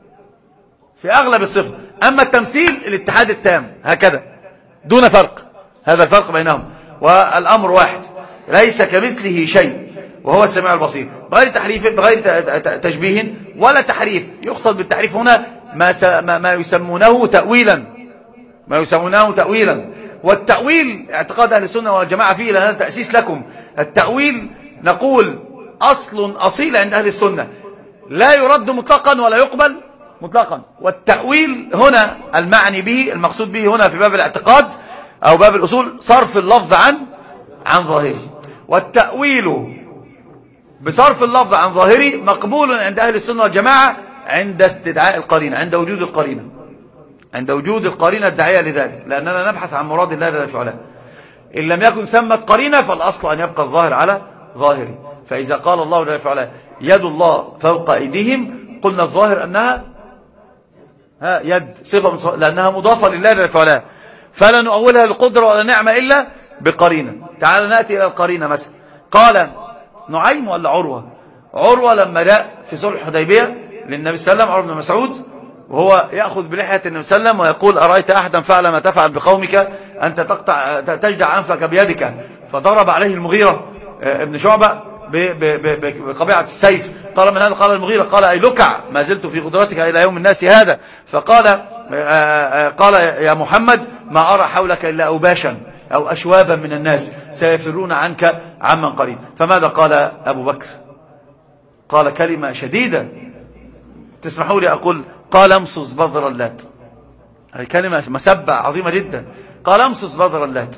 في أغلب الصفة، أما التمثيل الاتحاد التام هكذا دون فرق. هذا الفرق بينهم، والأمر واحد، ليس كمثله شيء وهو السميع البصير. بغير تحريف، بغير تشبيه ولا تحريف. يقصد بالتحريف هنا ما ما يسمونه تأويلا، ما يسمونه تأويلا. والتأويل اعتقاد أهل السنة والجماعة فيه، لأنه تأسيس لكم. التأويل نقول أصل أصيل عند أهل السنة، لا يرد مطلقا ولا يقبل مطلقا. والتأويل هنا المعني به، المقصود به هنا في باب الاعتقاد أو باب الأصول صرف اللفظ عن عن ظاهره. والتأويل بصرف اللفظ عن ظاهره مقبول عند أهل السنة والجماعة عند استدعاء القرينة، عند وجود القرينة، عند وجود القرينة الداعية لذلك، لأننا نبحث عن مراد الله جل وعلا. إن لم يكن ثمة قرينة فالأصل أن يبقى الظاهر على ظاهره. فإذا قال الله جل وعلا يد الله فوق أيديهم، قلنا الظاهر أنها ها يد صفة، لأنها مضافة لله جل وعلا، فلا نؤولها للقدرة ولا نعمة إلا بقرينة. تعال نأتي إلى القرينة. مثلا قال نعيم ولا عروة؟ عروة لما جاء في صلح الحديبية للنبي صلى الله عليه وسلم، عروة بن مسعود، وهو يأخذ بلحية النبي صلى الله عليه وسلم ويقول أرأيت أحدا فعل ما تفعل بقومك أنت تقطع تجدع أنفك بيدك، فضرب عليه المغيرة ابن شعبة بقبيعة السيف. قال من هذا؟ قال المغيرة. قال أي لكع، ما زلت في قدرتك إلى يوم الناس هذا. فقال قال يا محمد ما أرى حولك إلا أوباشا أو أشوابا من الناس سيفرون عنك عمن قريب. فماذا قال أبو بكر؟ قال كلمة شديدة، تسمحوا لي أقول، قال امصص بذر اللات. هذه كلمة مسبة عظيمة جدا. قال امصص بذر اللات.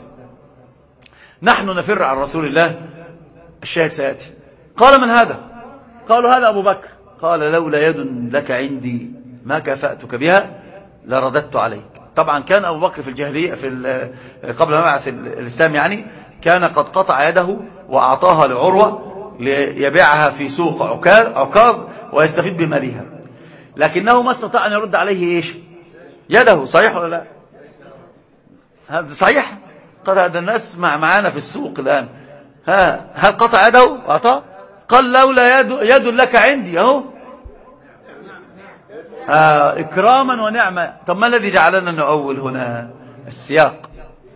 نحن نفر عن رسول الله، الشاهد سيأتي. قال من هذا؟ قالوا هذا أبو بكر. قال لولا يد لك عندي ما كفأتك بها لرددت عليك. طبعا كان أبو بكر في الجاهلية في قبل ما يبعث الإسلام يعني كان قد قطع يده وأعطاها لعروة ليبيعها في سوق عكاظ ويستفيد بمالها، لكنه ما استطاع أن يرد عليه إيش؟ يده. صحيح ولا لا؟ هذا صحيح. قد هذا الناس مع معانا في السوق الآن، ها هل قطع يده وأعطاه؟ قال لولا يد, يد لك عندي أهو، آه إكراما ونعمة. طب ما الذي جعلنا نؤول هنا؟ السياق،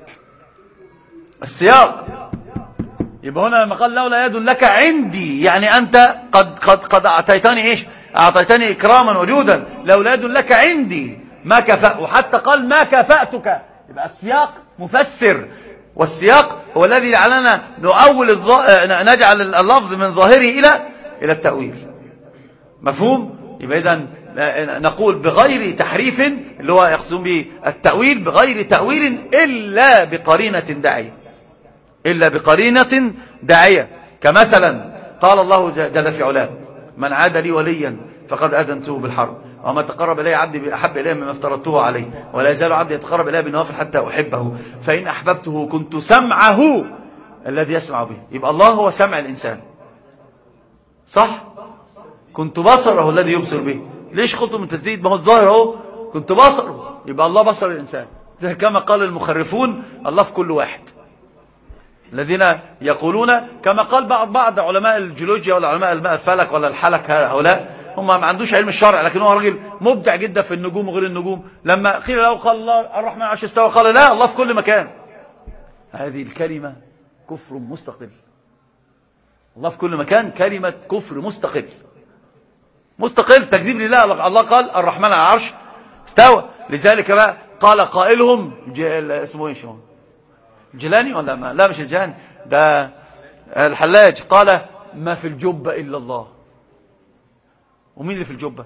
السياق. يبقى هنا لما قال لولا يد لك عندي، يعني أنت قد قد قد أعطيتني إيش؟ أعطيتني إكراما وجودا. لولا يد لك عندي ما كفأ، وحتى قال ما كفأتك. يبقى السياق مفسر، والسياق هو الذي جعلنا نؤول الظ... نجعل اللفظ من ظاهره إلى إلى التأويل. مفهوم؟ يبقى إذن نقول بغير تحريف، اللي هو يقصدون به التأويل، بغير تأويل إلا بقرينة داعية، إلا بقرينة داعية. كمثلا قال الله جل في علاه من عاد لي وليا فقد أذنته بالحرب، وما تقرب إلي عبدي بأحب إليه مما افترضته عليه، ولا يزال عبدي يتقرب إليه بالنوافل حتى أحبه، فإن أحببته كنت سمعه الذي يسمع به. يبقى الله هو سمع الإنسان، صح؟ كنت بصره الذي يبصر به. ليش خطوا من تسديد؟ ما هو الظاهر اهو كنت بصره. يبقى الله بصر الإنسان، كما قال المخرفون الله في كل واحد، الذين يقولون كما قال بعض بعض علماء الجيولوجيا ولا علماء الفلك ولا الحلك، هؤلاء هم ما عندوش علم الشرع، لكن هو راجل مبدع جدا في النجوم وغير النجوم. لما قيل له قال الله الرحمن على العرش استوى، قال لا، الله في كل مكان. هذه الكلمة كفر مستقل. الله في كل مكان كلمة كفر مستقل، مستقل تكذيب لله. الله قال الرحمن على العرش استوى، لذلك بقى قال قائلهم اسمه ايش جيلاني ولا ما؟ لا مش الجيلاني، ده الحلاج. قال ما في الجبة إلا الله. ومين اللي في الجبة؟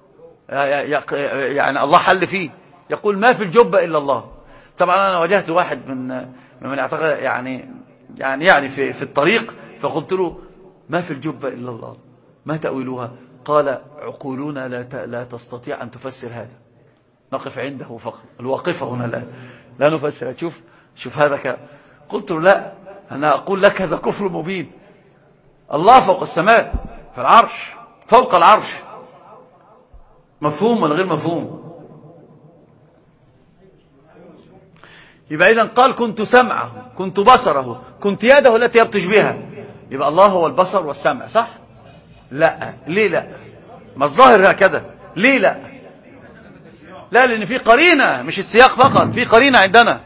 يعني الله حل فيه، يقول ما في الجبة إلا الله. طبعا أنا واجهت واحد من من اعتقد يعني يعني يعني في في الطريق، فقلت له ما في الجبة إلا الله ما تأويلها؟ قال عقولنا لا لا تستطيع أن تفسر هذا، نقف عنده فقط، الواقفة هنا لا لا نفسر. شوف شوف هذا ك... قلت له لا، أنا أقول لك هذا كفر مبين. الله فوق السماء في العرش، فوق العرش، مفهوم ولا غير مفهوم؟ يبقى إذن قال كنت سمعه، كنت بصره، كنت يده التي يبطش بها. يبقى الله هو البصر والسمع، صح؟ لا. ليه لا؟ ما الظاهر هكذا. ليه لا؟ لا، لأن في قرينة، مش السياق فقط، في قرينة عندنا.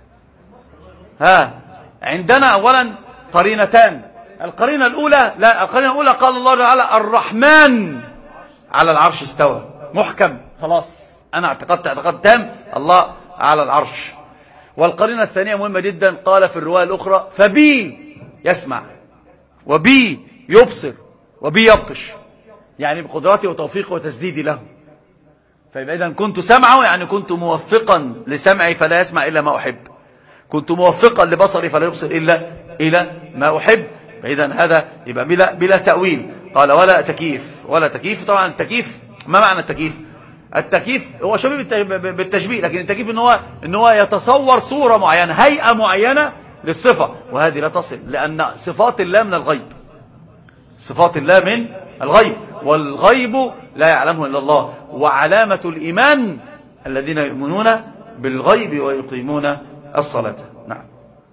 ها عندنا أولا قرينتان. القرينة الأولى، لا القرينة الأولى قال الله تعالى الرحمن على العرش استوى، محكم خلاص، أنا اعتقدت اعتقاد تام الله على العرش. والقرينة الثانية مهمة جدا، قال في الرواية الأخرى فبي يسمع وبي يبصر وبي يبطش، يعني بقدراتي وتوفيقي وتسديدي له. فيبقى إذن كنت سمعه يعني كنت موفقا لسمعي فلا يسمع إلا ما أحب، كنت موفقا لبصري فلا يبصر إلا إلى ما أحب. فإذن هذا يبقى بلا, بلا تأويل. قال ولا تكييف، ولا تكييف. طبعا التكييف، ما معنى التكييف؟ التكييف هو شبيه بالتشبيه، لكن التكييف إن هو, إن هو يتصور صورة معينة، هيئة معينة للصفة، وهذه لا تصل، لأن صفات الله من الغيب، صفات الله من الغيب، والغيب لا يعلمه إلا الله. وعلامة الإيمان الذين يؤمنون بالغيب ويقيمون الصلاة. نعم.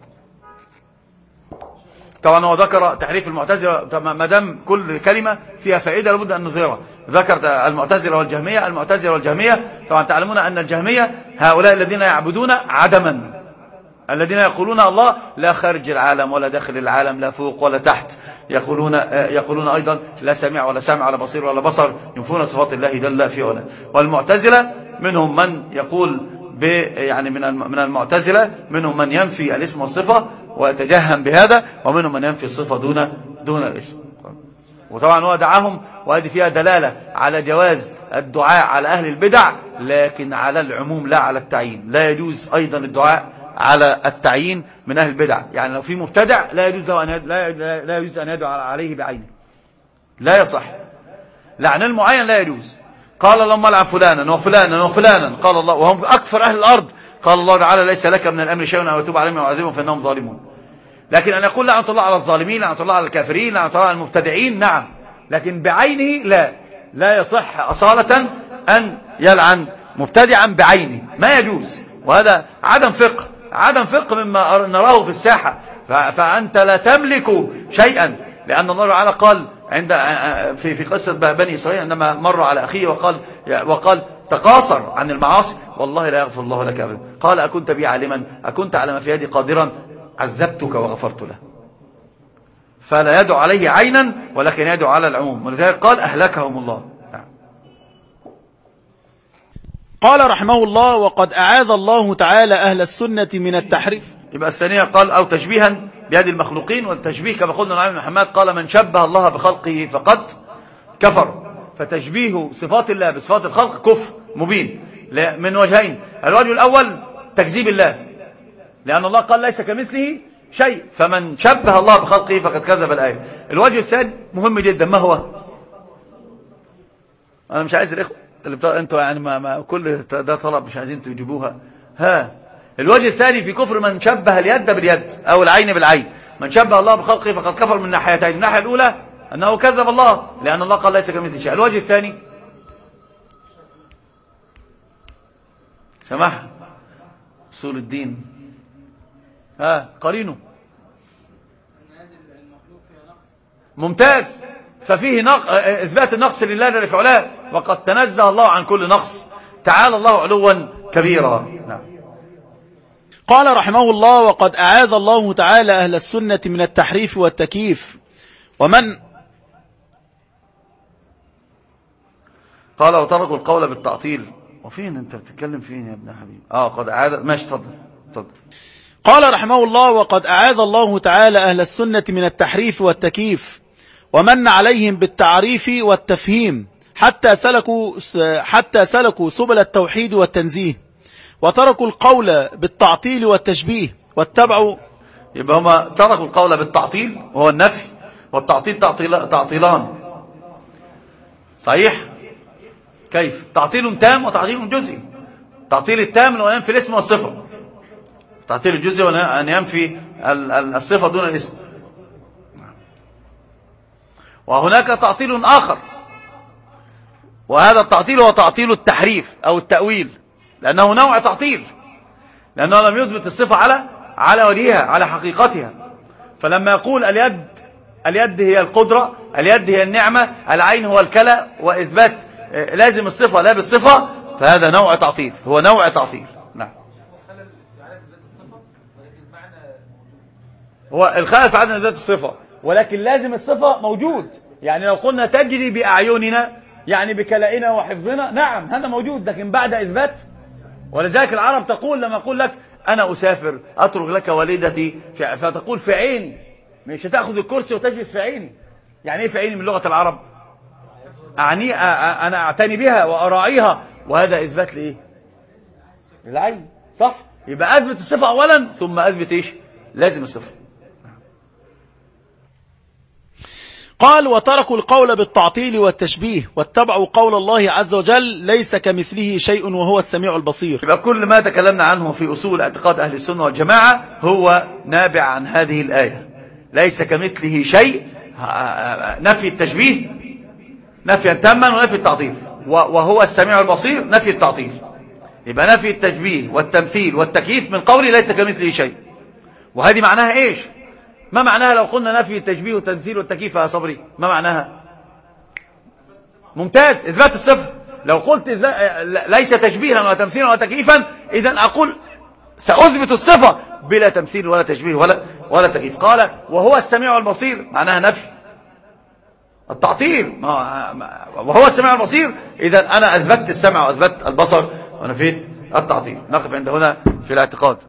طبعا هو ذكر تحريف المعتزلة، ما دام كل كلمة فيها فائدة لابد أن نظهرها. ذكر المعتزلة والجهمية. المعتزلة والجهمية طبعا تعلمون أن الجهمية هؤلاء الذين يعبدون عدما، الذين يقولون الله لا خارج العالم ولا داخل العالم، لا فوق ولا تحت. يقولون يقولون أيضا لا سمع ولا سمع ولا بصير ولا بصر، ينفون صفات الله جل في علاه. والمعتزلة منهم من يقول يعني من من المعتزلة منهم من ينفي الاسم والصفة ويتجهم بهذا، ومنهم من ينفي الصفة دون دون الاسم. وطبعا هو دعاهم، وهذه فيها دلالة على جواز الدعاء على أهل البدع، لكن على العموم لا على التعيين. لا يجوز أيضا الدعاء على التعيين من أهل البدع، يعني لو في مبتدع لا يجوز له أن لا لا يجوز أن يدعو عليه بعينه، لا يصح. لعن المعين لا يجوز. قال اللهم لعن فلانا وفلانا وفلانا، قال الله وهم أكثر أهل الأرض، قال الله تعالى ليس لك من الأمر شيء أو يتوب عليهم ويعذبهم فإنهم ظالمون. لكن أن يقول لعنة الله على الظالمين، لعنة الله على الكافرين، لعنة الله على المبتدعين، نعم، لكن بعينه لا لا يصح أصالة أن يلعن مبتدعا بعينه، ما يجوز. وهذا عدم فقه، عدم فقه مما نراه في الساحة. فأنت لا تملك شيئا، لأن الله تعالى قال عند في في قصة بني إسرائيل عندما مر على أخيه وقال وقال تقاصر عن المعاصي والله لا يغفر الله لك أبدا. قال أكنت بي عالما، أكنت على ما في يدي قادرا، عذبتك وغفرت له. فلا يدعو عليه عينا ولكن يدعو على العموم، ولذلك قال أهلكهم الله. قال رحمه الله وقد أعاذ الله تعالى أهل السنة من التحريف. يبقى الثانية قال أو تشبيها بيد المخلوقين، والتشبيه كما قلنا نعيم بن حماد قال من شبه الله بخلقه فقد كفر. فتشبيه صفات الله بصفات الخلق كفر مبين من وجهين. الوجه الأول تكذيب الله، لأن الله قال ليس كمثله شيء، فمن شبه الله بخلقه فقد كذب الآية. الوجه الثاني مهم جدا، ما هو؟ أنا مش عايز الإخوة اللي بتاع انتوا يعني ما, ما كل ده طلب مش عايزين تجيبوها. ها الوجه الثاني في كفر من شبه اليد باليد أو العين بالعين. من شبه الله بخلقه فقد كفر من ناحيتين. الناحية الأولى أنه كذب الله لأن الله قال ليس كمثله شيء. الوجه الثاني سماح أصول الدين، ها قرينه ممتاز. ففيه نق... إثبات النقص لله جل في علاه، وقد تنزه الله عن كل نقص، تعالى الله علوا كبيرا. نعم. قال رحمه الله وقد أعاذ الله تعالى أهل السنة من التحريف والتكييف. ومن قال وتركوا القول بالتعطيل. وفين انت بتتكلم فين يا ابن حبيب؟ اه قد أعاذ، ماشي اتفضل اتفضل. قال رحمه الله: وقد أعاذ الله تعالى أهل السنة من التحريف والتكييف، ومن عليهم بالتعريف والتفهيم، حتى سلكوا حتى سلكوا سبل التوحيد والتنزيه، وتركوا القول بالتعطيل والتشبيه واتبعوا. يبقى هم تركوا القول بالتعطيل وهو النفي، والتعطيل تعطيل تعطيلان صحيح. كيف؟ تعطيل تام وتعطيل جزئي. تعطيل التام هو أن ينفي الاسم والصفة، تعطيل الجزئي هو أن ينفي الصفة دون الاسم. وهناك تعطيل آخر، وهذا التعطيل هو تعطيل التحريف أو التأويل، لأنه نوع تعطيل، لأنه لم يثبت الصفة على على وجهها على حقيقتها. فلما يقول اليد اليد هي القدرة، اليد هي النعمة، العين هو الكلى، وإثبات لازم الصفة لا بالصفة، فهذا نوع تعطيل، هو نوع تعطيل. نعم، هو الخلل في عدم إثبات الصفة، ولكن لازم الصفة موجود. يعني لو قلنا تجري بأعيننا، يعني بكلائنا وحفظنا، نعم هذا موجود، لكن بعد إثبات. ولذلك العرب تقول لما أقول لك أنا أسافر أترك لك والدتي، فتقول في عيني، مش هتأخذ الكرسي وتجلس في عيني. يعني إيه في عيني من لغة العرب؟ أعني أنا أعتني بها وأراعيها، وهذا إثبات لإيه؟ للعين، صح؟ يبقى أثبت الصفة أولا ثم أثبت إيش؟ لازم الصفة. قال: وتركوا القول بالتعطيل والتشبيه واتبعوا قول الله عز وجل: ليس كمثله شيء وهو السميع البصير. يبقى كل ما تكلمنا عنه في أصول اعتقاد أهل السنة والجماعة هو نابع عن هذه الآية، ليس كمثله شيء، نفي التشبيه نفيا تاما ونفي التعطيل، وهو السميع البصير نفي التعطيل. يبقى نفي التشبيه والتمثيل والتكييف من قولي ليس كمثله شيء. وهذه معناها إيش؟ ما معناها لو قلنا نفي التشبيه والتمثيل والتكييف يا صبري؟ ما معناها؟ ممتاز، إثبات الصفة. لو قلت ليس تشبيها ولا تمثيلا ولا تكييفا، إذن أقول سأثبت الصفة بلا تمثيل ولا تشبيه ولا ولا تكييف. قال: وهو السميع البصير، معناها نفي التعطيل، وهو السميع البصير، إذن أنا أثبت السمع وأثبت البصر ونفيت التعطيل. نقف عند هنا في الاعتقاد.